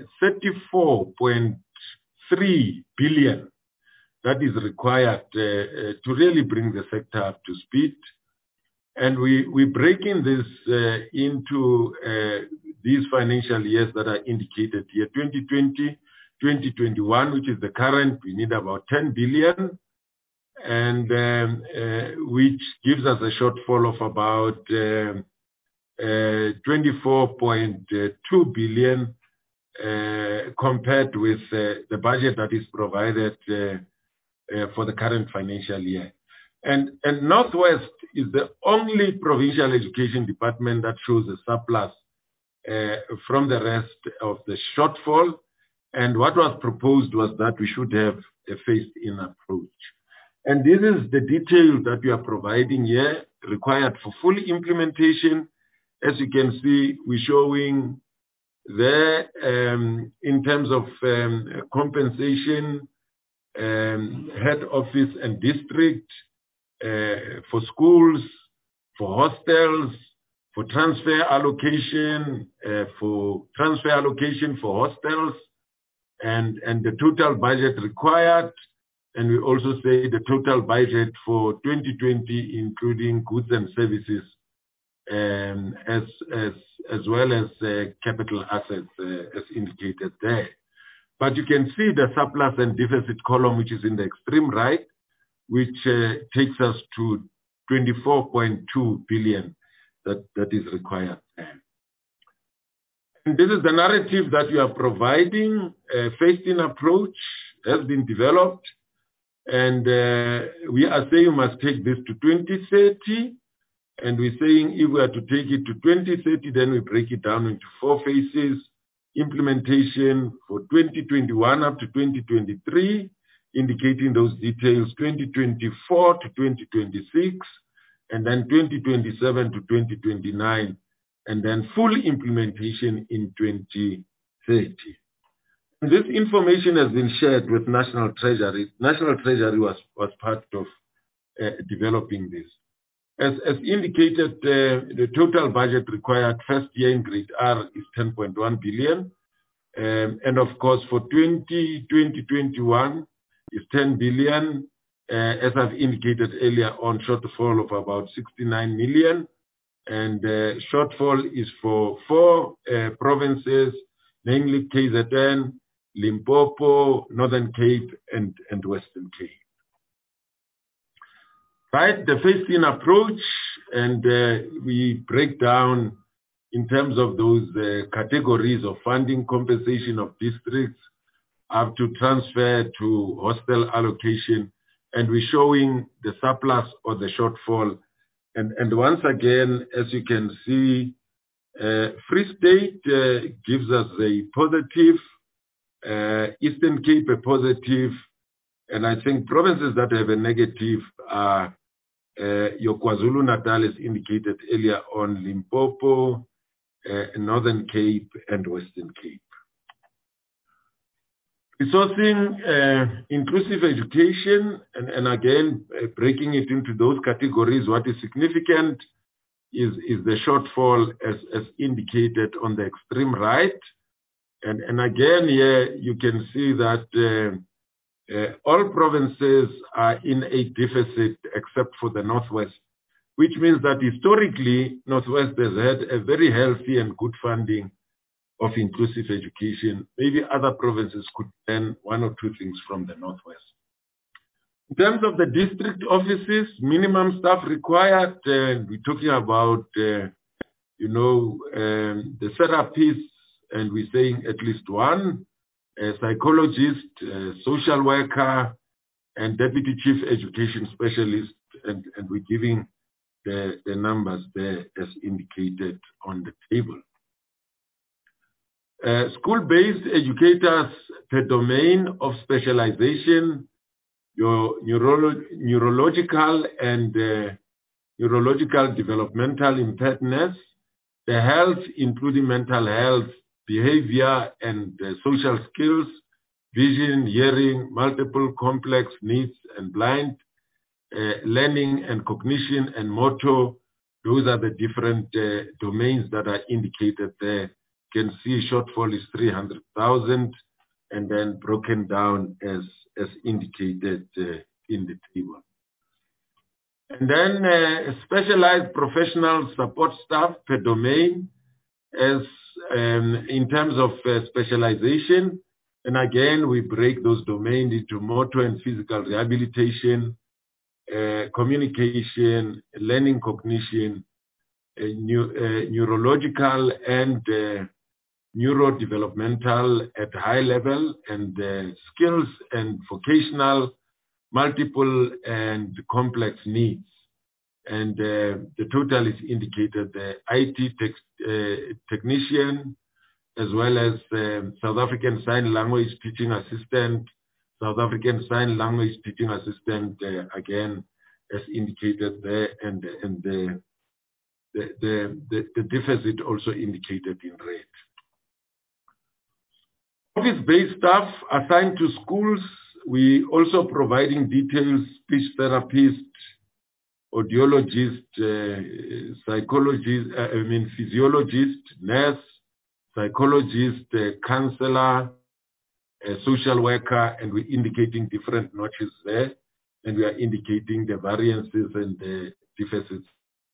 34.3 billion. That is required to really bring the sector up to speed. And we're breaking this into these financial years that are indicated here, 2020, 2021, which is the current, we need about 10 billion, and which gives us a shortfall of about 24.2 billion compared with the budget that is provided for the current financial year. And Northwest is the only provincial education department that shows a surplus from the rest of the shortfall. And what was proposed was that we should have a phased-in approach. And this is the detail that we are providing here, required for full implementation. As you can see, we're showing there in terms of compensation, head office and district, for schools, for hostels, for transfer allocation for hostels, and the total budget required. And we also say the total budget for 2020, including goods and services, as well as capital assets, as indicated there. But you can see the surplus and deficit column, which is in the extreme right, which takes us to 24.2 billion that is required. And this is the narrative that we are providing. A phased-in approach has been developed, and we are saying we must take this to 2030. And we're saying if we are to take it to 2030, then we break it down into 4 phases. Implementation for 2021 up to 2023, indicating those details, 2024 to 2026, and then 2027 to 2029, and then full implementation in 2030. And this information has been shared with National Treasury. National Treasury was part of developing this. As indicated, the total budget required first year in grade R is 10.1 billion. And of course, for 2021 is 10 billion. As I've indicated earlier on, shortfall of about 69 million. And shortfall is for 4 provinces, namely KZN, Limpopo, Northern Cape, and Western Cape. Right, the phased-in approach, and we break down in terms of those categories of funding, compensation of districts, up to transfer to hostel allocation, and we're showing the surplus or the shortfall. And once again, as you can see, Free State gives us a positive Eastern Cape a positive, and I think provinces that have a negative are your KwaZulu-Natal is indicated earlier on, Limpopo, Northern Cape, and Western Cape. Resourcing inclusive education, and again, breaking it into those categories, what is significant is the shortfall as indicated on the extreme right. And again, here you can see that all provinces are in a deficit except for the Northwest, which means that historically, Northwest has had a very healthy and good funding of inclusive education. Maybe other provinces could learn one or two things from the Northwest. In terms of the district offices, minimum staff required, we're talking about, the therapists, and we're saying at least one, a psychologist, a social worker, and deputy chief education specialist, and we're giving the numbers there as indicated on the table. School-based educators per domain of specialization, your neurological and neurological developmental impairedness, the health, including mental health, behavior, and social skills, vision, hearing, multiple complex needs and blind, learning and cognition and motor. Those are the different domains that are indicated there. You can see shortfall is 300,000 and then broken down as indicated in the table. And then specialized professional support staff per domain as in terms of specialization. And again, we break those domains into motor and physical rehabilitation, communication, learning cognition, neurological and neurodevelopmental at high level, and skills and vocational, multiple and complex needs. And the total is indicated, the IT technician, as well as South African Sign Language Teaching Assistant, South African Sign Language Teaching Assistant, again, as indicated there, and the deficit also indicated in red. Office-based staff assigned to schools, we also providing details, speech therapist, audiologist, psychologist, physiologist, nurse, psychologist, counselor, social worker, and we're indicating different notches there, and we are indicating the variances and the deficits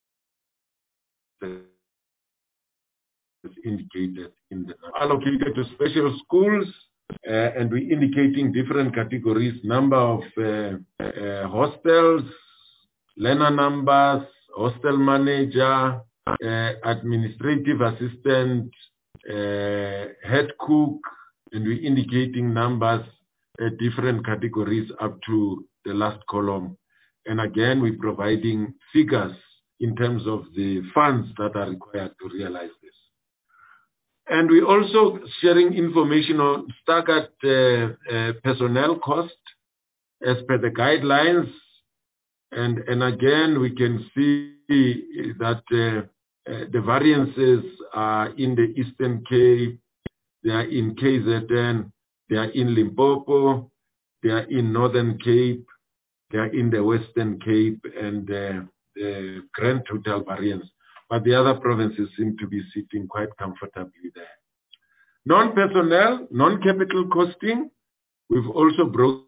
indicated in the allocated to special schools, and we're indicating different categories, number of hostels, learner numbers, hostel manager, administrative assistant, head cook, and we're indicating numbers at different categories up to the last column. And again, we're providing figures in terms of the funds that are required to realize this. And we're also sharing information on staggered personnel cost as per the guidelines. And again, we can see that the variances are in the Eastern Cape, they are in KZN, they are in Limpopo, they are in Northern Cape, they are in the Western Cape, and the grand total variance. But the other provinces seem to be sitting quite comfortably there. Non-personnel, non-capital costing, we've also broken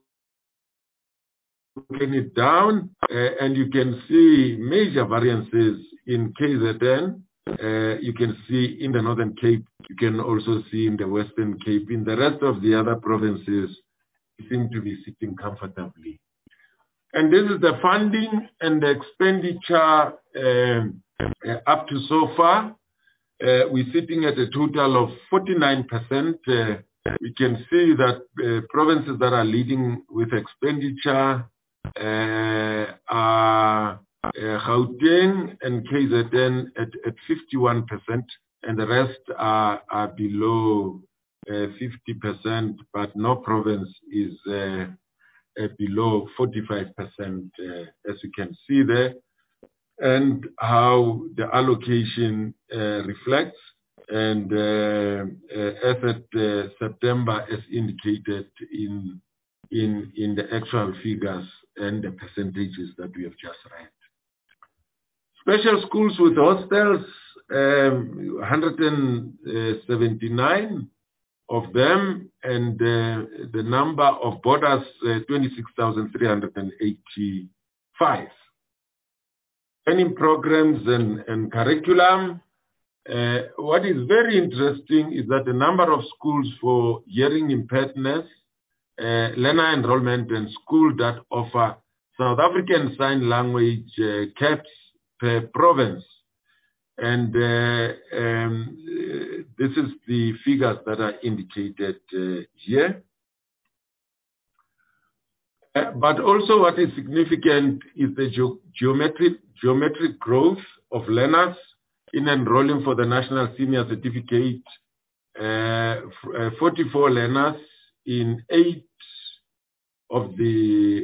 it down, and you can see major variances in KZN. You can see in the Northern Cape, you can also see in the Western Cape. In the rest of the other provinces, we seem to be sitting comfortably. And this is the funding and the expenditure up to so far. We're sitting at a total of 49%. We can see that provinces that are leading with expenditure are Gauteng and KZN at 51%, and the rest are below 50%, but no province is below 45%, as you can see there, and how the allocation reflects. And as at September, as indicated in the actual figures and the percentages that we have just read. Special schools with hostels, 179 of them, and the number of boarders, 26,385. Training programs and curriculum. What is very interesting is that the number of schools for hearing impairedness, learner enrollment, and schools that offer South African Sign Language CAPS per province. And this is the figures that are indicated here. But also what is significant is the geometric growth of learners in enrolling for the National Senior Certificate. 44 learners in 8 of the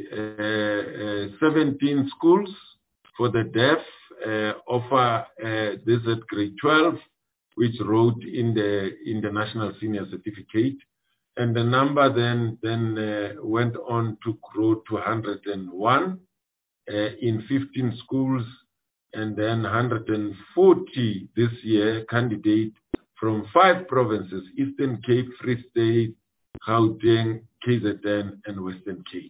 17 schools for the deaf offer this at grade 12, which wrote in the National Senior Certificate. And the number then went on to grow to 101 in 15 schools, and then 140 this year candidate from 5 provinces: Eastern Cape, Free State, Gauteng, KZN, and Western Cape.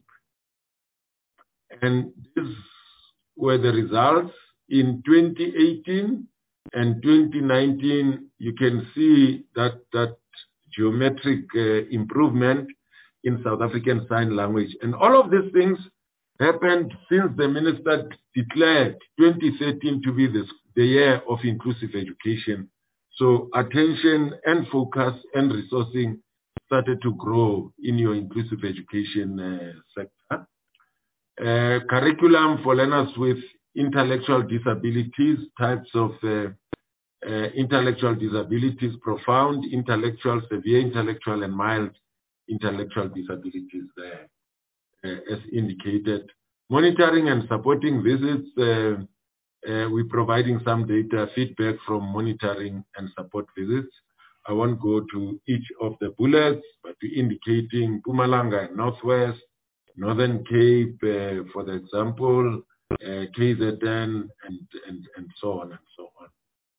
And these were the results in 2018 and 2019. You can see that geometric improvement in South African Sign Language. And all of these things happened since the minister declared 2013 to be the year of inclusive education. So attention and focus and resourcing started to grow in your inclusive education sector. Curriculum for learners with intellectual disabilities, types of intellectual disabilities: profound intellectual, severe intellectual, and mild intellectual disabilities there, as indicated. Monitoring and supporting visits, we're providing some data feedback from monitoring and support visits. I won't go to each of the bullets, but we're indicating Mpumalanga and Northwest, Northern Cape, for the example, KZN, and so on and so on.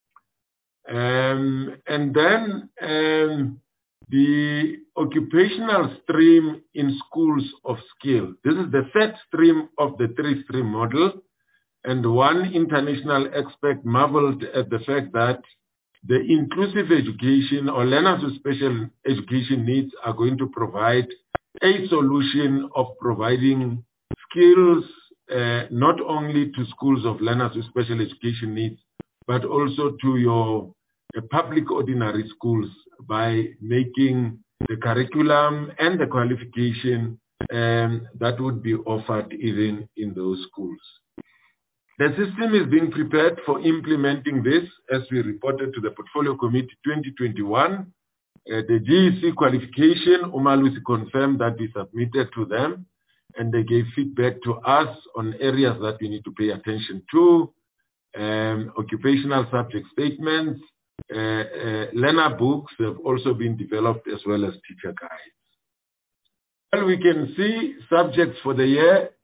And then the occupational stream in schools of skill. This is the third stream of the 3-stream model. And one international expert marveled at the fact that the inclusive education or learners with special education needs are going to provide a solution of providing skills not only to schools of learners with special education needs, but also to your public ordinary schools by making the curriculum and the qualification that would be offered even in those schools. The system is being prepared for implementing this, as we reported to the Portfolio Committee 2021. The GEC qualification, Umalusi confirmed that we submitted to them, and they gave feedback to us on areas that we need to pay attention to. Occupational subject statements, learner books have also been developed, as well as teacher guides. Well, we can see subjects for the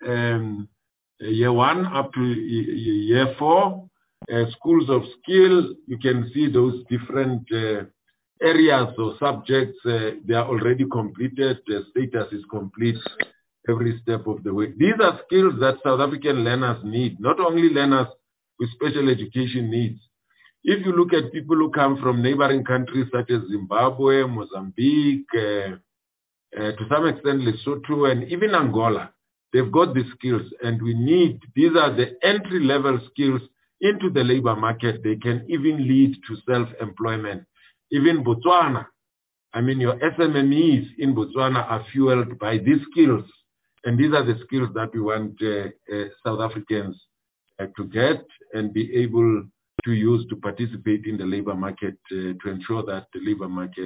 year 1 up to year 4. Schools of skill, you can see those different areas or subjects. They are already completed. The status is complete every step of the way. These are skills that South African learners need, not only learners with special education needs. If you look at people who come from neighboring countries such as Zimbabwe, Mozambique, to some extent Lesotho, and even Angola, they've got the skills, and we need, these are the entry-level skills into the labor market. They can even lead to self-employment. Even Botswana, I mean, your SMMEs in Botswana are fueled by these skills, and these are the skills that we want South Africans to get and be able to use to participate in the labor market, to ensure that the labor market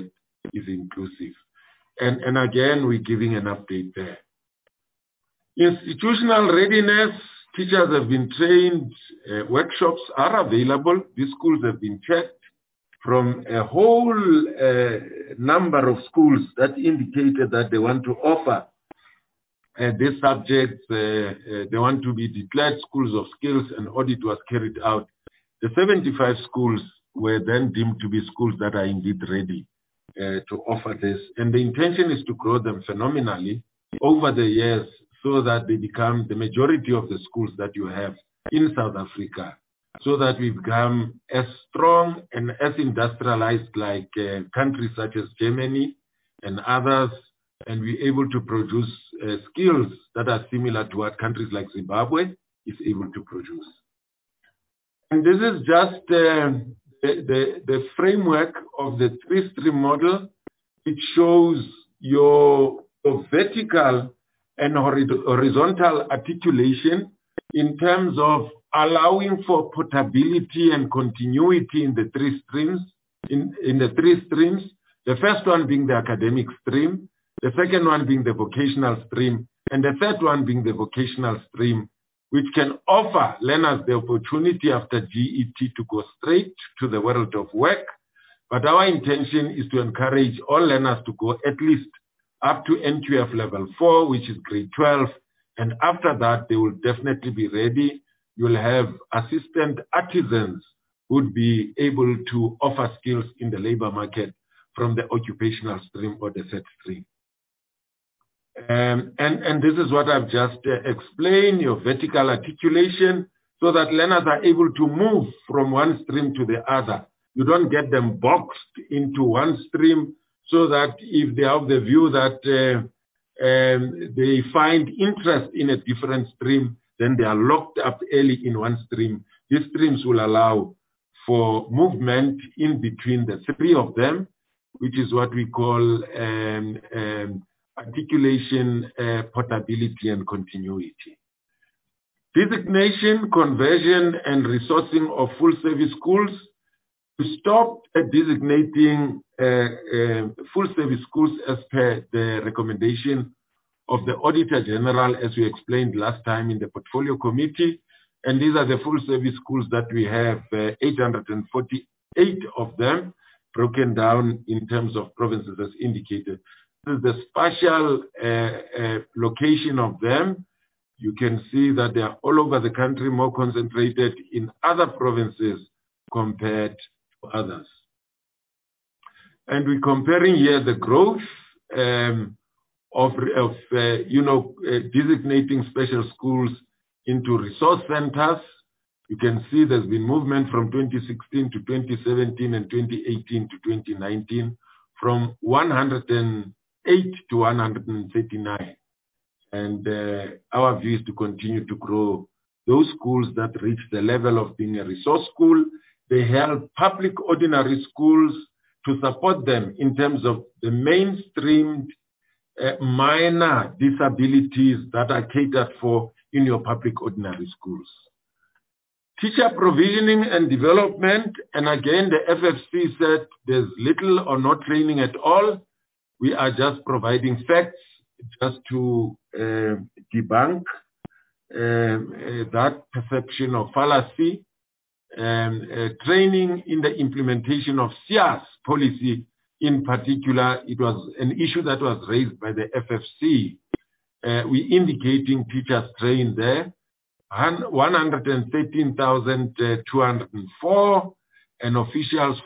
is inclusive. And again, we're giving an update there. Institutional readiness, teachers have been trained, workshops are available. These schools have been checked from a whole number of schools that indicated that they want to offer these subjects. They want to be declared schools of skills, and audit was carried out. The 75 schools were then deemed to be schools that are indeed ready to offer this. And the intention is to grow them phenomenally over the years so that they become the majority of the schools that you have in South Africa, so that we become as strong and as industrialized like countries such as Germany and others, and we're able to produce skills that are similar to what countries like Zimbabwe is able to produce. And this is just the framework of the three-stream model. It shows your vertical and horizontal articulation in terms of allowing for portability and continuity in the three streams. In the three streams, the first one being the academic stream, the second one being the vocational stream, and the third one being the vocational stream, which can offer learners the opportunity after GET to go straight to the world of work. But our intention is to encourage all learners to go at least up to NQF level 4, which is grade 12. And after that, they will definitely be ready. You'll have assistant artisans who would be able to offer skills in the labor market from the occupational stream or the third stream. And this is what I've just explained, your vertical articulation, so that learners are able to move from one stream to the other. You don't get them boxed into one stream, so that if they have the view that they find interest in a different stream, then they are locked up early in one stream. These streams will allow for movement in between the three of them, which is what we call articulation, portability, and continuity. Designation, conversion, and resourcing of full-service schools. We stopped designating full-service schools as per the recommendation of the Auditor General, as we explained last time in the Portfolio Committee. And these are the full-service schools that we have, 848 of them, broken down in terms of provinces as indicated. This is the spatial location of them. You can see that they are all over the country, more concentrated in other provinces compared to others. And we're comparing here the growth of designating special schools into resource centers. You can see there's been movement from 2016 to 2017 and 2018 to 2019 from 108 to 139. And our view is to continue to grow those schools that reach the level of being a resource school. They help public ordinary schools to support them in terms of the mainstreamed minor disabilities that are catered for in your public ordinary schools. Teacher provisioning and development, and again, the FFC said there's little or no training at all. We are just providing facts just to debunk that perception of fallacy. Training in the implementation of SIAS policy in particular, it was an issue that was raised by the FFC. We indicating teachers trained there, 113,204, and officials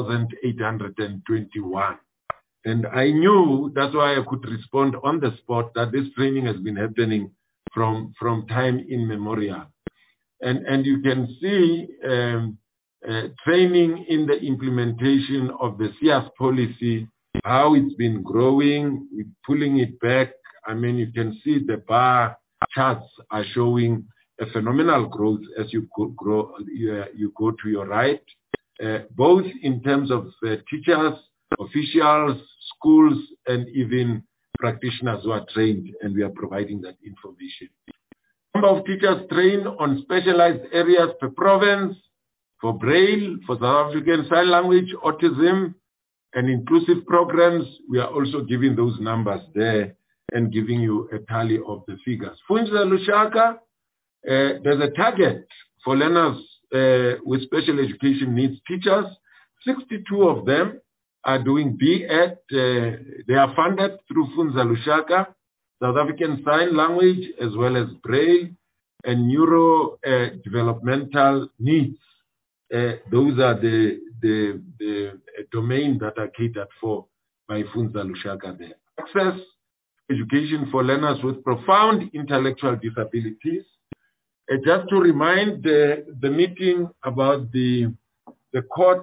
5,821. And I knew, that's why I could respond on the spot, that this training has been happening from time immemorial. And you can see training in the implementation of the SIAS policy, how it's been growing, we're pulling it back. I mean, you can see the bar charts are showing a phenomenal growth as you go to your right, both in terms of teachers, officials, schools, and even practitioners who are trained, and we are providing that information. Number of teachers trained on specialized areas per province, for Braille, for South African Sign Language, autism, And inclusive programs, we are also giving those numbers there and giving you a tally of the figures. Funza Lushaka, there's a target for learners with special education needs teachers. 62 of them are doing B.Ed. They are funded through Funza Lushaka, South African Sign Language, as well as Braille and Neuro developmental needs. Those are the domain that are catered for by Funza Lushaka there. Access education for learners with profound intellectual disabilities. Just to remind the meeting about the court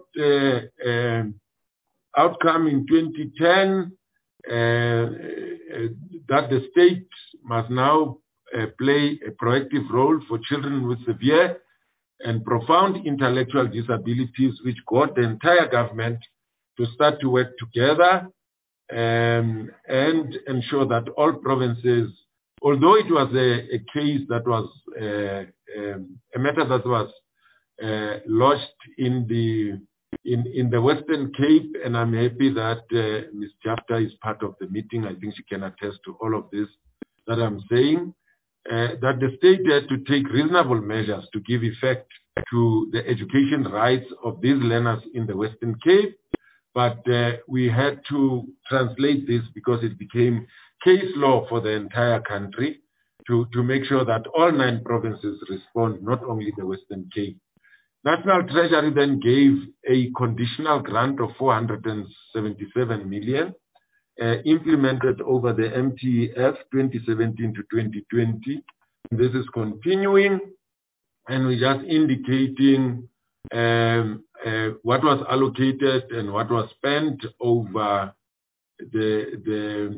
outcome in 2010, that the state must now play a proactive role for children with severe and profound intellectual disabilities, which got the entire government to start to work together and ensure that all provinces, although it was a case that was a matter that was lodged in the Western Cape, and I'm happy that Ms. Jafta is part of the meeting. I think she can attest to all of this that I'm saying, that the state had to take reasonable measures to give effect to the education rights of these learners in the Western Cape. But we had to translate this because it became case law for the entire country to make sure that all 9 provinces respond, not only the Western Cape. National Treasury then gave a conditional grant of 477 million, implemented over the MTEF 2017 to 2020. This is continuing, and we're just indicating what was allocated and what was spent over the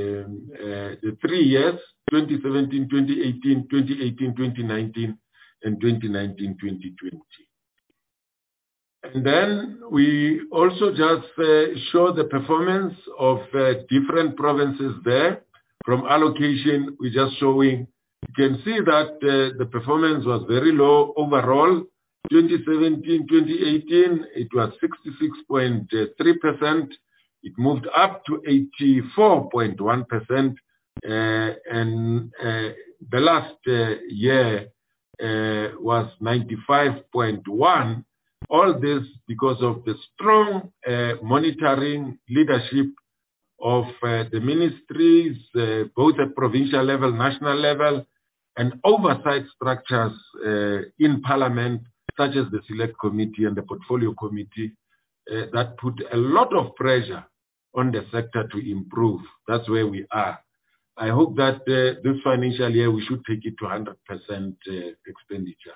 3 years, 2017, 2018, 2018, 2019, and 2019, 2020. And then we also just show the performance of different provinces there. From allocation, we're just showing, you can see that the performance was very low overall. 2017, 2018, it was 66.3%. It moved up to 84.1%. And the last year was 95.1%. All this because of the strong monitoring leadership of the ministries, both at provincial level, national level, and oversight structures in Parliament, such as the Select Committee and the Portfolio Committee, that put a lot of pressure on the sector to improve. That's where we are. I hope that this financial year we should take it to 100% expenditure.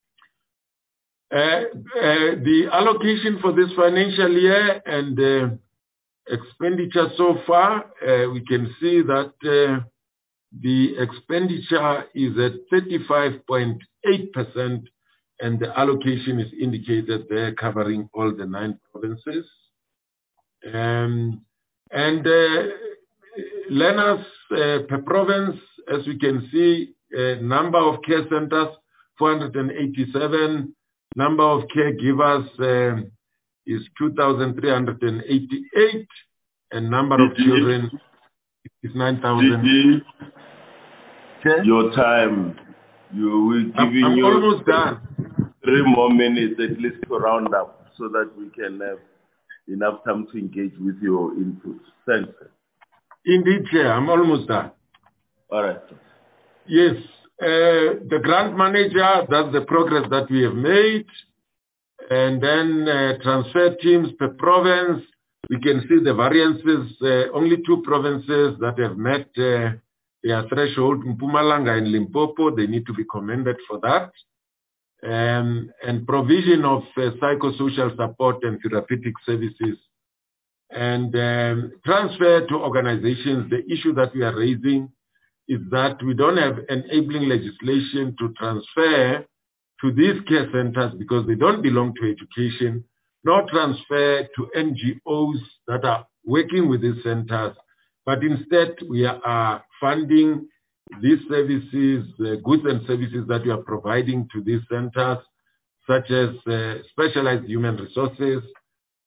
The allocation for this financial year and expenditure so far, we can see that the expenditure is at 35.8%, and the allocation is indicated there, covering all the 9 provinces. And learners per province, as we can see, number of care centers, 487. Number of caregivers is 2,388, and number of children is 9,000. Your time. We're giving I'm you almost done. 3 more minutes at least to round up so that we can have enough time to engage with your inputs. Thanks. Indeed, Chair, I'm almost done. All right. Yes. The grant manager, that's the progress that we have made. And then transfer teams per province, we can see the variances. Only 2 provinces that have met their threshold, Mpumalanga and Limpopo. They need to be commended for that. And provision of psychosocial support and therapeutic services. And transfer to organizations, the issue that we are raising is that we don't have enabling legislation to transfer to these care centers because they don't belong to education, nor transfer to NGOs that are working with these centers, but instead we are funding these services, the goods and services that we are providing to these centers, such as specialized human resources,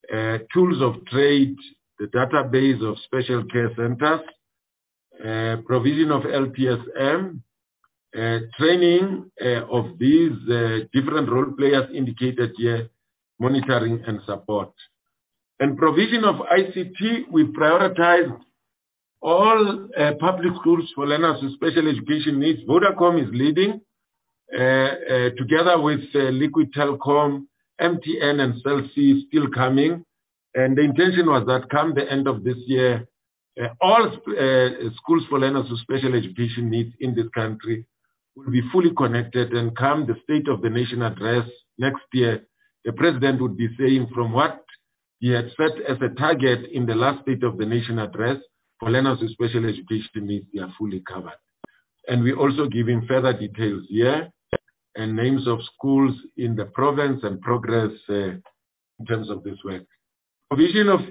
tools of trade, the database of special care centers, provision of LTSM, training of these different role players indicated here, monitoring and support. And provision of ICT, we prioritized all public schools for learners with special education needs. Vodacom is leading, together with Liquid Telecom, MTN and Cell C still coming. And the intention was that come the end of this year, all schools for learners with special education needs in this country will be fully connected, and come the State of the Nation address next year, the President would be saying from what he had set as a target in the last State of the Nation address for learners with special education needs, they are fully covered. And we also give him further details here and names of schools in the province and progress in terms of this work. Provision of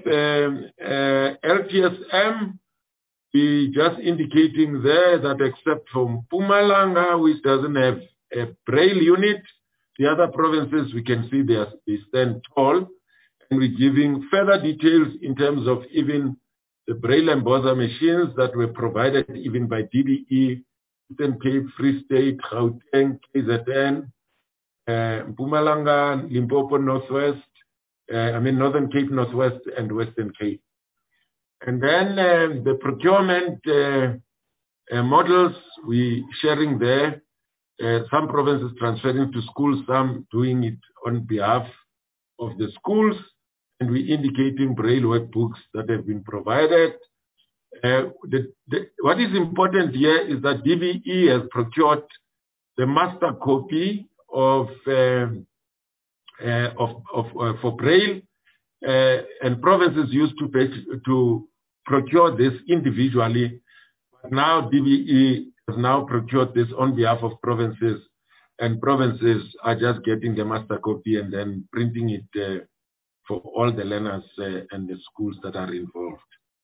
LTSM, we just indicating there that except for Mpumalanga, which doesn't have a Braille unit, the other provinces we can see they stand tall, and we're giving further details in terms of even the Braille embosser machines that were provided even by DBE, Eastern Cape, Free State, Gauteng, KZN, Mpumalanga, Limpopo, Northwest, Northern Cape, Northwest, and Western Cape. And then the procurement models we sharing there, some provinces transferring to schools, some doing it on behalf of the schools, and we indicating Braille workbooks that have been provided. What is important here is that DBE has procured the master copy of for Braille, and provinces used to procure this individually. But now DBE has now procured this on behalf of provinces, and provinces are just getting the master copy and then printing it for all the learners and the schools that are involved.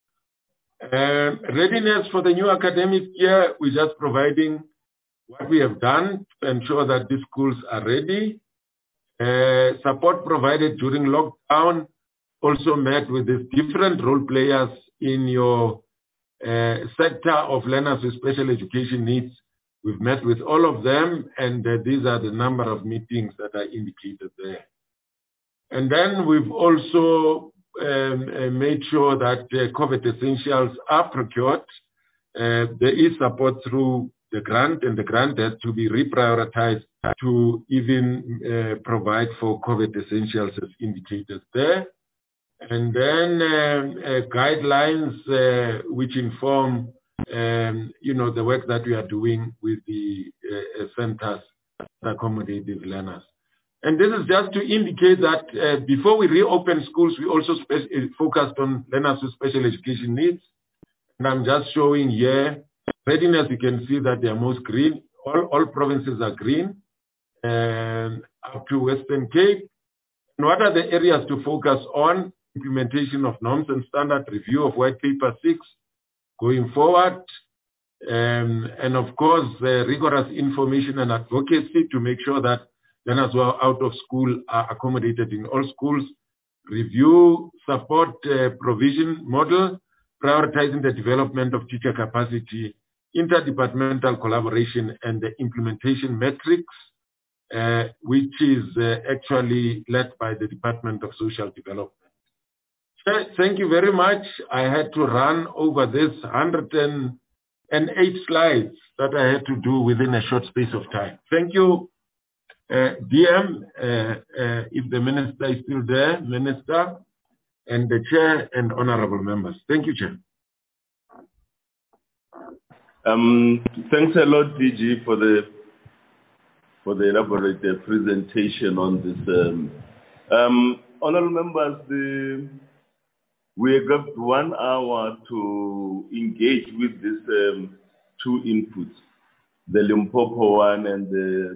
Readiness for the new academic year, we're just providing what we have done to ensure that these schools are ready. Support provided during lockdown, also met with these different role players in your sector of learners with special education needs. We've met with all of them, and these are the number of meetings that are indicated there. And then we've also made sure that COVID essentials are procured. There is support through the grant, and the grant has to be reprioritized to even provide for COVID essentials as indicated there. And then guidelines which inform, the work that we are doing with the centers that accommodate these learners. And this is just to indicate that before we reopen schools, we also focused on learners with special education needs. And I'm just showing here, readiness, you can see that they are most green. All provinces are green, up to Western Cape. And what are the areas to focus on? Implementation of norms and standard, review of white paper 6 going forward. And of course, rigorous information and advocacy to make sure that learners who are out of school are accommodated in all schools. Review, support provision model, prioritizing the development of teacher capacity, interdepartmental collaboration, and the implementation metrics, which is actually led by the Department of Social Development. Thank you very much. I had to run over this 108 slides that I had to do within a short space of time. Thank you, DM, if the Minister is still there, Minister, and the Chair and honorable members. Thank you, Chair. Thanks a lot, DG, for the elaborate presentation on this. Honorable members, we have got 1 hour to engage with these two inputs, the Limpopo one and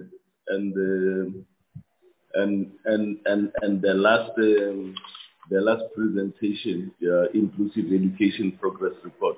the last presentation, Inclusive Education Progress Report.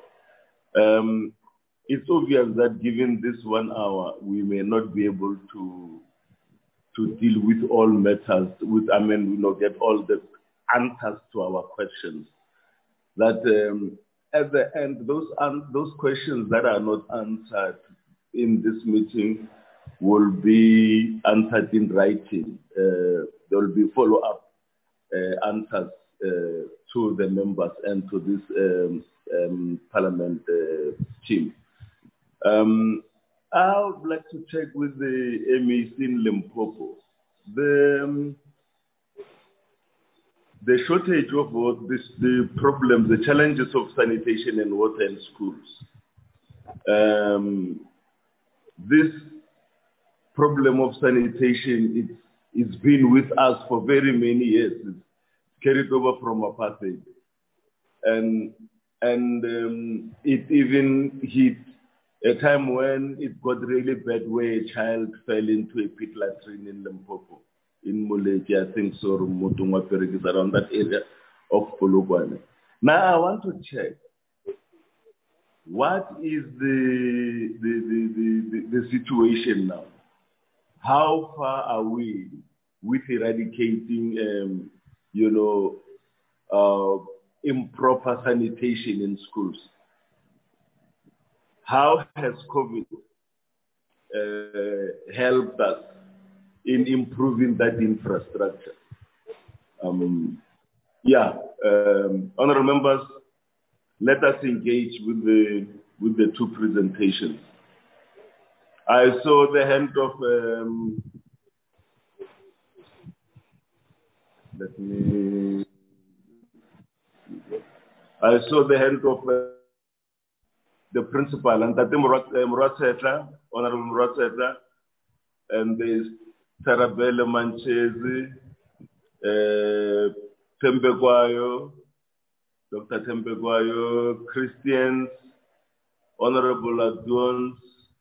It's obvious that given this 1 hour, we may not be able to deal with all matters, get all the answers to our questions. That at the end, those questions that are not answered in this meeting will be answered in writing. There will be follow-up answers to the members and to this parliament team. I would like to check with the MEC in Limpopo. The shortage of water, the problems, the challenges of sanitation and water in schools. This problem of sanitation, it's been with us for very many years. It's carried over from apartheid. And it even hit a time when it got really bad where a child fell into a pit latrine in Limpopo, in Moleki, I think so, Mutungwa Perikis, around that area of Polokwane. Now I want to check, what is the situation now? How far are we with eradicating, improper sanitation in schools? How has COVID helped us in improving that infrastructure? Honorable members, let us engage with the two presentations. I saw the hand of the principal, and Tate Muratsetla, Honorable Muratsetla, and there's Tarabella Manchezi, Tembeguayo, Dr. Tembeguayo, Christians, Honorable Aduans.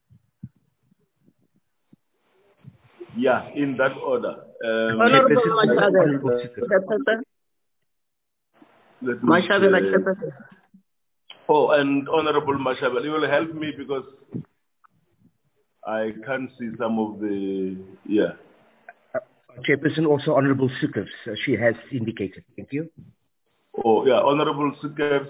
Yeah, in that order. Honorable Mashabel. Oh, and Honorable Mashabel, you will help me because I can't see some of the, Chairperson, also Honorable Sukers, she has indicated. Thank you. Oh, yeah, Honorable Sukers.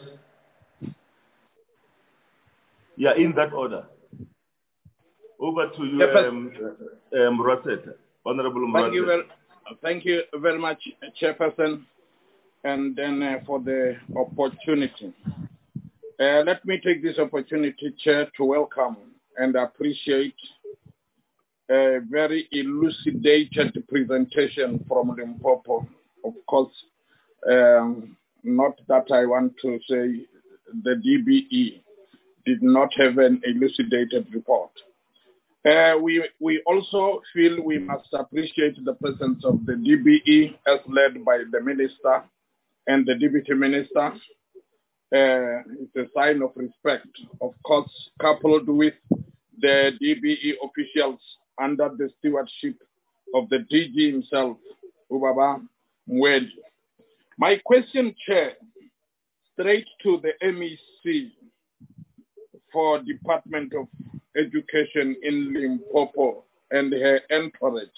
Yeah, in that order. Over to you, Muraseta. Honorable Muraseta. Thank you very much, Chairperson, and then for the opportunity. Let me take this opportunity, Chair, to welcome and appreciate a very elucidated presentation from Limpopo. Of course, not that I want to say the DBE did not have an elucidated report. We also feel we must appreciate the presence of the DBE as led by the Minister and the Deputy Minister. It's a sign of respect, of course, coupled with the DBE officials under the stewardship of the DG himself, Ubaba Mwedi. My question, Chair, straight to the MEC for Department of Education in Limpopo and her entourage.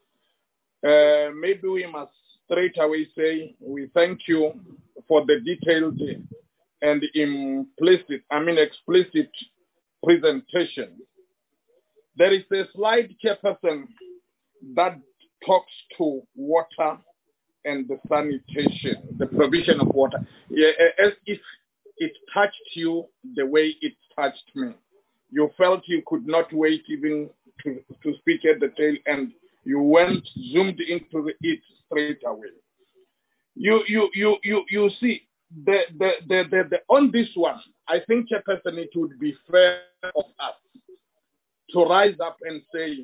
Maybe we must straight away say we thank you for the detailed and explicit presentation. There is a slide, Chairperson, that talks to water and the sanitation, the provision of water, as if it touched you the way it touched me. You felt you could not wait even to speak at the tail end. You zoomed into it straight away. You see, on this one, I think, Chairperson, it would be fair of us to rise up and say,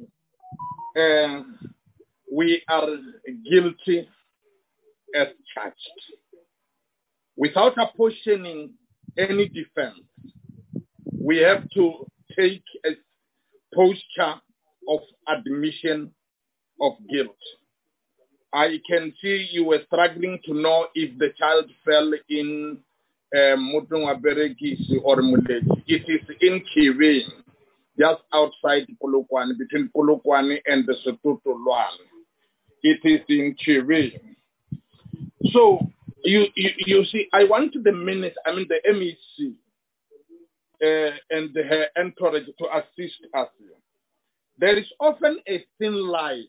we are guilty as charged. Without apportioning any defense, we have to take a posture of admission of guilt. I can see you were struggling to know if the child fell in Mutungwa Berekisi or Muleki. It is in Kiwe, just outside Polokwane, between Polokwane and the Sotutu Luan. It is in Kiwe. So you see, I want the MEC and her entourage to assist us. There is often a thin line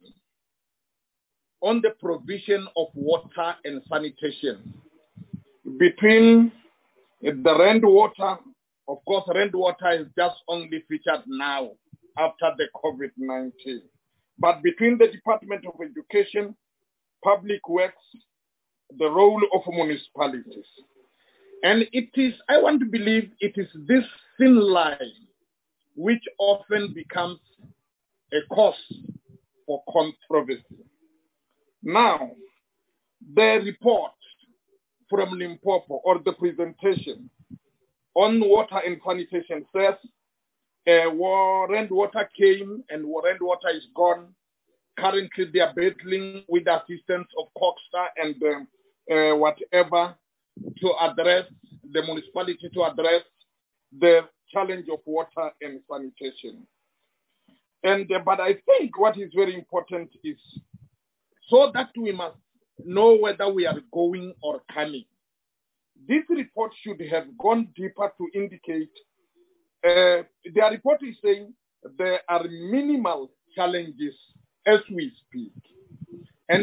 on the provision of water and sanitation between the Rand Water. Of course, Rand Water is just only featured now after the COVID-19. But between the Department of Education, Public Works, the role of municipalities. And it is, I want to believe it is this thin line which often becomes a cause for controversy. Now, the report from Limpopo, or the presentation on water and sanitation, says Rand Water came and Rand Water is gone. Currently, they are battling with the assistance of Coxstar and whatever to address the municipality, to address the challenge of water and sanitation. And but I think what is very important is so that we must know whether we are going or coming. This report should have gone deeper to indicate, their report is saying there are minimal challenges as we speak. And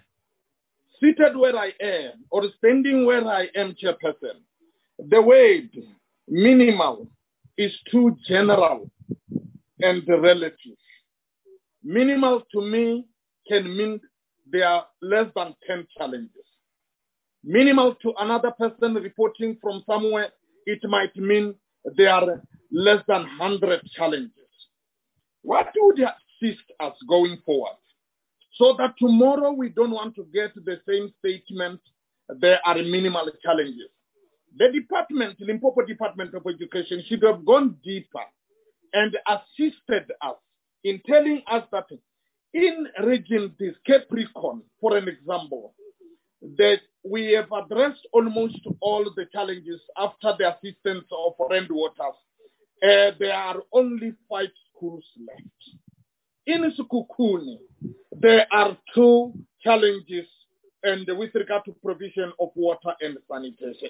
seated where I am, or standing where I am, Chairperson, the word minimal is too general and relative. Minimal to me can mean there are less than 10 challenges. Minimal to another person reporting from somewhere, it might mean there are less than 100 challenges. What would assist us going forward? So that tomorrow we don't want to get the same statement, there are minimal challenges. The department, Limpopo Department of Education, should have gone deeper and assisted us in telling us that in region this Capricorn, for an example, that we have addressed almost all the challenges after the assistance of Rand Waters. There are only 5 schools left. In Sekhukhune, there are 2 challenges, and with regard to provision of water and sanitation.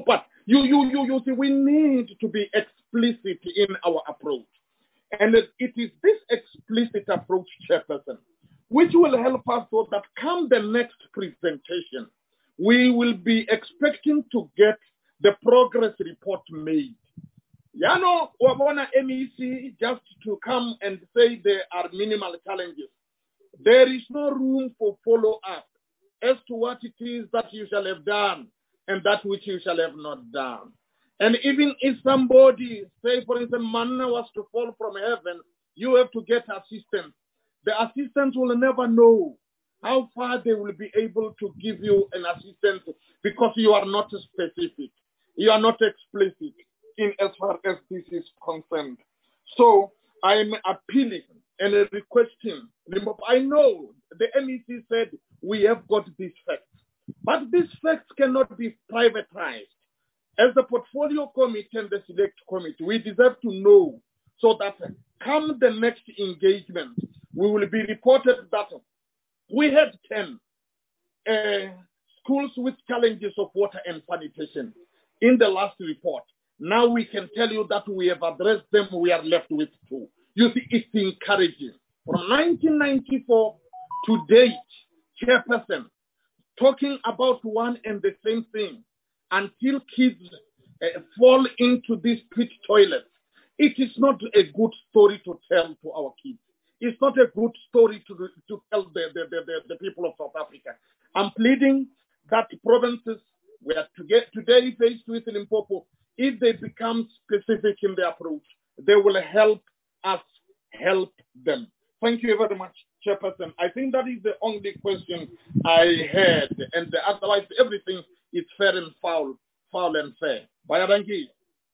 You see, we need to be explicit in our approach. And it is this explicit approach, Chairperson, which will help us so that come the next presentation, we will be expecting to get the progress report made. Yano Wabona MEC just to come and say there are minimal challenges. There is no room for follow-up as to what it is that you shall have done and that which you shall have not done. And even if somebody, say for instance, manna was to fall from heaven, you have to get assistance. The assistants will never know how far they will be able to give you an assistance because you are not specific. You are not explicit in as far as this is concerned. So I'm appealing and requesting. I know the MEC said we have got these facts, but these facts cannot be privatized. As the portfolio committee and the select committee, we deserve to know so that come the next engagement, we will be reported that we had 10 schools with challenges of water and sanitation in the last report. Now we can tell you that we have addressed them, we are left with 2. You see, it's encouraging. From 1994 to date, Chairperson, talking about one and the same thing until kids fall into these pit toilets. It is not a good story to tell to our kids. It's not a good story to tell the people of South Africa. I'm pleading that provinces were today faced with Limpopo, if they become specific in their approach, they will help us help them. Thank you very much, Chairperson. I think that is the only question I had, and otherwise everything is fair and foul and fair. Bayarangi.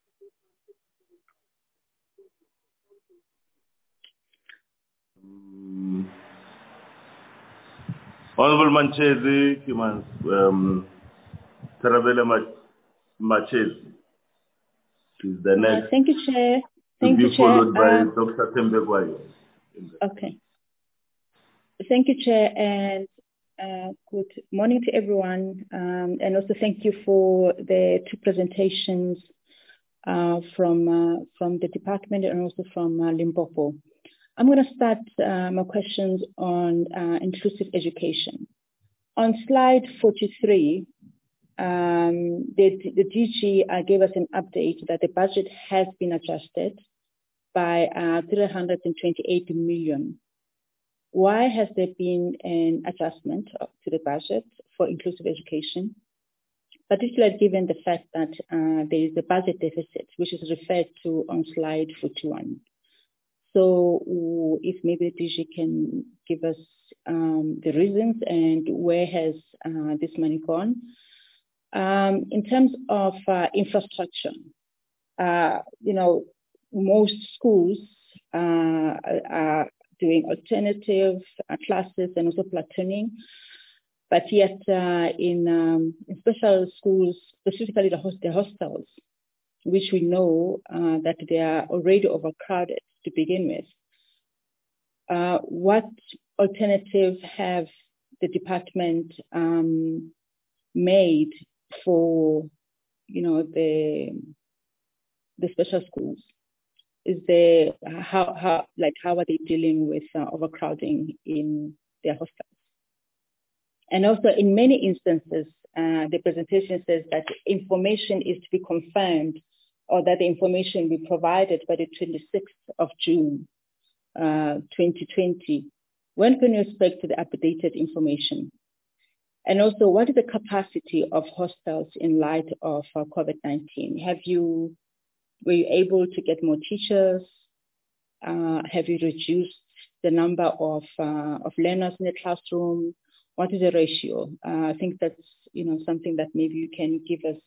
Honorable Manchezi, Tarabella Machezi is the next. Thank you, Chair. Thank you, Chair. Followed by Dr. Tembegwayo. Okay. Thank you, Chair, and Good morning to everyone, and also thank you for the two presentations from the department and also from Limpopo. I'm going to start my questions on inclusive education. On slide 43, the DG gave us an update that the budget has been adjusted by 328 million. Why has there been an adjustment to the budget for inclusive education, particularly given the fact that there is a budget deficit, which is referred to on slide 41? So if maybe the DG can give us the reasons and where has this money gone? In terms of infrastructure, most schools are doing alternative classes and also platooning, but yet in special schools, specifically the hostels, which we know that they are already overcrowded to begin with. What alternatives have the department made for, the special schools? Is there how are they dealing with overcrowding in their hostels? And also, in many instances, the presentation says that information is to be confirmed, or that the information be provided by the 26th of June, 2020. When can you expect the updated information? And also, what is the capacity of hostels in light of COVID-19? Were you able to get more teachers? Have you reduced the number of learners in the classroom? What is the ratio? I think that's something that maybe you can give us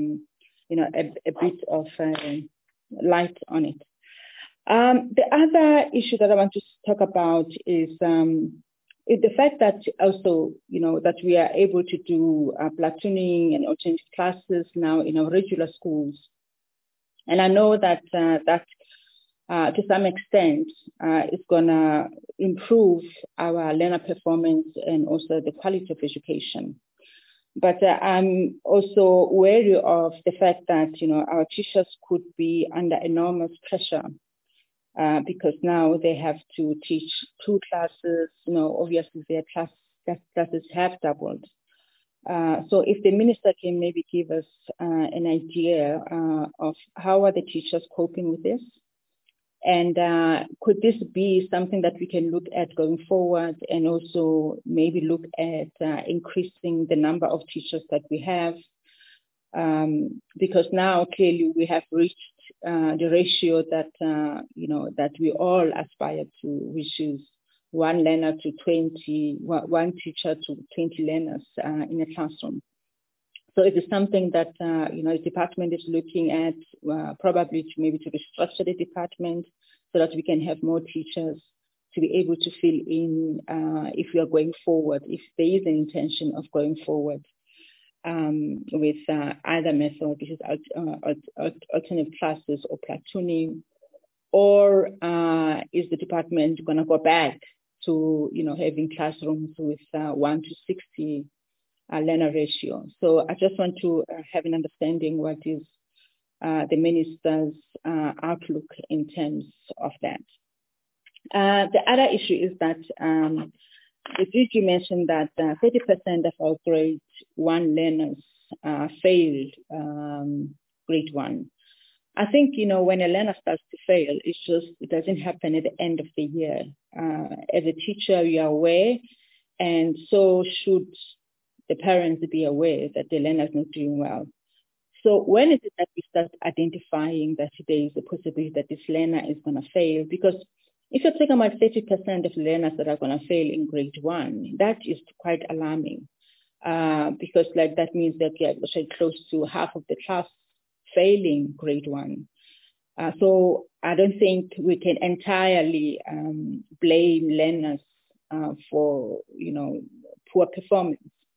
a bit of light on it. The other issue that I want to talk about is the fact that also that we are able to do platooning and alternative classes now in our regular schools. And I know that to some extent is going to improve our learner performance and also the quality of education. But I'm also wary of the fact that our teachers could be under enormous pressure because now they have to teach 2 classes. Obviously their classes have doubled. So if the minister can maybe give us an idea of how are the teachers coping with this, and could this be something that we can look at going forward, and also maybe look at increasing the number of teachers that we have, because now clearly we have reached the ratio that that we all aspire to, which is 1 learner to 20, 1 teacher to 20 learners in a classroom. So it is something that the department is looking at, probably to restructure the department so that we can have more teachers to be able to fill in if we are going forward, if there is an intention of going forward with either method, which is alternative classes or platooning, or is the department going to go back to having classrooms with 1 to 60 learner ratio? So I just want to have an understanding what is the minister's outlook in terms of that. The other issue is that the DG mentioned that 30% of our grade 1 learners failed grade 1. I think, when a learner starts to fail, it doesn't happen at the end of the year. As a teacher, you are aware, and so should the parents be aware that the learner is not doing well. So when is it that we start identifying that there is a possibility that this learner is going to fail? Because if you're talking about 30% of learners that are going to fail in grade 1, that is quite alarming, because that means that you are close to half of the class failing grade 1. So I don't think we can entirely blame learners for poor performance.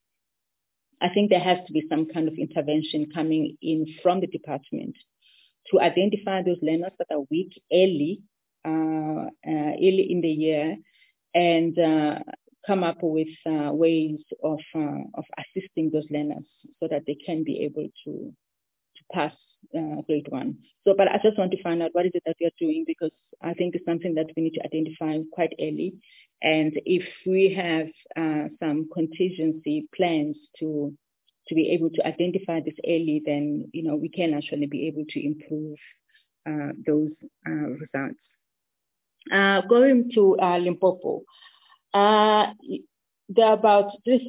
I think there has to be some kind of intervention coming in from the department to identify those learners that are weak early in the year, and come up with ways of assisting those learners so that they can be able to pass grade 1. So, but I just want to find out what is it that we are doing, because I think it's something that we need to identify quite early. And if we have some contingency plans to be able to identify this early, then, we can actually be able to improve those results. Going to Limpopo, there are about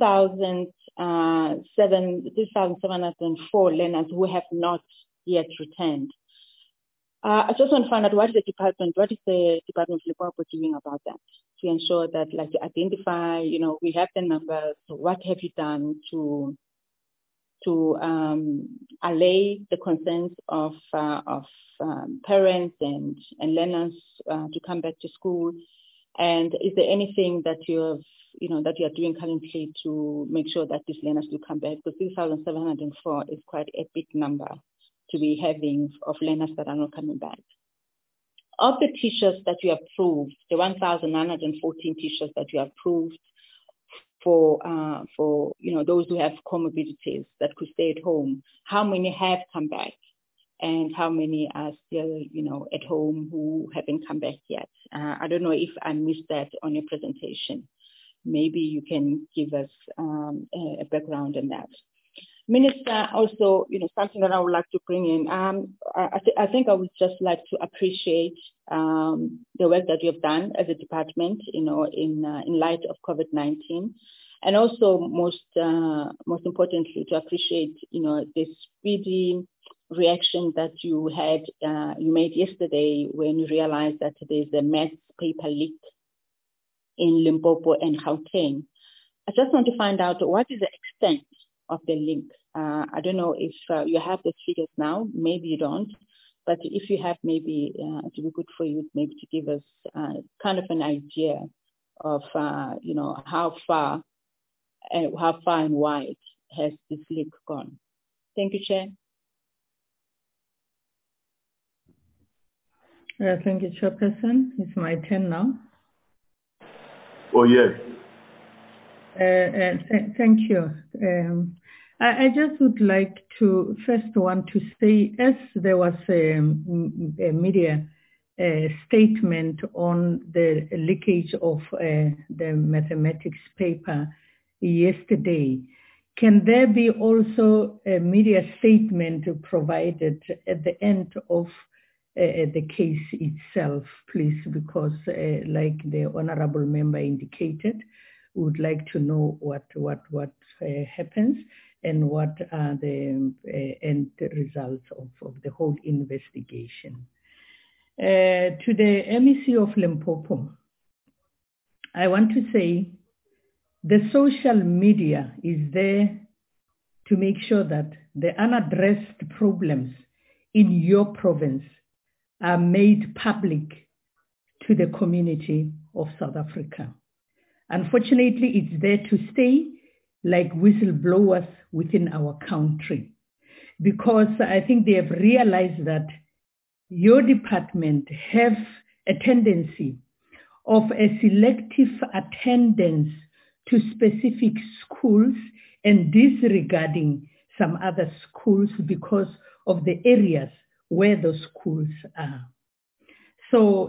3,704 learners who have not yet returned. I just want to find out what is the Department of Limpopo doing about that, to ensure that, to identify, we have the numbers. So what have you done to allay the concerns of parents and learners to come back to school? And is there anything that you have, that you are doing currently to make sure that these learners will come back? Because 3,704 is quite a big number to be having of learners that are not coming back. Of the teachers that you approved, the 1,914 teachers that you approved for those who have comorbidities that could stay at home, how many have come back? And how many are still, at home who haven't come back yet? I don't know if I missed that on your presentation. Maybe you can give us a background on that. Minister, also, something that I would like to bring in. I think I would just like to appreciate the work that you have done as a department, in light of COVID-19, and also most importantly to appreciate, the speedy reaction that you made yesterday when you realized that there's a maths paper leak in Limpopo and Gauteng. I just want to find out what is the extent of the link. I don't know if you have the figures now, maybe you don't, but if you have, maybe it would be good for you maybe to give us kind of an idea of, how far and wide has this link gone. Thank you, Chair. Thank you, Chairperson. It's my turn now. Oh, yes. Thank you. I just would like to first want to say, as there was a media statement on the leakage of the mathematics paper yesterday, can there be also a media statement provided at the end of the case itself, please? Because like the honorable member indicated, we would like to know what happens and what are the end results of the whole investigation. To the MEC of Limpopo, I want to say the social media is there to make sure that the unaddressed problems in your province are made public to the community of South Africa. Unfortunately, it's there to stay like whistleblowers within our country, because I think they have realized that your department have a tendency of a selective attendance to specific schools and disregarding some other schools because of the areas where those schools are. So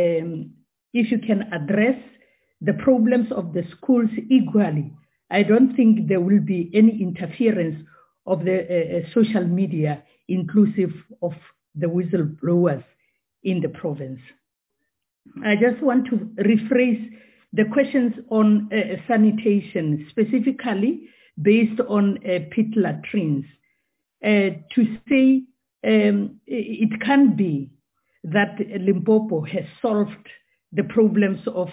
if you can address the problems of the schools equally, I don't think there will be any interference of the social media, inclusive of the whistleblowers in the province. I just want to rephrase the questions on sanitation, specifically based on pit latrines, to say it can be that Limpopo has solved the problems of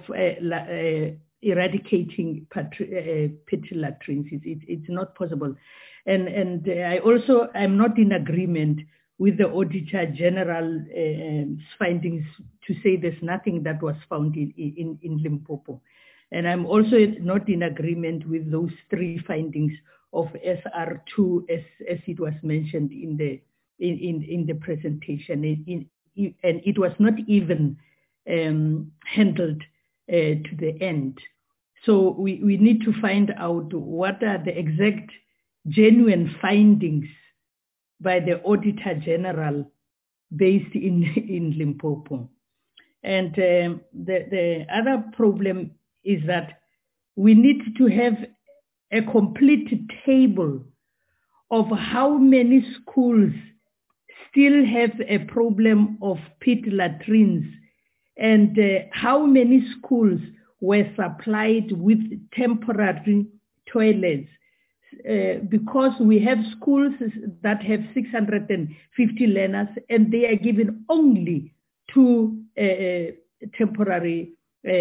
eradicating pit latrines. It's not possible. And I also am not in agreement with the Auditor General's findings to say there's nothing that was found in Limpopo. And I'm also not in agreement with those three findings of SR2 as it was mentioned in the presentation. And it was not even handled to the end. So we need to find out what are the exact genuine findings by the Auditor General based in Limpopo. And the other problem is that we need to have a complete table of how many schools still have a problem of pit latrines and how many schools were supplied with temporary toilets. Because we have schools that have 650 learners and they are given only 2 temporary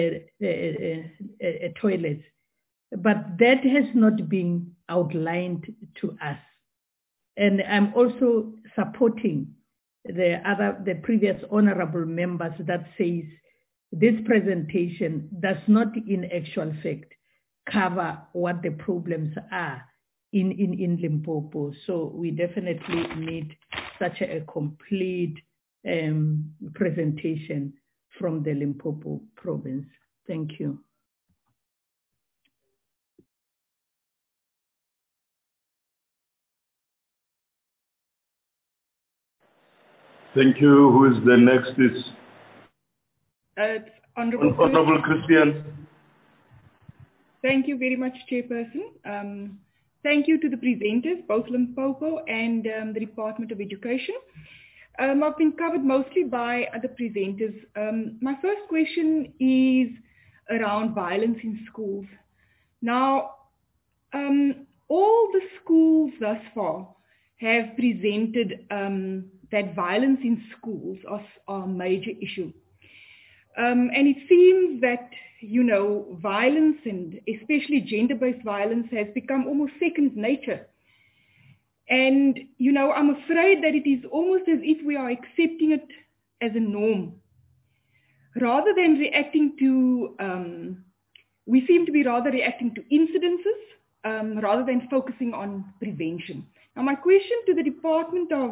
toilets. But that has not been outlined to us. And I'm also supporting the previous honorable members that says this presentation does not in actual fact cover what the problems are in Limpopo. So we definitely need such a complete presentation from the Limpopo province. Thank you. Thank you. Who is the next? It's Honorable Christian. Thank you very much, Chairperson. Thank you to the presenters, both Limpopo and the Department of Education. I've been covered mostly by other presenters. My first question is around violence in schools. Now, all the schools thus far have presented that violence in schools are a major issue. And it seems that, you know, violence and especially gender-based violence has become almost second nature. And, you know, I'm afraid that it is almost as if we are accepting it as a norm. Rather than reacting to, we seem to be rather reacting to incidences rather than focusing on prevention. Now, my question to the Department of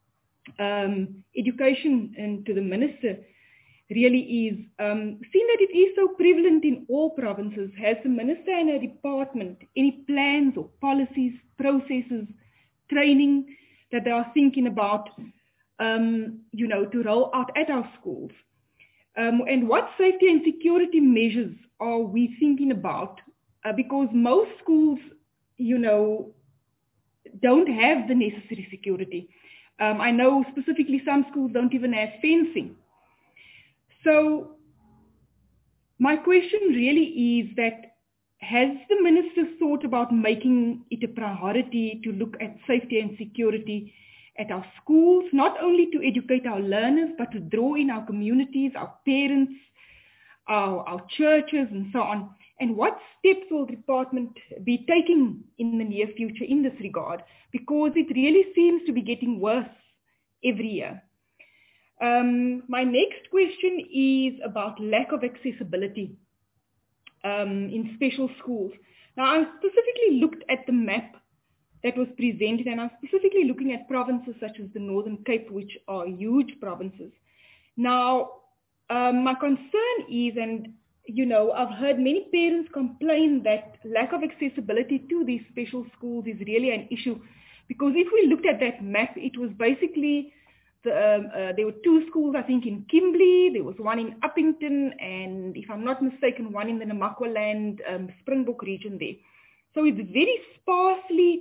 Education and to the Minister really is, seeing that it is so prevalent in all provinces, has the Minister and her department any plans or policies, processes, training that they are thinking about, you know, to roll out at our schools? And what safety and security measures are we thinking about? Because most schools, you know, don't have the necessary security. I know specifically some schools don't even have fencing. So my question really is that, has the Minister thought about making it a priority to look at safety and security at our schools, not only to educate our learners, but to draw in our communities, our parents, our churches, and so on? And what steps will the department be taking in the near future in this regard? Because it really seems to be getting worse every year. My next question is about lack of accessibility in special schools. Now, I specifically looked at the map that was presented, and I'm specifically looking at provinces such as the Northern Cape, which are huge provinces. Now, my concern is, and you know, I've heard many parents complain that lack of accessibility to these special schools is really an issue, because if we looked at that map, it was basically there were 2 schools, I think, in Kimberley, there was one in Uppington, and if I'm not mistaken, one in the Namaqualand, Springbok region there. So it's very sparsely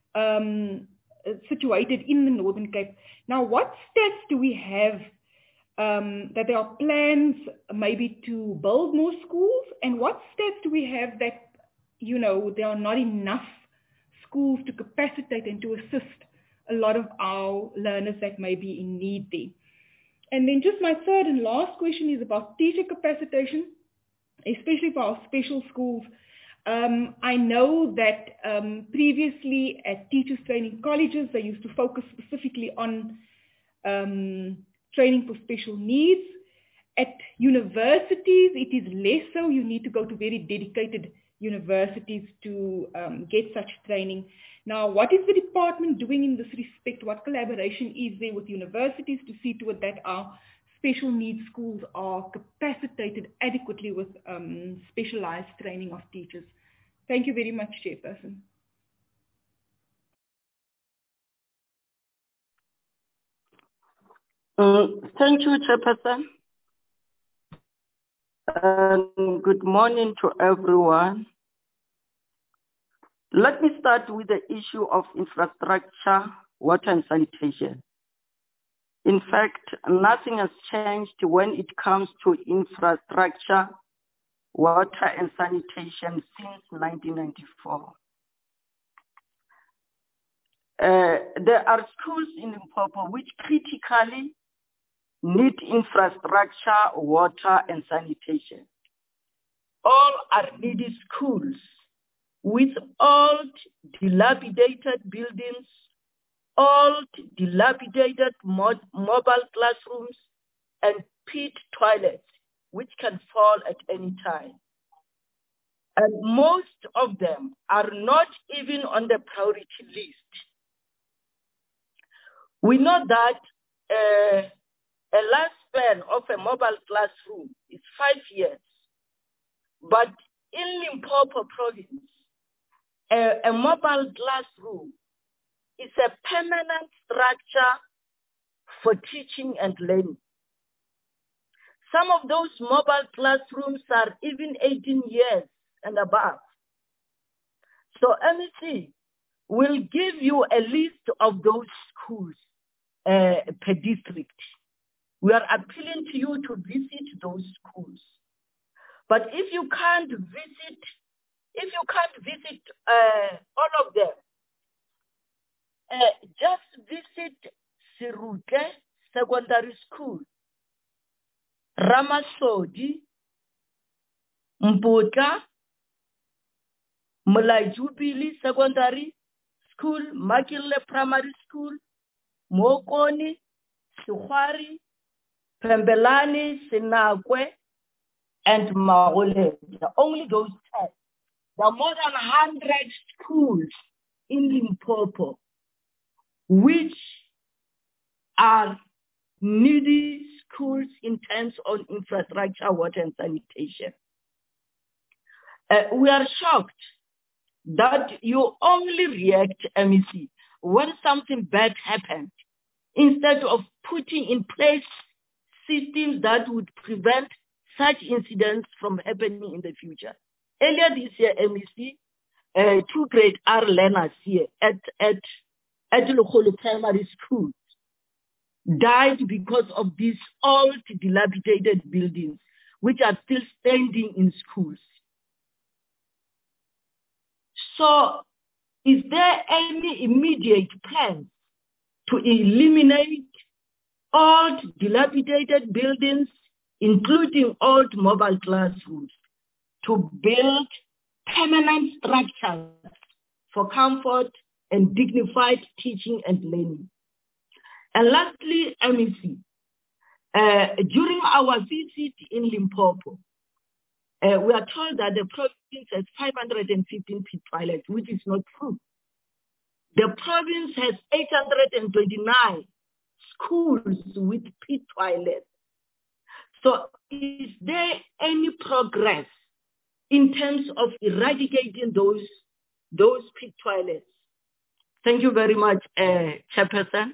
situated in the Northern Cape. Now, what stats do we have that there are plans maybe to build more schools? And what stats do we have that, you know, there are not enough schools to capacitate and to assist a lot of our learners that may be in need there? And then just my third and last question is about teacher capacitation, especially for our special schools. I know that previously at teachers training colleges, they used to focus specifically on training for special needs. At universities, it is less so. You need to go to very dedicated universities to get such training. Now, what is the department doing in this respect? What collaboration is there with universities to see to it that our special needs schools are capacitated adequately with specialized training of teachers. Thank you very much, Chairperson. Thank you, Chairperson. Good morning to everyone. Let me start with the issue of infrastructure, water and sanitation. In fact, nothing has changed when it comes to infrastructure, water and sanitation since 1994. There are schools in Limpopo which critically need infrastructure, water and sanitation. All are needy schools with old, dilapidated buildings, old, dilapidated mobile classrooms, and pit toilets, which can fall at any time. And most of them are not even on the priority list. We know that a lifespan of a mobile classroom is 5 years. But in Limpopo province, a mobile classroom is a permanent structure for teaching and learning. Some of those mobile classrooms are even 18 years and above. So MEC will give you a list of those schools per district. We are appealing to you to visit those schools. But if you can't visit all of them, just visit Siruke Secondary School, Ramasodi, Mpota, Mulai Jubilee Secondary School, Makile Primary School, Mokoni, Sukhari, Pembelani, Sinakwe, and Maole. Only those 10. There are more than 100 schools in Limpopo which are needy schools in terms of infrastructure, water and sanitation. We are shocked that you only react, MEC, when something bad happens, instead of putting in place systems that would prevent such incidents from happening in the future. Earlier this year, MEC, 2 grade R learners here at Lukhulu Primary School died because of these old dilapidated buildings, which are still standing in schools. So, is there any immediate plan to eliminate old dilapidated buildings, including old mobile classrooms, to build permanent structures for comfort and dignified teaching and learning? And lastly, MEC, during our visit in Limpopo, we are told that the province has 515 pit toilets, which is not true. The province has 829 schools with pit toilets. So is there any progress in terms of eradicating those pit toilets? Thank you very much, Chairperson.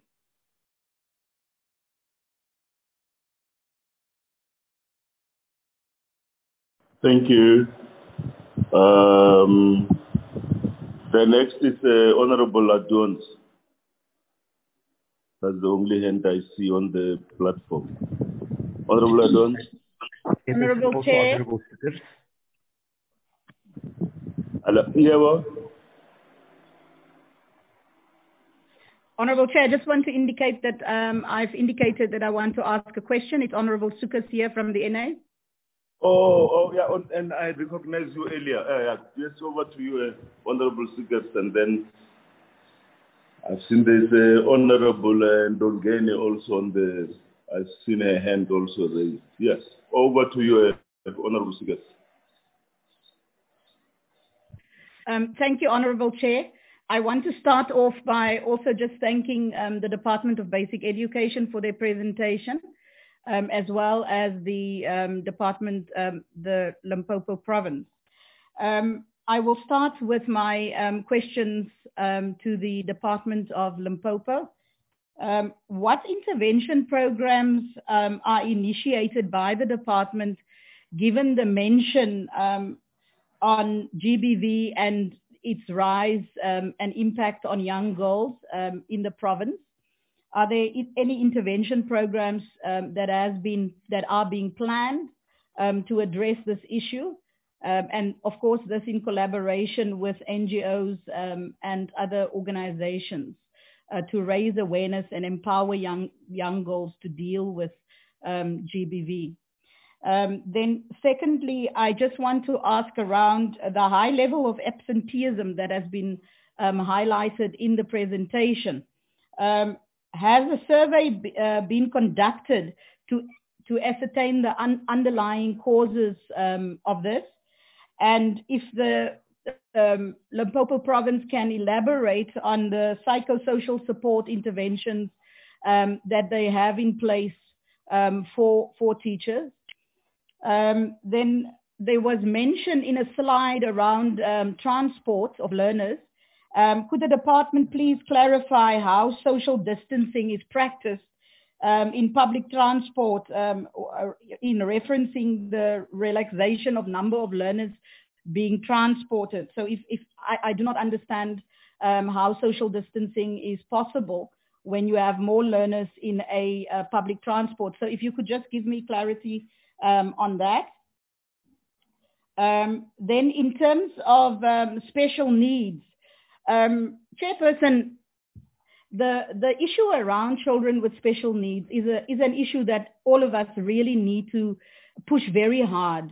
Thank you. The next is Honorable Adonis. That's the only hand I see on the platform. Honorable Adonis. Honorable Chair. Hello. Honorable Chair, I just want to indicate that I've indicated that I want to ask a question. It's Honorable Sukas here from the NA. Oh, yeah, and I recognized you earlier. Yes, over to you, Honorable Sukas, and then I've seen there's Honorable Ndongeni also on the. I've seen her hand also raised. Yes, over to you, Honorable Sukas. Thank you, Honorable Chair. I want to start off by also just thanking the Department of Basic Education for their presentation. as well as the department, the Limpopo province. I will start with my questions to the Department of Limpopo. What intervention programs are initiated by the department given the mention on GBV and its rise and impact on young girls in the province? Are there any intervention programs that are being planned to address this issue? And of course, this in collaboration with NGOs and other organizations to raise awareness and empower young girls to deal with GBV. Then secondly, I just want to ask around the high level of absenteeism that has been highlighted in the presentation. Has a survey been conducted to ascertain the underlying causes of this? And if the Limpopo province can elaborate on the psychosocial support interventions that they have in place for teachers. Then there was mention in a slide around transport of learners. Could the department please clarify how social distancing is practiced in public transport in referencing the relaxation of number of learners being transported? So if I do not understand how social distancing is possible when you have more learners in a public transport. So if you could just give me clarity on that. Then in terms of special needs, Chairperson, the issue around children with special needs is an issue that all of us really need to push very hard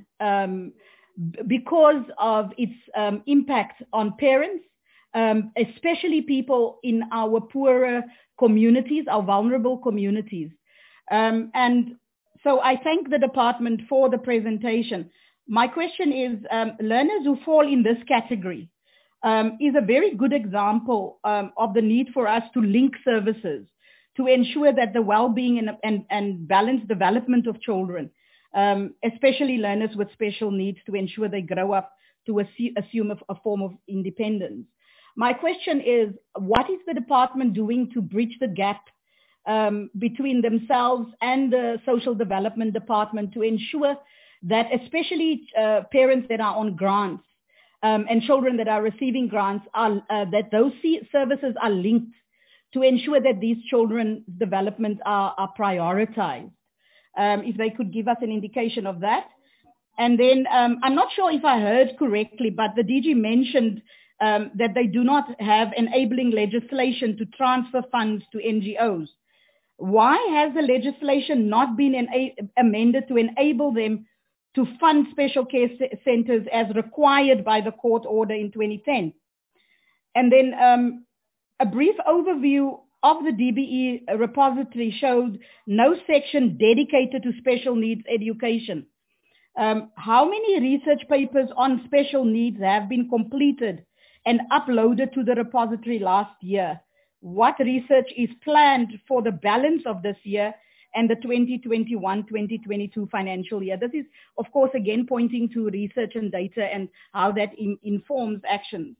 because of its impact on parents, especially people in our poorer communities, our vulnerable communities. And so I thank the department for the presentation. My question is, learners who fall in this category is a very good example of the need for us to link services to ensure that the well-being and balanced development of children, especially learners with special needs, to ensure they grow up to assume a form of independence. My question is, what is the department doing to bridge the gap between themselves and the social development department to ensure that especially parents that are on grants and children that are receiving grants, that those services are linked to ensure that these children's development are prioritized? If they could give us an indication of that. And then I'm not sure if I heard correctly, but the DG mentioned that they do not have enabling legislation to transfer funds to NGOs. Why has the legislation not been amended to enable them to fund special care centers as required by the court order in 2010? And then a brief overview of the DBE repository showed no section dedicated to special needs education. How many research papers on special needs have been completed and uploaded to the repository last year? What research is planned for the balance of this year and the 2021-2022 financial year? This is, of course, again pointing to research and data and how that informs actions.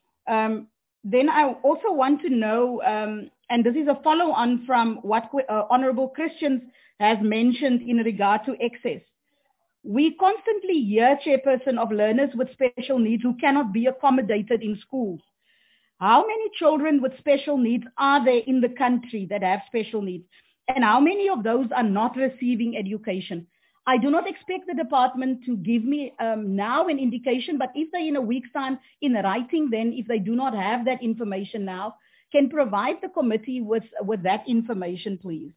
Then I also want to know, and this is a follow-on from what Honorable Christians has mentioned in regard to access. We constantly hear, Chairperson, of learners with special needs who cannot be accommodated in schools. How many children with special needs are there in the country that have special needs? And how many of those are not receiving education? I do not expect the department to give me now an indication, but if they in a week's time in writing, then if they do not have that information now, can provide the committee with that information, please.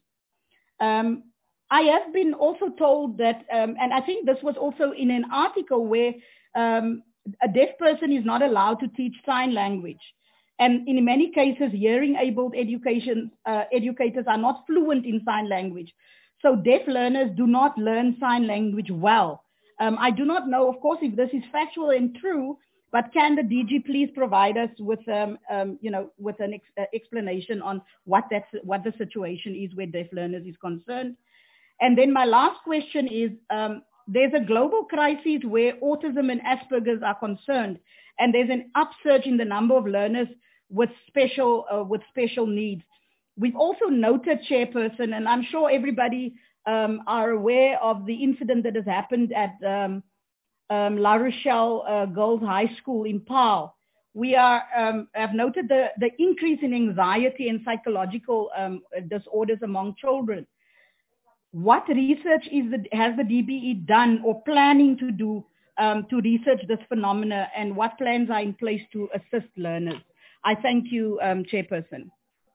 I have been also told that, and I think this was also in an article where a deaf person is not allowed to teach sign language. And in many cases, hearing-abled educators are not fluent in sign language. So deaf learners do not learn sign language well. I do not know, of course, if this is factual and true, but can the DG please provide us with, with an explanation on what the situation is where deaf learners is concerned? And then my last question is, there's a global crisis where autism and Asperger's are concerned, and there's an upsurge in the number of learners with special needs. We've also noted, Chairperson, and I'm sure everybody are aware of the incident that has happened at La Rochelle Girls High School in Paarl. We have noted the increase in anxiety and psychological disorders among children. What research has the DBE done or planning to do to research this phenomena, and what plans are in place to assist learners? I thank you, Chairperson.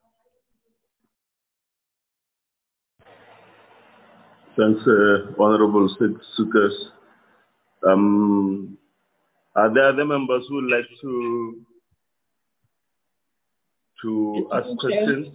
Thanks, Honorable Sukas. Are there other members who would like to ask questions?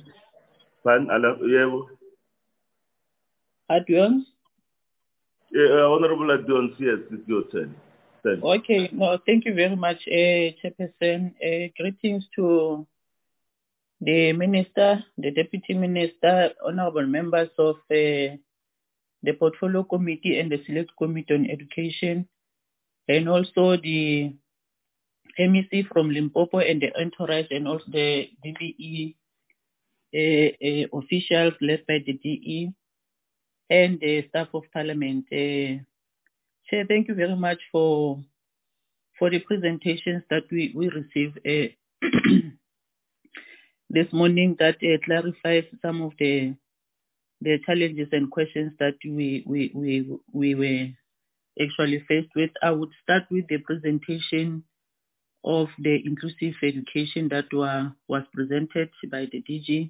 Adjourns? Honorable Adjourns, yes, it's your turn. Okay, no, thank you very much, Chairperson. Greetings to the Minister, the Deputy Minister, honorable members of the Portfolio Committee and the Select Committee on Education, and also the MEC from Limpopo and the entourage, and also the DBE officials led by the DE, and the staff of Parliament. Chair, thank you very much for the presentations that we received this morning that clarifies some of the challenges and questions that we were actually faced with. I would start with the presentation of the inclusive education that was presented by the DG.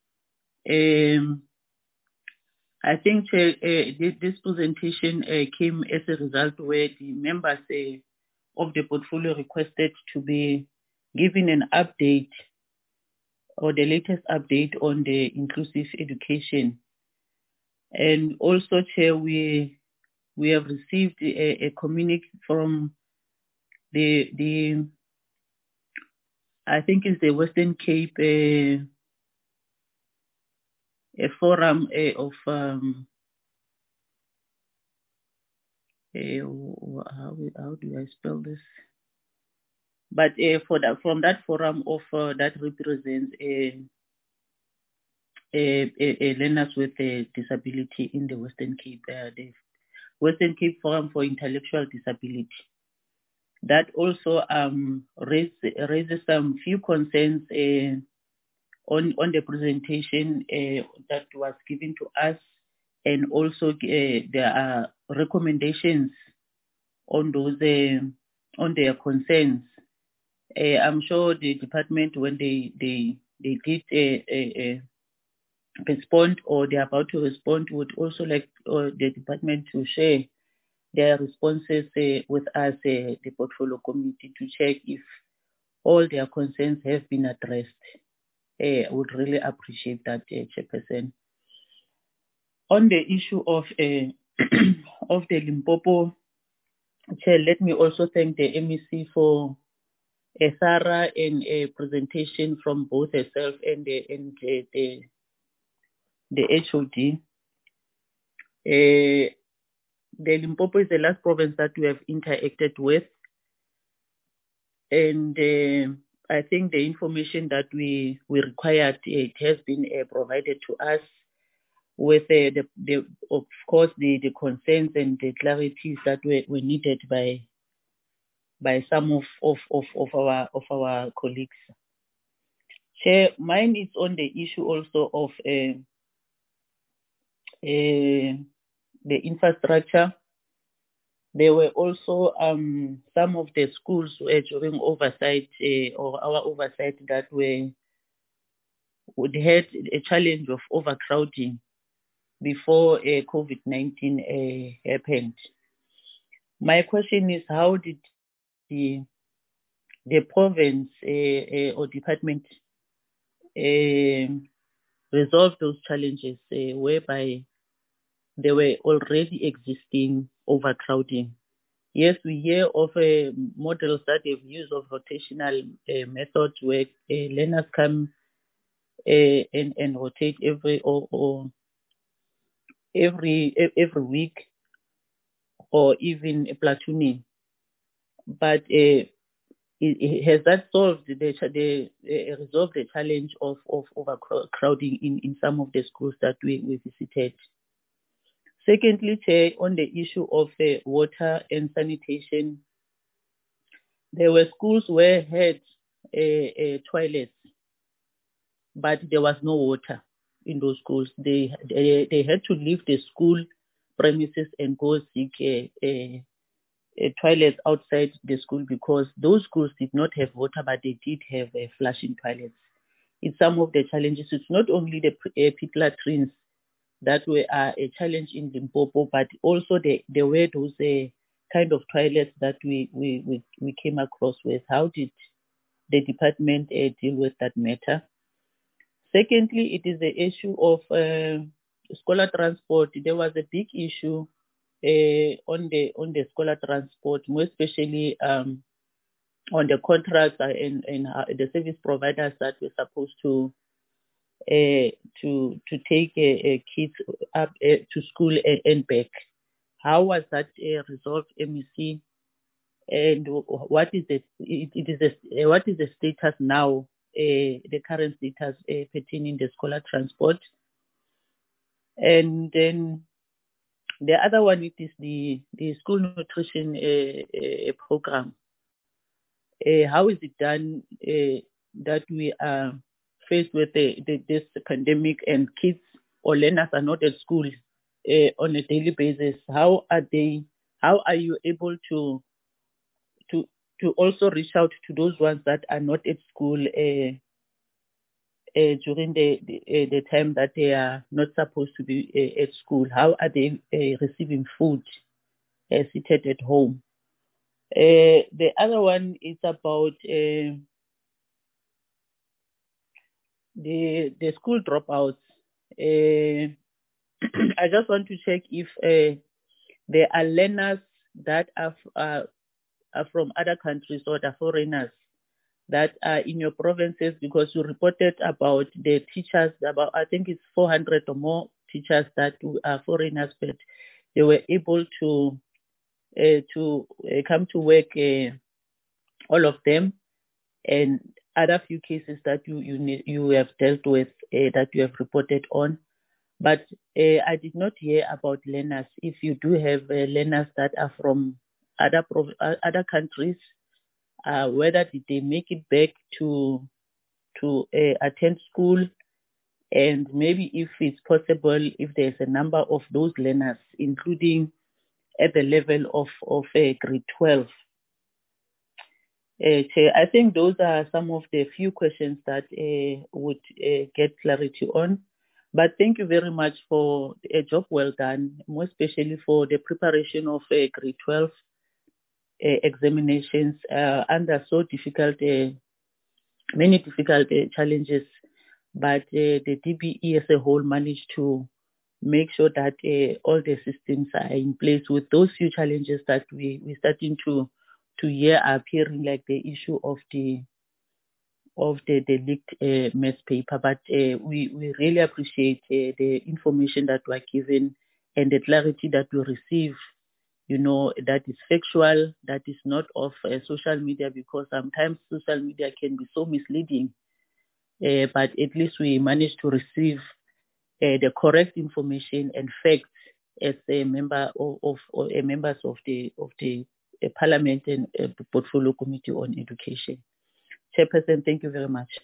I think this presentation came as a result where the members of the portfolio requested to be given an update or the latest update on the inclusive education. And also, Chair, we have received a communique from the I think it's the Western Cape a forum of how do I spell this? But from that forum of that represents learners with a disability in the Western Cape, the Western Cape Forum for Intellectual Disability. That also raises some few concerns on the presentation that was given to us, and also there are recommendations on those on their concerns. I'm sure the department, when they did respond, or they're about to respond, would also like the department to share their responses with us, the portfolio committee, to check if all their concerns have been addressed. I would really appreciate that, Chairperson. On the issue of of the Limpopo, Chair, let me also thank the MEC for a thorough and a presentation from both herself and the HOD. The Limpopo is the last province that we have interacted with, and I think the information that we required, it has been provided to us, with of course the concerns and the clarities that were needed by some of our colleagues. Chair, mine is on the issue also of the infrastructure. There were also some of the schools during oversight or our oversight that would had a challenge of overcrowding before COVID-19 happened. My question is, how did the province or department resolve those challenges whereby there were already existing overcrowding? Yes, we hear of models that have used of rotational methods where learners come and rotate every or every week or even a platooning. But has that solved resolved the challenge of overcrowding in some of the schools that we visited? Secondly, Chair, on the issue of water and sanitation, there were schools where had toilets, but there was no water in those schools. They had to leave the school premises and go seek toilets outside the school because those schools did not have water, but they did have flushing toilets. It's some of the challenges. It's not only the pit latrines that were a challenge in Limpopo, but also there were those kind of toilets that we came across with. How did the department deal with that matter? Secondly, it is the issue of scholar transport. There was a big issue on the scholar transport, more especially on the contracts and the service providers that were supposed to take kids up to school and back. How was that resolved, MEC? And what is the status now? The current status pertaining the scholar transport, and then the other one is the school nutrition program. How is it done that we are faced with this pandemic and kids or learners are not at school on a daily basis? How are you able to also reach out to those ones that are not at school during the time that they are not supposed to be at school? How are they receiving food seated at home? The other one is about the school dropouts. I just want to check if there are learners that are from other countries or the foreigners that are in your provinces, because you reported about the teachers, about I think it's 400 or more teachers that are foreigners, but they were able to come to work, all of them, and other few cases that you have dealt with that you have reported on. But I did not hear about learners. If you do have learners that are from other countries, whether did they make it back to attend school, and maybe if it's possible, if there's a number of those learners, including at the level of grade 12. I think those are some of the few questions that would get clarity on. But thank you very much for a job well done, more especially for the preparation of grade 12 examinations under so difficult, many difficult challenges. But the DBE as a whole managed to make sure that all the systems are in place with those few challenges that we're starting to hear are appearing, like the issue of the leaked maths paper. But we really appreciate the information that we're given and the clarity that we receive, that is factual, that is not of social media, because sometimes social media can be so misleading. But at least we managed to receive the correct information and facts as a member of members of the Parliament and Portfolio Committee on Education. Chairperson, thank you very much.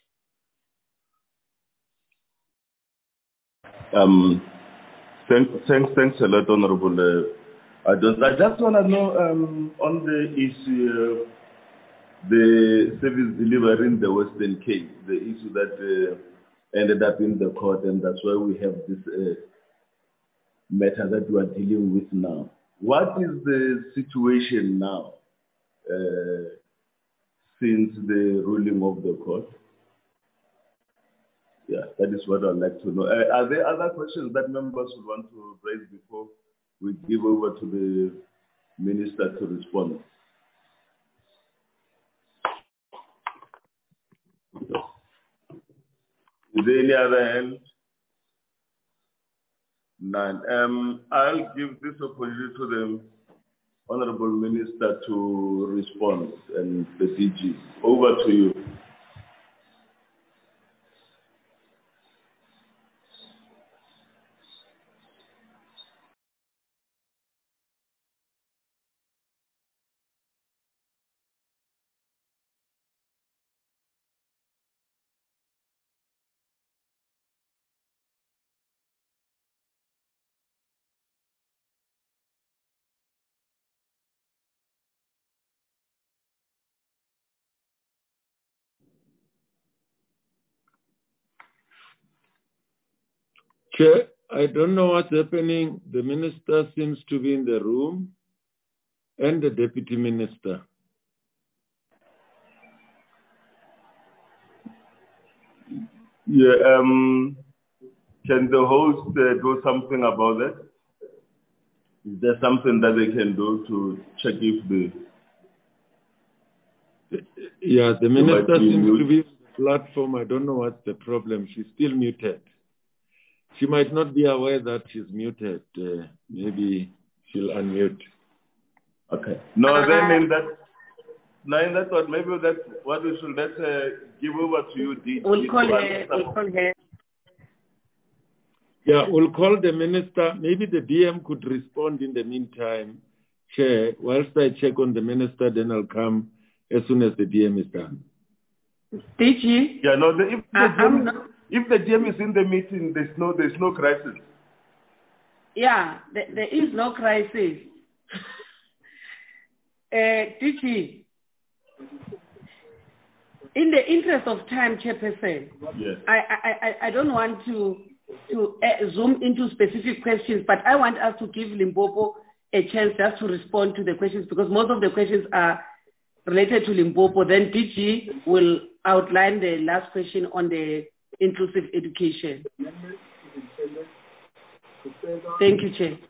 Thanks a lot, Honorable. I just want to know on the issue, the service delivery in the Western Cape, the issue that ended up in the court, and that's why we have this matter that we are dealing with now. What is the situation now since the ruling of the court? Yeah, that is what I'd like to know. Are there other questions that members would want to raise before we give over to the Minister to respond? Is there any other hand? None. I'll give this opportunity to the Honorable Minister to respond and the DG. Over to you. Chair, I don't know what's happening. The minister seems to be in the room and the deputy minister. Yeah, can the host do something about that? Is there something that they can do to check if the... Yeah, the minister seems to be on the platform. I don't know what's the problem. She's still muted. She might not be aware that she's muted. Maybe she'll unmute. Okay. No, then in that one, maybe that's what we should give over to you, DG. We'll call her. Yeah, we'll call the minister. Maybe the DM could respond in the meantime, Chair. Whilst I check on the minister, then I'll come as soon as the DM is done. DG? Yeah, no, if the DM is in the meeting, there's no crisis. Yeah, there is no crisis. DG, in the interest of time, Chairperson, yes. I don't want to zoom into specific questions, but I want us to give Limpopo a chance just to respond to the questions because most of the questions are related to Limpopo. Then DG will outline the last question on the inclusive education. Thank you, Chair.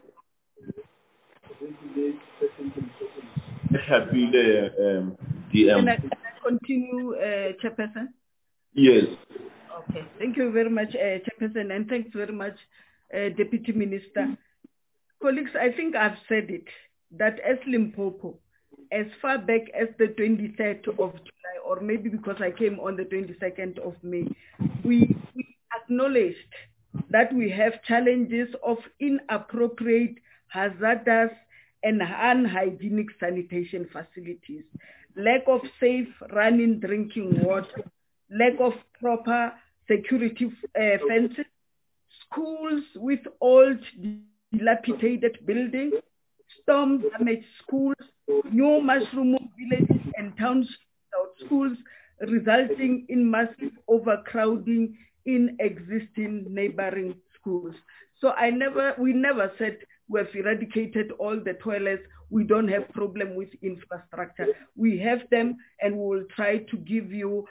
Happy the DM. Can I continue, Chairperson? Yes. Okay. Thank you very much, Chairperson, and thanks very much, Deputy Minister. Colleagues, I think I've said it, that as Limpopo, as far back as the 23rd of July, or maybe because I came on the 22nd of May, we acknowledged that we have challenges of inappropriate, hazardous, and unhygienic sanitation facilities, lack of safe running drinking water, lack of proper security fences, schools with old dilapidated buildings, storm-damaged schools, new mushroom villages and townships without schools, resulting in massive overcrowding in existing neighboring schools. So we never said we have eradicated all the toilets. We don't have problem with infrastructure. We have them, and we will try to give you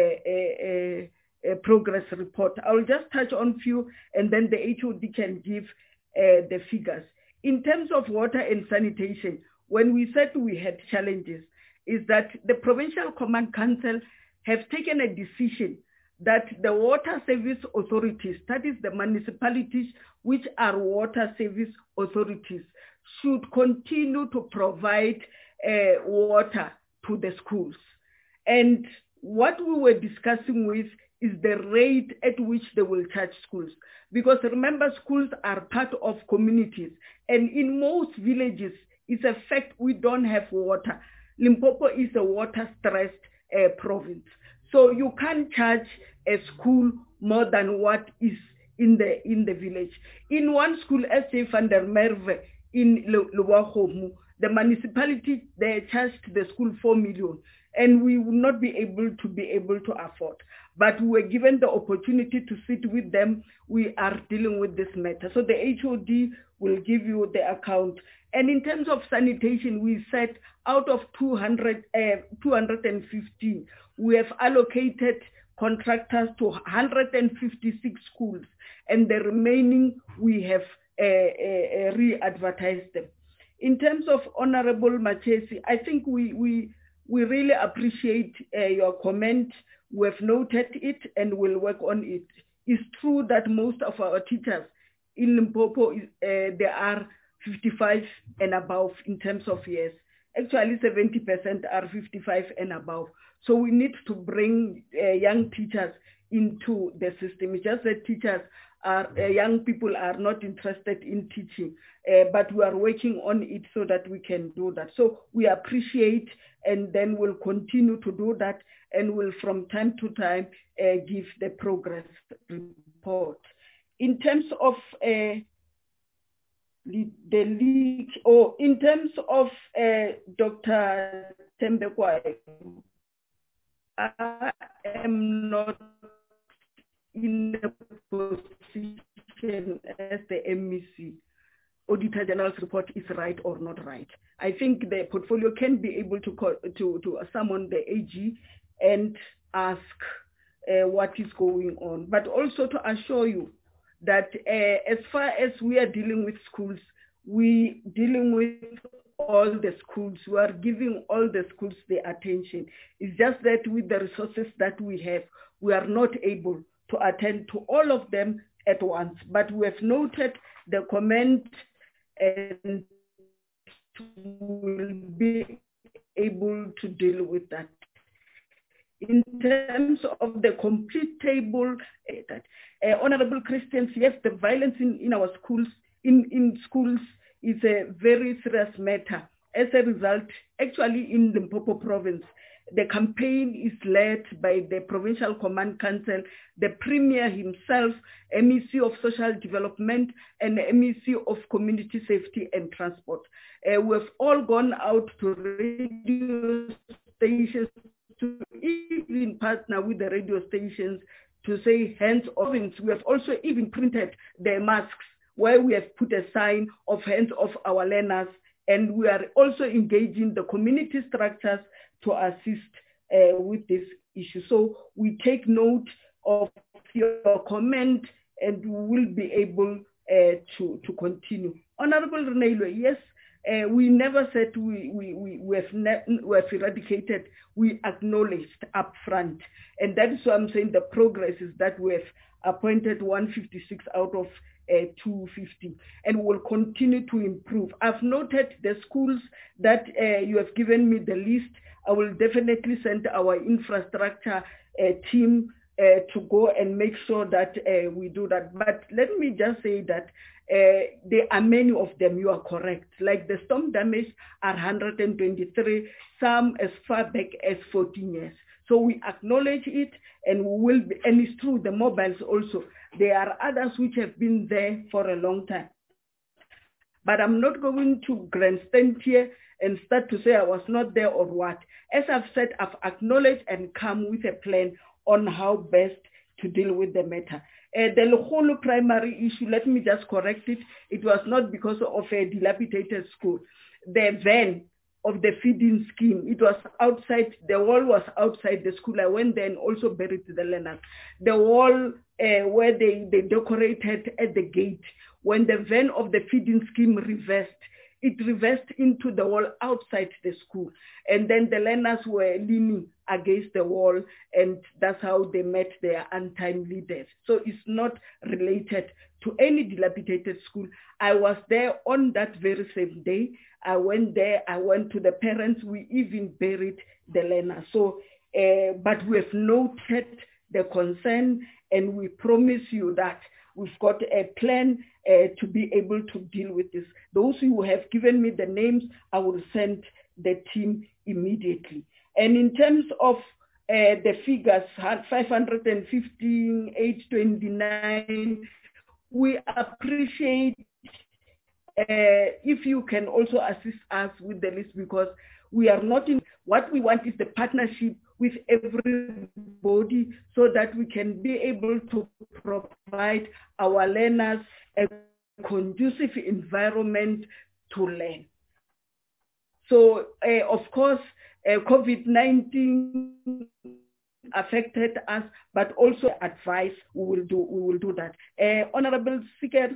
a progress report. I will just touch on few, and then the HOD can give the figures. In terms of water and sanitation, when we said we had challenges, is that the Provincial Command Council have taken a decision that the water service authorities, that is the municipalities which are water service authorities, should continue to provide water to the schools. And what we were discussing with is the rate at which they will charge schools. Because remember, schools are part of communities. And in most villages, it's a fact we don't have water. Limpopo is a water-stressed province. So you can't charge a school more than what is in the village. In one school, S.J. van der Merwe in Luwahomu, the municipality, they charged the school 4 million, and we will not be able to afford. But we were given the opportunity to sit with them. We are dealing with this matter. So the HOD will give you the account. And in terms of sanitation, we said out of 215, we have allocated contractors to 156 schools, and the remaining we have re-advertised them. In terms of Honorable Machesi, I think we really appreciate your comment. We have noted it and will work on it. It's true that most of our teachers in Limpopo, there are 55 and above in terms of years. Actually, 70% are 55 and above. So we need to bring young teachers into the system. It's just that young people are not interested in teaching, but we are working on it so that we can do that. So we appreciate, and then we'll continue to do that, and will from time to time give the progress report. In terms of in terms of Dr. Thembekwayo, I am not in the position as the MEC. Auditor General's report is right or not right. I think the portfolio can be able to summon the AG and ask what is going on, but also to assure you that as far as we are dealing with schools, we dealing with all the schools. We are giving all the schools the attention. It's just that with the resources that we have, we are not able to attend to all of them at once. But we have noted the comment and will be able to deal with that. In terms of the complete table, Honorable Christians, yes, the violence in our schools, in schools, is a very serious matter. As a result, actually in the Limpopo province, the campaign is led by the Provincial Command Council, the Premier himself, MEC of Social Development, and the MEC of Community Safety and Transport. We've all gone out to radio stations to even partner with the radio stations to say hands off. We have also even printed the masks where we have put a sign of hands off our learners, and we are also engaging the community structures to assist with this issue. So we take note of your comment and we will be able to continue. Honorable Renelo, yes, we never said we have eradicated. We acknowledged upfront, and that is why I'm saying the progress is that we have appointed 156 out of 250, and will continue to improve. I've noted the schools that you have given me the list. I will definitely send our infrastructure team to go and make sure that we do that. But let me just say that there are many of them, you are correct. Like the storm damage are 123, some as far back as 14 years. So we acknowledge it, and we will be, and it's true, the mobiles also. There are others which have been there for a long time. But I'm not going to grandstand here and start to say I was not there or what. As I've said, I've acknowledged and come with a plan on how best to deal with the matter. The Lekgolo primary issue, let me just correct it. It was not because of a dilapidated school. The van of the feeding scheme, it was outside, the wall was outside the school. I went there and also buried the learners. The wall where they decorated at the gate, when the van of the feeding scheme reversed, it reversed into the wall outside the school. And then the learners were leaning against the wall, and that's how they met their untimely death. So it's not related to any dilapidated school. I was there on that very same day. I went there, I went to the parents, we even buried the learners. So, but we have noted the concern, and we promise you that we've got a plan to be able to deal with this. Those who have given me the names, I will send the team immediately. And in terms of the figures, 515, 829, we appreciate if you can also assist us with the list, because we are not in, what we want is the partnership with everybody so that we can be able to provide our learners a conducive environment to learn. So, of course, COVID-19 affected us, but also advice we will do that. Honorable Seekers,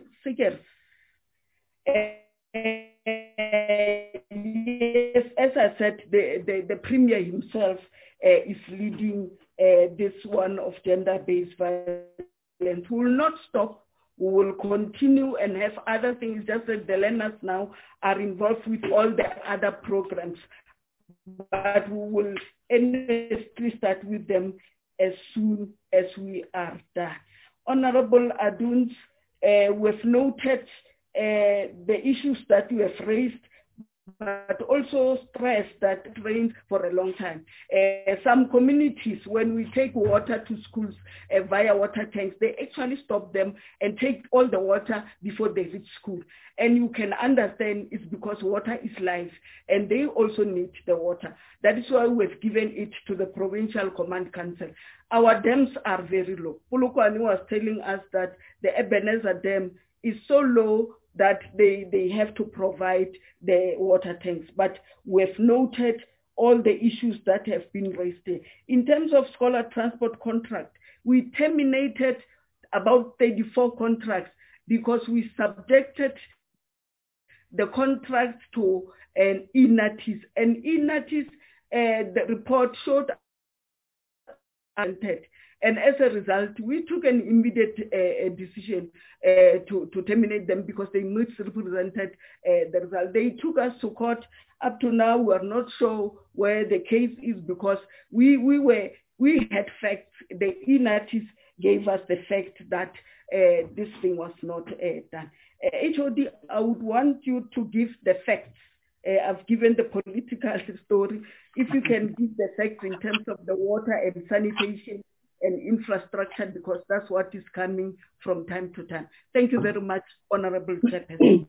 yes, as I said, the Premier himself is leading this one of gender-based violence. We will not stop We will continue and have other things, just that the learners now are involved with all the other programs. But we will honestly start with them as soon as we are done. Honorable Aduns, we've noted the issues that you have raised, but also stress that rains for a long time. Some communities, when we take water to schools via water tanks, they actually stop them and take all the water before they reach school. And you can understand it's because water is life, and they also need the water. That is why we've given it to the Provincial Command Council. Our dams are very low. Polokwane was telling us that the Ebenezer Dam is so low that they have to provide the water tanks. But we've noted all the issues that have been raised there. In terms of scholar transport contract, we terminated about 34 contracts because we subjected the contract to an e-notice. And e-notice, the report showed and as a result, we took an immediate decision to terminate them because they misrepresented the result. They took us to court. Up to now, we are not sure where the case is because we had facts. The e-notice gave us the fact that this thing was not done. HOD, I would want you to give the facts. I've given the political story. If you can give the facts in terms of the water and sanitation and infrastructure, because that's what is coming from time to time. Thank you very much, Honorable Chairperson.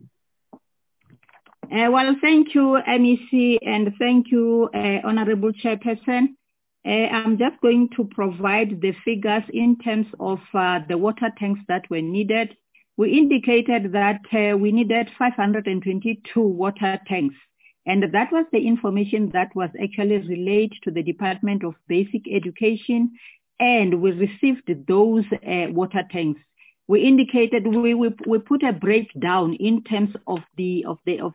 Well, thank you, MEC, and thank you, Honorable Chairperson. I'm just going to provide the figures in terms of the water tanks that were needed. We indicated that we needed 522 water tanks, and that was the information that was actually relayed to the Department of Basic Education, and we received those water tanks. We indicated we put a breakdown in terms of the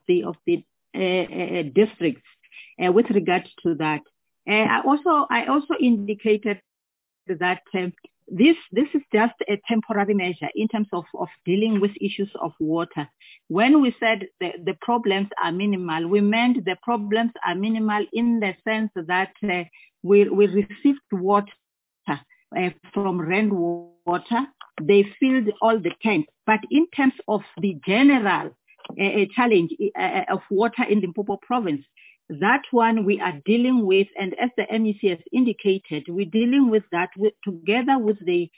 districts with regard to that. I also indicated that this is just a temporary measure in terms of dealing with issues of water. When we said the problems are minimal, we meant the problems are minimal in the sense that we received water from rainwater. They filled all the tanks. But in terms of the general challenge of water in the Limpopo province, that one we are dealing with, and as the MEC has indicated, we're dealing with that together with the,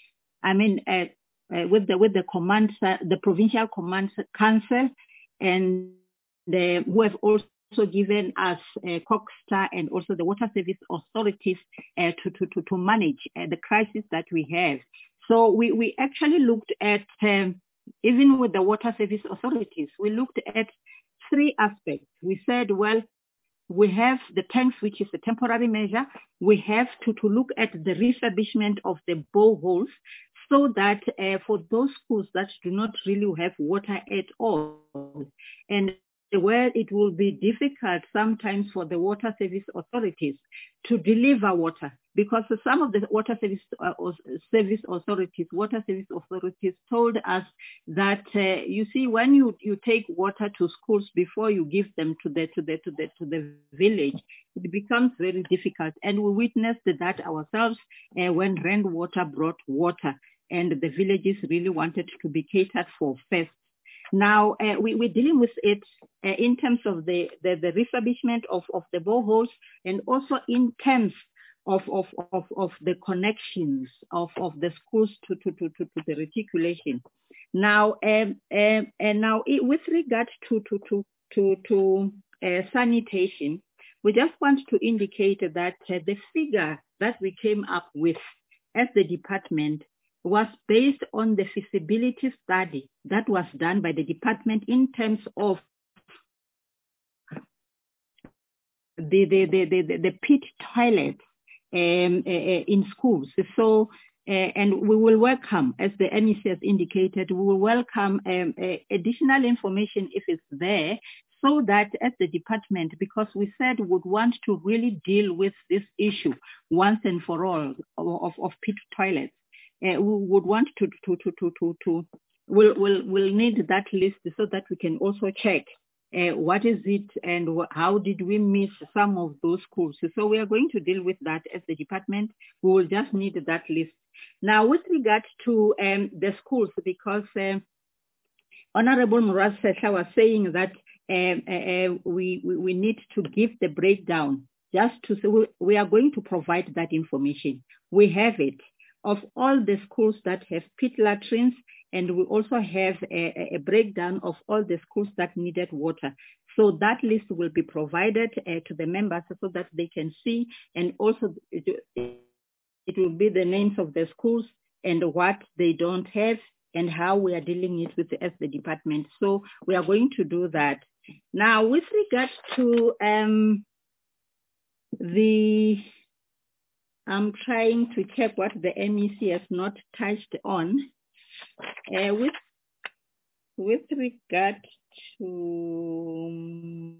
with the Provincial Command Council, and who have also given us COGSTA and also the water service authorities to manage the crisis that we have. So we actually looked at, even with the water service authorities, we looked at three aspects. We said, well, we have the tanks, which is a temporary measure. We have to look at the refurbishment of the boreholes so that for those schools that do not really have water at all, and where it will be difficult sometimes for the water service authorities to deliver water, because some of the water service authorities told us that you see, when you take water to schools before you give them to the village, it becomes very difficult, and we witnessed that ourselves when rainwater brought water, and the villages really wanted to be catered for first. Now, we're dealing with it in terms of the refurbishment of the boreholes, and also in terms of the connections of the schools to the reticulation. Now, now with regard to sanitation, we just want to indicate that the figure that we came up with as the department was based on the feasibility study that was done by the department in terms of the pit toilets in schools. So, and we will welcome, as the MEC has indicated, we will welcome additional information if it's there, so that as the department, because we said we would want to really deal with this issue once and for all of pit toilets. We would want to we'll need that list so that we can also check what is it and how did we miss some of those schools. So we are going to deal with that as the department. We will just need that list. Now, with regard to the schools, because Honorable Muraz Setla was saying that we need to give the breakdown. Just to say, we are going to provide that information. We have it of all the schools that have pit latrines, and we also have a breakdown of all the schools that needed water. So that list will be provided to the members so that they can see, and also it will be the names of the schools and what they don't have and how we are dealing it with as the department. So we are going to do that. Now, with regards to I'm trying to check what the MEC has not touched on. With regard to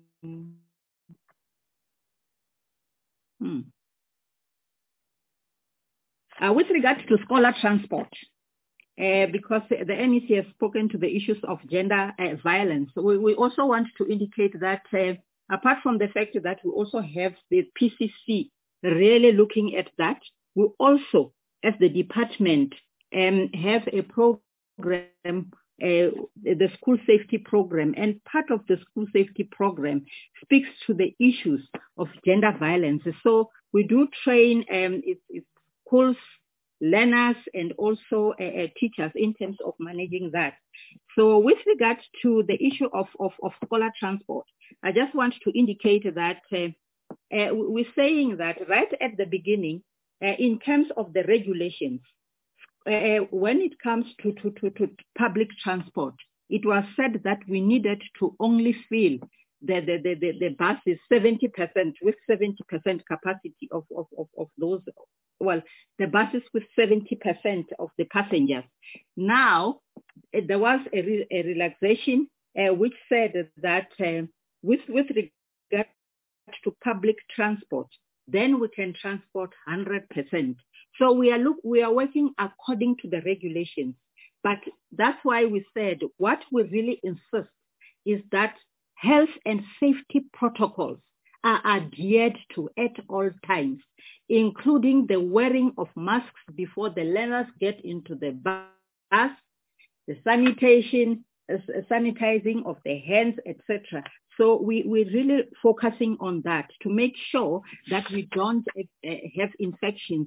with regard to scholar transport, because the MEC has spoken to the issues of gender violence, we also want to indicate that apart from the fact that we also have the PCC really looking at that, we also, as the department, have a program, the school safety program, and part of the school safety program speaks to the issues of gender violence. So we do train schools, learners, and also teachers in terms of managing that. So with regard to the issue of scholar transport, I just want to indicate that we're saying that right at the beginning, in terms of the regulations, when it comes to public transport, it was said that we needed to only fill the buses 70% with 70% capacity of those. Well, the buses with 70% of the passengers. Now, there was a relaxation which said that with regard to public transport, then we can transport 100%. So we are working according to the regulations. But that's why we said what we really insist is that health and safety protocols are adhered to at all times, including the wearing of masks before the learners get into the bus, the sanitizing of the hands, etc. So we're really focusing on that to make sure that we don't have infections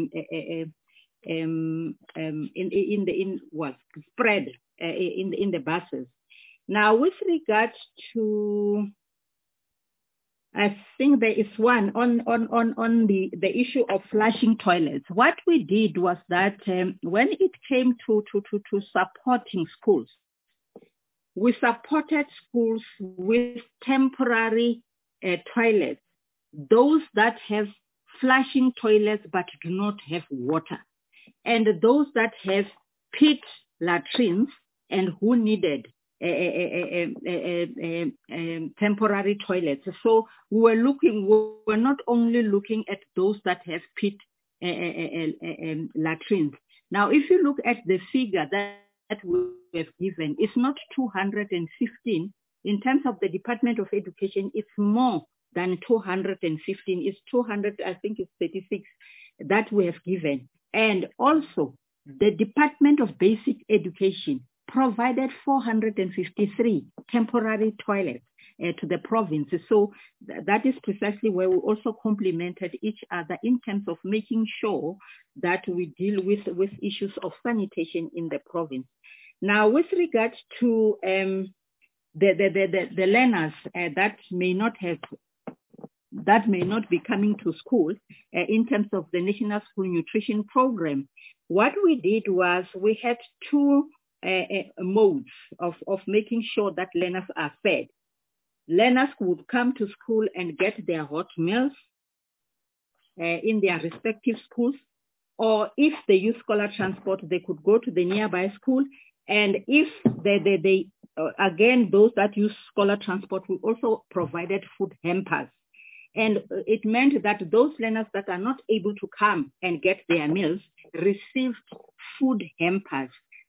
spread in the buses. Now, with regards to, I think there is one on the issue of flushing toilets. What we did was that when it came to supporting schools, we supported schools with temporary toilets, those that have flushing toilets but do not have water, and those that have pit latrines and who needed temporary toilets. So we're not only looking at those that have pit latrines. Now, if you look at the figure that we have given, it's not 215. In terms of the Department of Education, it's more than 215. It's 200, I think it's 36 that we have given. And also, the Department of Basic Education provided 453 temporary toilets to the provinces. So that is precisely where we also complemented each other in terms of making sure that we deal with issues of sanitation in the province. Now, with regards to the learners that may not be coming to school in terms of the National School Nutrition Program, what we did was we had two modes of making sure that learners are fed. Learners would come to school and get their hot meals in their respective schools, or if they use scholar transport, they could go to the nearby school. And if they again, those that use scholar transport, we also provided food hampers. And it meant that those learners that are not able to come and get their meals received food hampers.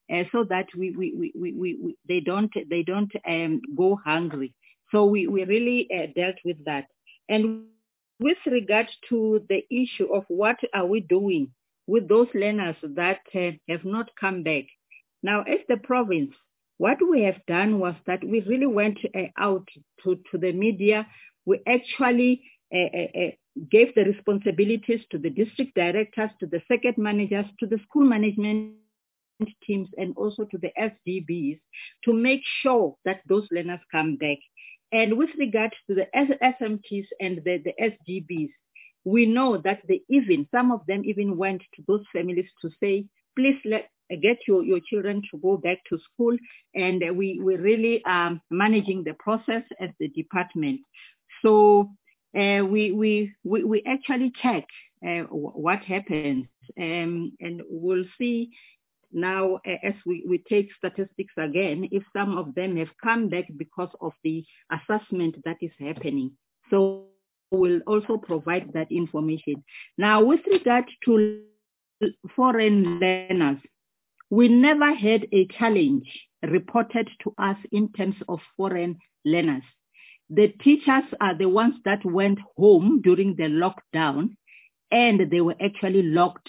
so that they don't go hungry. So we really dealt with that. And with regard to the issue of what are we doing with those learners that have not come back. Now, as the province, what we have done was that we really went out to the media. We actually gave the responsibilities to the district directors, to the circuit managers, to the school management teams, and also to the SDBs to make sure that those learners come back. And with regard to the SMTs and the SDBs, we know that some of them even went to those families to say, please get your children to go back to school. And we really are managing the process as the department. So we actually check what happens, and we'll see now as we take statistics again, if some of them have come back because of the assessment that is happening. So we'll also provide that information. Now, with regard to foreign learners, we never had a challenge reported to us in terms of foreign learners. The teachers are the ones that went home during the lockdown, and they were actually locked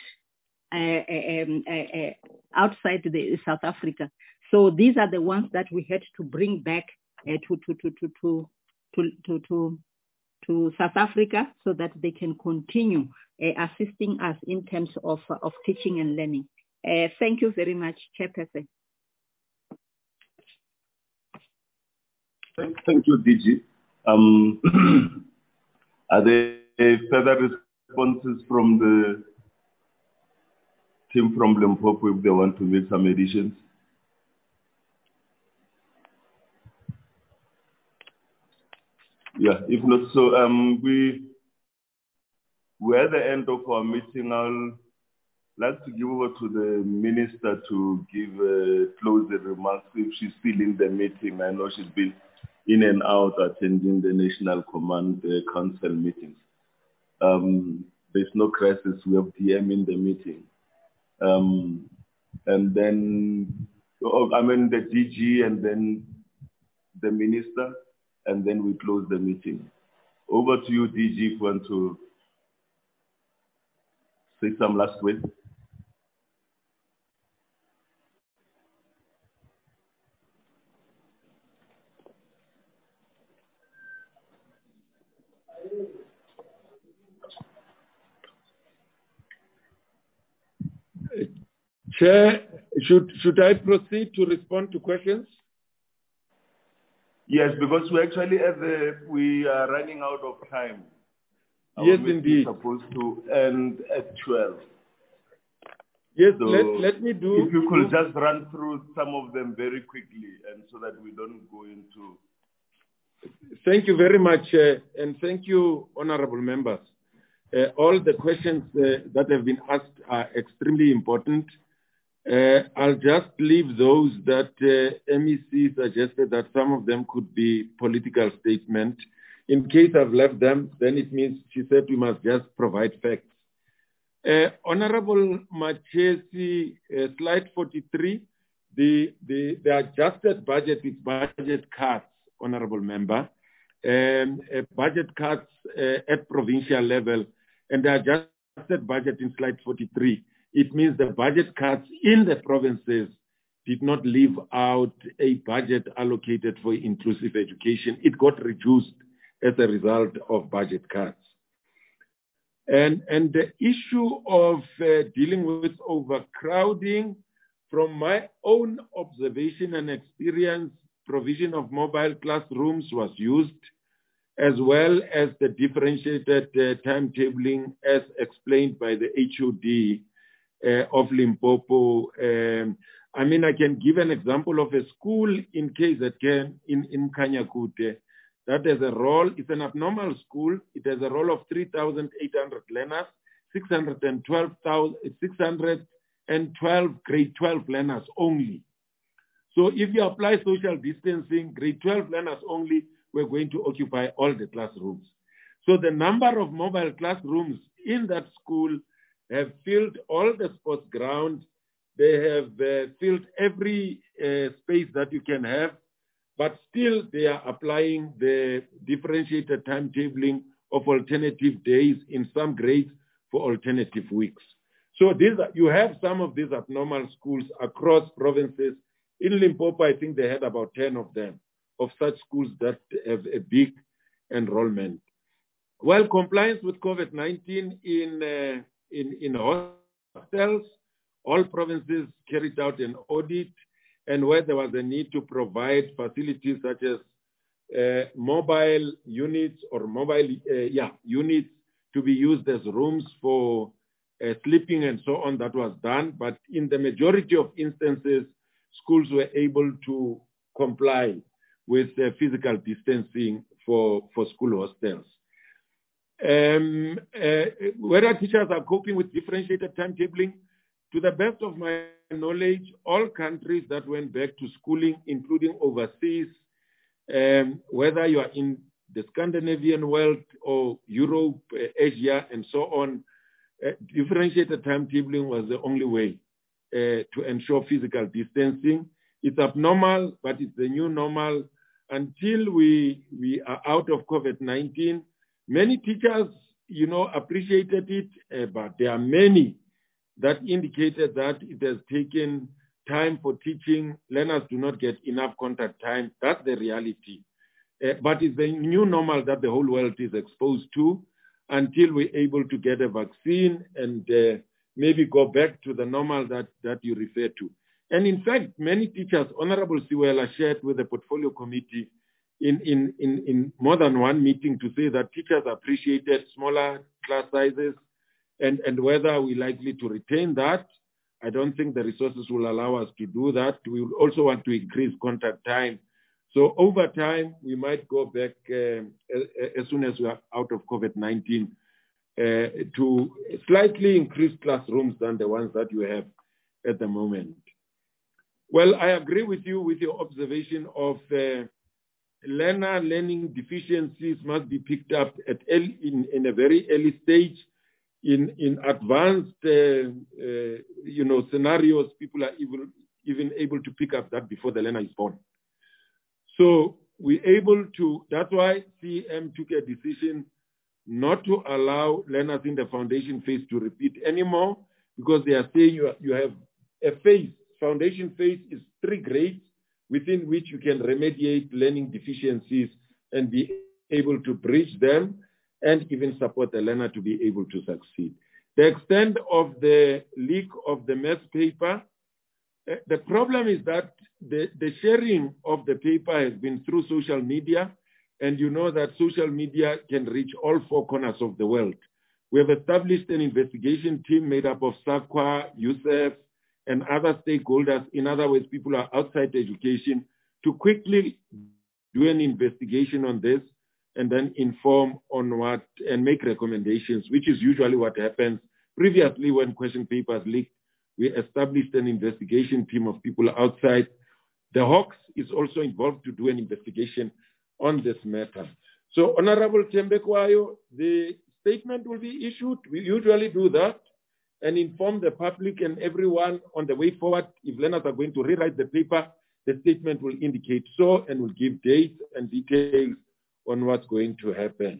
outside South Africa. So these are the ones that we had to bring back to South Africa so that they can continue assisting us in terms of teaching and learning. Thank you very much, Chairperson. Thank you, DG. Are there further responses from the team from Limpopo if they want to make some additions? Yeah, if not, so we're at the end of our meeting. I'll like to give over to the minister to give closing remarks if she's still in the meeting. I know she's been in and out attending the National Command Council meetings. There's no crisis. We have DM in the meeting. And then, the DG and then the minister, and then we close the meeting. Over to you, DG, if you want to say some last words. Chair, should I proceed to respond to questions? Yes, because we actually we are running out of time. Yes, indeed. Supposed to end at 12. Yes, so let me do. If you could just run through some of them very quickly, and so that we don't go into. Thank you very much, and thank you, honourable members. All the questions that have been asked are extremely important. I'll just leave those that MEC suggested that some of them could be political statements. In case I've left them, then it means she said we must just provide facts. Honorable Machesi, slide 43, the adjusted budget is budget cuts, honorable member, budget cuts at provincial level, and the adjusted budget in slide 43. It means the budget cuts in the provinces did not leave out a budget allocated for inclusive education. It got reduced as a result of budget cuts. And the issue of dealing with overcrowding, from my own observation and experience, provision of mobile classrooms was used, as well as the differentiated timetabling as explained by the HOD of Limpopo. I can give an example of a school in KZN in Kanyakute. That has a roll, it's an abnormal school. It has a roll of 3,800 learners, 612 grade 12 learners only. So if you apply social distancing, grade 12 learners only, we're going to occupy all the classrooms. So the number of mobile classrooms in that school have filled all the sports grounds, They have filled every space that you can have, but still they are applying the differentiated timetabling of alternative days in some grades for alternative weeks. So you have some of these abnormal schools across provinces. In Limpopo, I think they had about 10 of them, of such schools that have a big enrollment. Well, compliance with COVID-19 in hostels, all provinces carried out an audit, and where there was a need to provide facilities such as mobile units or units to be used as rooms for sleeping and so on, that was done. But in the majority of instances, schools were able to comply with physical distancing for school hostels. Whether teachers are coping with differentiated timetabling, to the best of my knowledge, all countries that went back to schooling, including overseas, whether you are in the Scandinavian world or Europe, Asia, and so on, differentiated timetabling was the only way to ensure physical distancing. It's abnormal, but it's the new normal. Until we are out of COVID-19, many teachers, appreciated it, but there are many that indicated that it has taken time for teaching. Learners do not get enough contact time. That's the reality. But it's the new normal that the whole world is exposed to until we're able to get a vaccine and maybe go back to the normal that you refer to. And in fact, many teachers, Honorable Siwela shared with the portfolio committee in more than one meeting to say that teachers appreciated smaller class sizes, and whether we're likely to retain that. I don't think the resources will allow us to do that. We will also want to increase contact time. So over time, we might go back as soon as we are out of COVID-19 to slightly increased classrooms than the ones that you have at the moment. Well, I agree with you with your observation of learning deficiencies must be picked up at in a very early stage. In advanced, scenarios, people are even able to pick up that before the learner is born. So we're able to, that's why CEM took a decision not to allow learners in the foundation phase to repeat anymore, because they are saying you have a phase. Foundation phase is 3 grades within which you can remediate learning deficiencies and be able to bridge them and even support the learner to be able to succeed. The extent of the leak of the maths paper, the problem is that the sharing of the paper has been through social media, and you know that social media can reach all 4 corners of the world. We have established an investigation team made up of SAQA, USEF, and other stakeholders, in other words, people who are outside education, to quickly do an investigation on this and then inform on what and make recommendations, which is usually what happens. Previously, when question papers leaked, we established an investigation team of people outside. The Hawks is also involved to do an investigation on this matter. So, Honorable Tembekwayo, the statement will be issued. We usually do that and inform the public and everyone on the way forward. If learners are going to rewrite the paper, the statement will indicate so and will give dates and details on what's going to happen.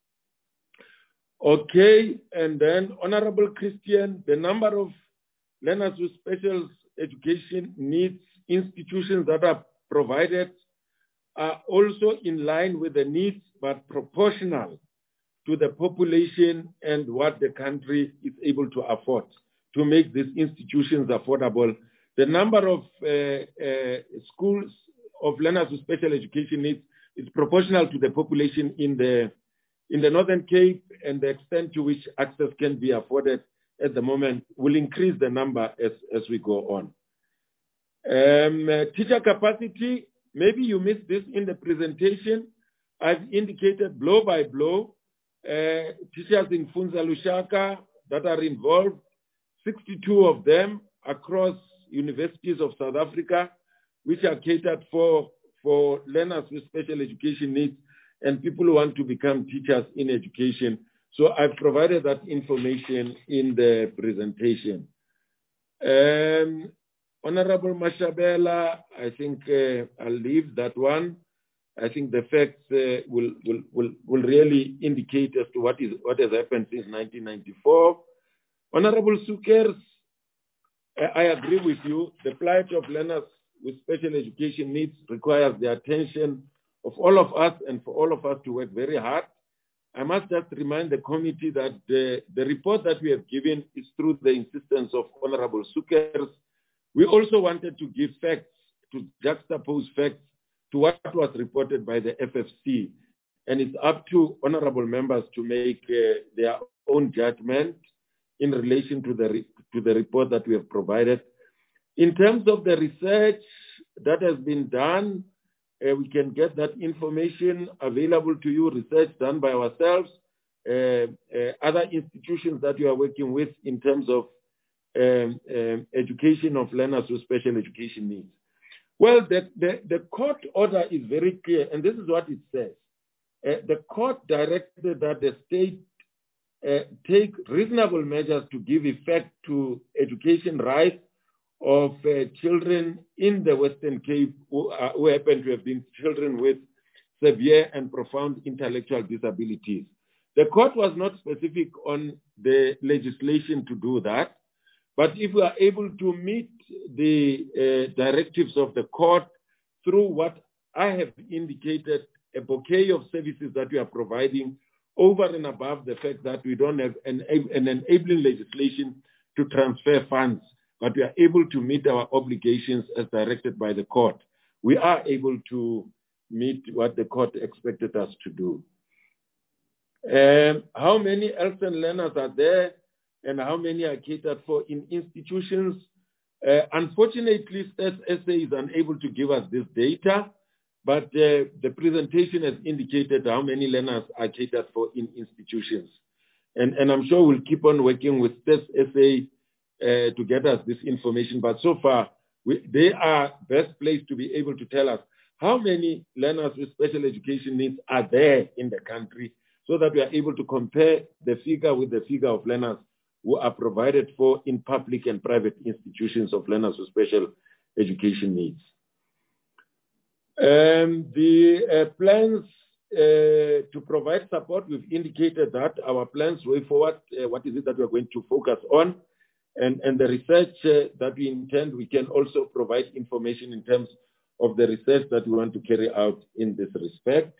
Okay, and then Honorable Christian, the number of learners with special education needs institutions that are provided are also in line with the needs, but proportional to the population and what the country is able to afford to make these institutions affordable. The number of schools of learners with special education needs is proportional to the population in the Northern Cape, and the extent to which access can be afforded at the moment will increase the number as we go on. Teacher capacity, maybe you missed this in the presentation. I've indicated blow by blow. Teachers in Funza Lushaka that are involved, 62 of them across universities of South Africa, which are catered for learners with special education needs and people who want to become teachers in education. So I've provided that information in the presentation. Honorable Mashabela, I think I'll leave that one. I think the facts will really indicate as to what has happened since 1994. Honorable Sukers, I agree with you. The plight of learners with special education needs requires the attention of all of us and for all of us to work very hard. I must just remind the committee that the report that we have given is through the insistence of Honorable Sukers. We also wanted to give facts, to juxtapose facts to what was reported by the FFC. And it's up to honorable members to make their own judgment in relation to the report that we have provided. In terms of the research that has been done, we can get that information available to you, research done by ourselves, other institutions that you are working with in terms of education of learners with special education needs. Well, the court order is very clear, and this is what it says. The court directed that the state take reasonable measures to give effect to education rights of children in the Western Cape who happen to have been children with severe and profound intellectual disabilities. The court was not specific on the legislation to do that, but if we are able to meet the directives of the court through what I have indicated, a bouquet of services that we are providing over and above the fact that we don't have an enabling legislation to transfer funds, but we are able to meet our obligations as directed by the court. We are able to meet what the court expected us to do. How many Elston learners are there and how many are catered for in institutions? Unfortunately, Stats SA is unable to give us this data, but the presentation has indicated how many learners are catered for in institutions. And I'm sure we'll keep on working with Stats SA to get us this information, but so far, they are best placed to be able to tell us how many learners with special education needs are there in the country so that we are able to compare the figure with the figure of learners who are provided for in public and private institutions of learners with special education needs. The plans to provide support, we've indicated that our plans way forward, what is it that we're going to focus on? And the research that we intend, we can also provide information in terms of the research that we want to carry out in this respect.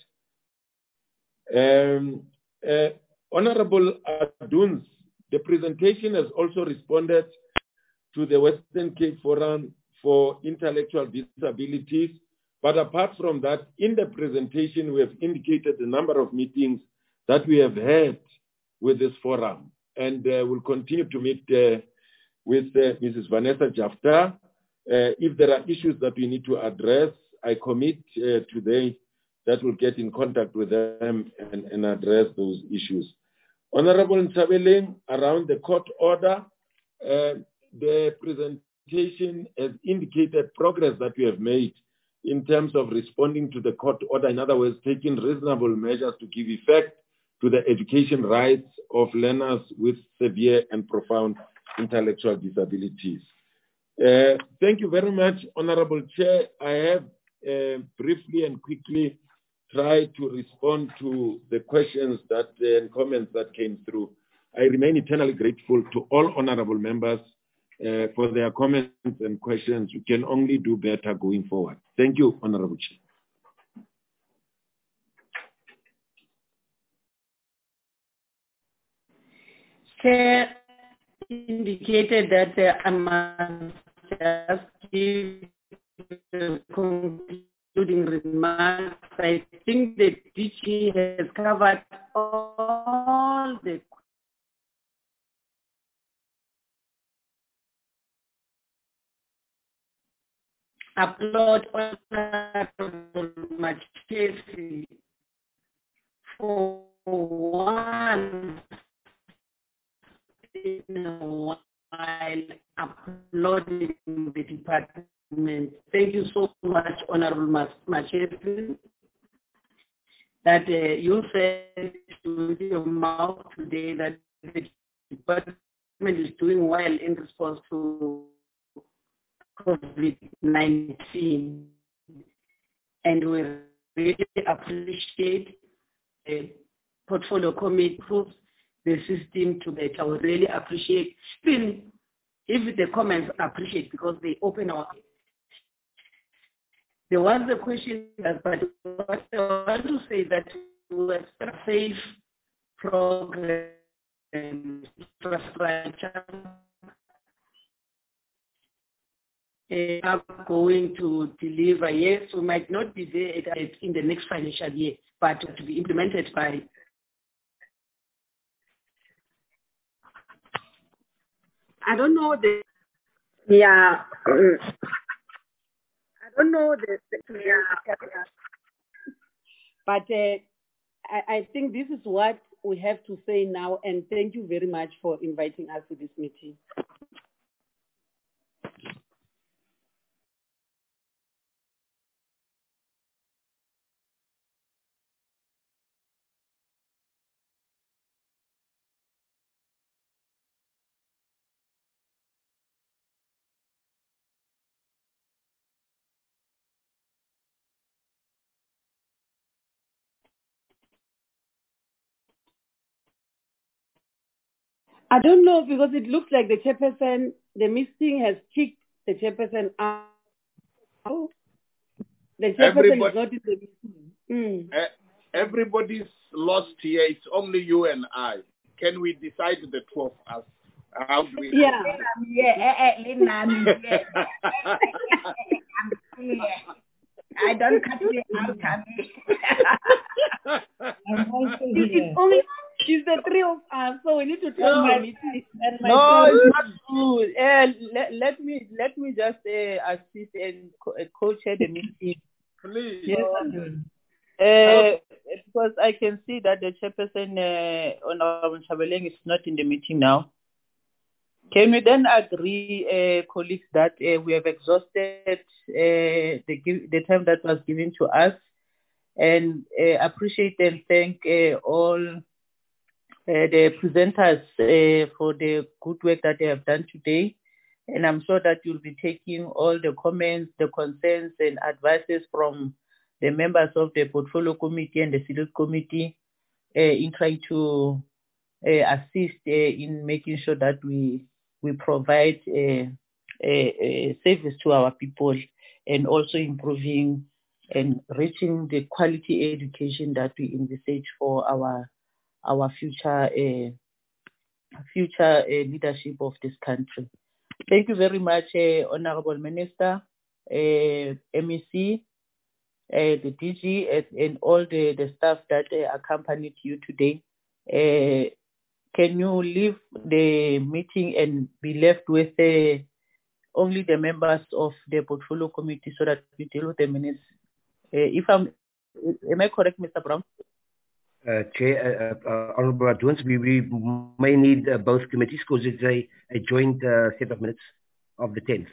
Honorable Aduns, the presentation has also responded to the Western Cape Forum for Intellectual Disabilities. But apart from that, in the presentation, we have indicated the number of meetings that we have had with this forum. And we'll continue to meet with Mrs. Vanessa Jafta. If there are issues that we need to address, I commit today that we'll get in contact with them and address those issues. Honorable Ntshabeleng, around the court order, the presentation has indicated progress that we have made in terms of responding to the court order. In other words, taking reasonable measures to give effect to the education rights of learners with severe and profound intellectual disabilities. Thank you very much, Honorable Chair. I have briefly and quickly tried to respond to the questions that and comments that came through. I remain eternally grateful to all honorable members for their comments and questions. We can only do better going forward. Thank you, Honorable Chair. Chair indicated that I must just give concluding remarks. I think the DG has covered all the applaud Honorable Machesi for one in a while applauding the department. Thank you so much, Honorable Machesi, that you said with your mouth today that the department is doing well in response to COVID-19. And we really appreciate the portfolio committee proves the system to better. We really appreciate, still, if the comments appreciate because they open our. There was a question, but what I want to say that we have safe program infrastructure are going to deliver. Yes, we might not be there in the next financial year, but to be implemented by. I don't know the. Yeah. I don't know the but I think this is what we have to say now, and thank you very much for inviting us to this meeting. I don't know because it looks like the chairperson, the meeting has kicked the chairperson out. The chairperson is not in the meeting. Everybody's lost here. It's only you and I. Can we decide the two of us? How do we? Yeah. I don't cut you out. It's the three of us, so we need to tell my meeting. No, it's not true. Let me just assist and co-chair the meeting. Please. Yes, because I can see that the chairperson, Honorable Chabeleng, is not in the meeting now. Can we then agree, colleagues, that we have exhausted the time that was given to us, and appreciate and thank all the presenters for the good work that they have done today. And I'm sure that you'll be taking all the comments, the concerns and advices from the members of the Portfolio Committee and the Select Committee in trying to assist in making sure that we provide a service to our people, and also improving and reaching the quality education that we envisage for our future leadership of this country. Thank you very much, Honorable Minister, MEC, the DG, and all the staff that accompanied you today. Can you leave the meeting and be left with only the members of the Portfolio Committee so that we deal with the minutes? Am I correct, Mr. Brown? Chair, Honorable Adwins, we may need both committees because it's a joint set of minutes of the 10th.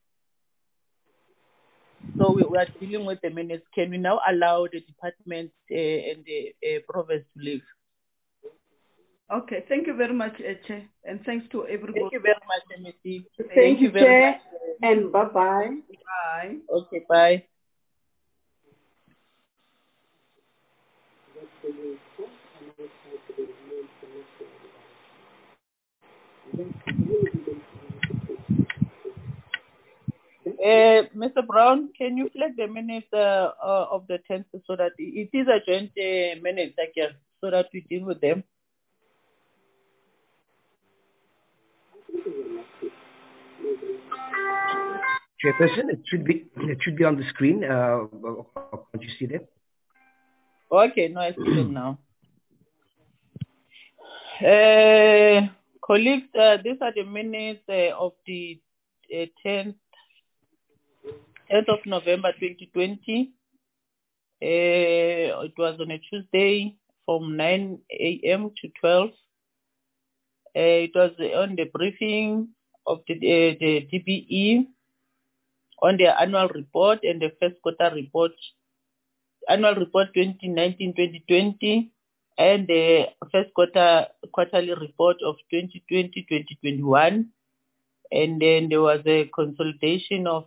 So we are dealing with the minutes. Can we now allow the department and the province to leave? Okay, thank you very much, Chair, and thanks to everybody. Thank you very much, MEC. Thank you, Chair, and bye-bye. Bye. Okay, bye. Mr. Brown, can you flag the minutes of the 10th so that it is a joint minutes again, so that we deal with them? Chairperson, it should be on the screen. Can't you see that? Okay, no, I see them now. Colleagues, these are the minutes of the 10th of November 2020. It was on a Tuesday from 9 a.m. to 12. It was on the briefing of the DBE on their annual report and the first quarter report, annual report 2019-2020, and the first quarterly report of 2020-2021. And then there was a consolidation of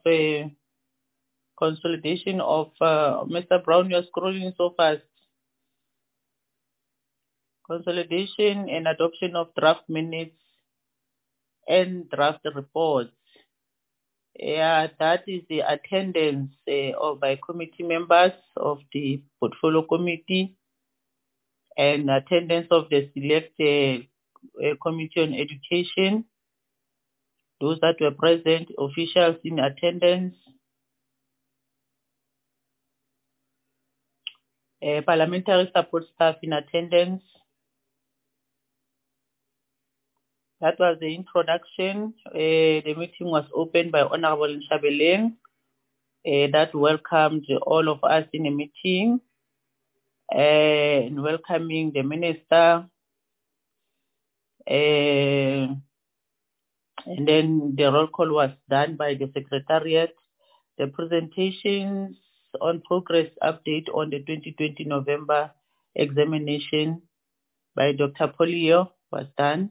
Mr. Brown, you're scrolling so fast. Consolidation and adoption of draft minutes and draft reports. Yeah, that is the attendance by committee members of the portfolio committee and attendance of the select committee on education. Those that were present, officials in attendance, parliamentary support staff in attendance. That was the introduction. The meeting was opened by Honorable Nshabeleng. That welcomed all of us in the meeting and welcoming the minister. And then the roll call was done by the secretariat. The presentations on progress update on the 2020 November examination by Dr. Polio was done.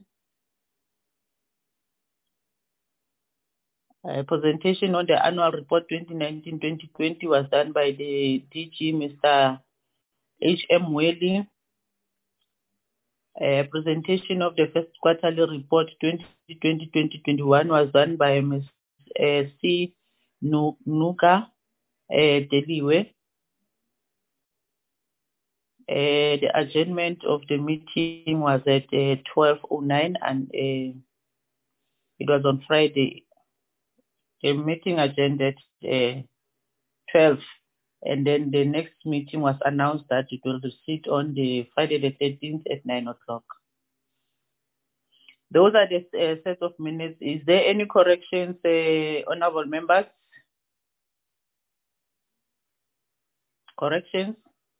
A presentation on the annual report 2019-2020 was done by the DG, Mr. H.M. Welly. A presentation of the first quarterly report 2020-2021 was done by Ms. C. Nuka Deliwe. The adjournment of the meeting was at 12:09 and it was on Friday. The meeting adjourned at 12, and then the next meeting was announced that it will proceed on the Friday the 13th at 9 o'clock. Those are the set of minutes. Is there any corrections, honorable members? Corrections?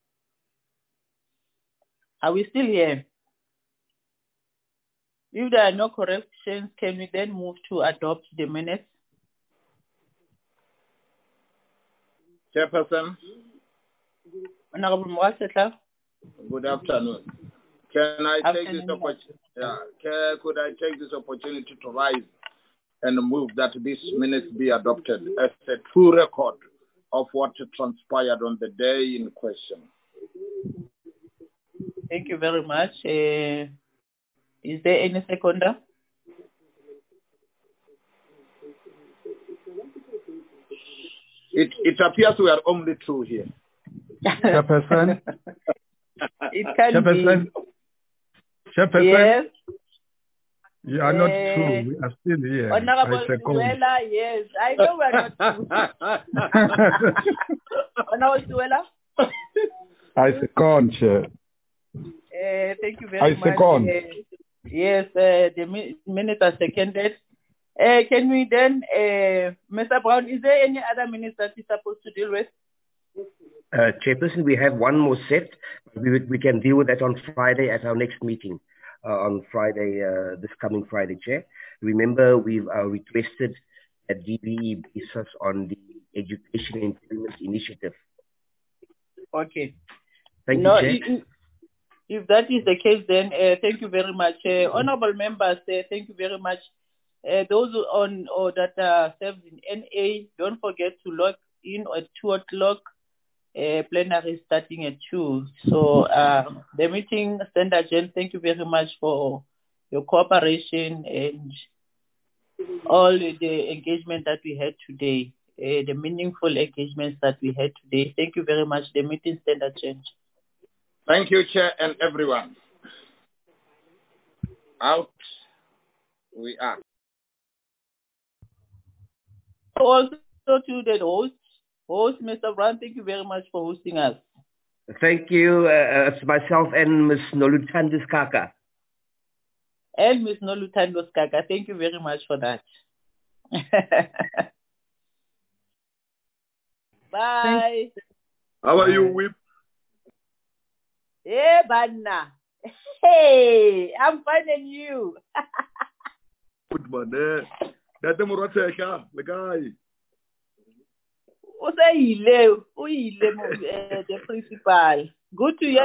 Are we still here? If there are no corrections, can we then move to adopt the minutes? Chairperson. Honorable Mwasetla. Good afternoon. Can I take this opportunity? Could I take this opportunity to rise and move that these minutes be adopted as a true record of what transpired on the day in question? Thank you very much. Is there any seconder? It appears we are only two here. Chairperson. It can Chairperson. be. Chairperson. Yes. You are not true. We are still here. Honorable Suela, yes. I know we are not true. Honorable Suela. I second, Chair. Thank you very much. I second. Yes, the minutes are seconded. Can we then, Mr. Brown, is there any other minutes that we're supposed to deal with? Chairperson, we have one more set. We can deal with that on Friday at our next meeting. On Friday, this coming Friday, Chair. Remember, we've requested a DBE basis on the Education Employment Initiative. Okay. Thank you, Chair. If that is the case, then thank you very much. Honorable members, thank you very much. Those on or that served in NA, don't forget to log in at 2 o'clock. Plenary is starting at 2. So the meeting stand adjourned. Thank you very much for your cooperation and all the engagement that we had today, the meaningful engagements that we had today. Thank you very much. The meeting stand adjourned. Thank you, Chair, and everyone. Out we are. Also to the host, Mr. Brown, thank you very much for hosting us. Thank you. It's myself and Ms. Noluthando Skaka. And Ms. Noluthando Skaka, thank you very much for that. Bye. How are you, Whip? Hey, Banna. Hey, I'm finding you. Good man. That's the guy. The principal. Good to hear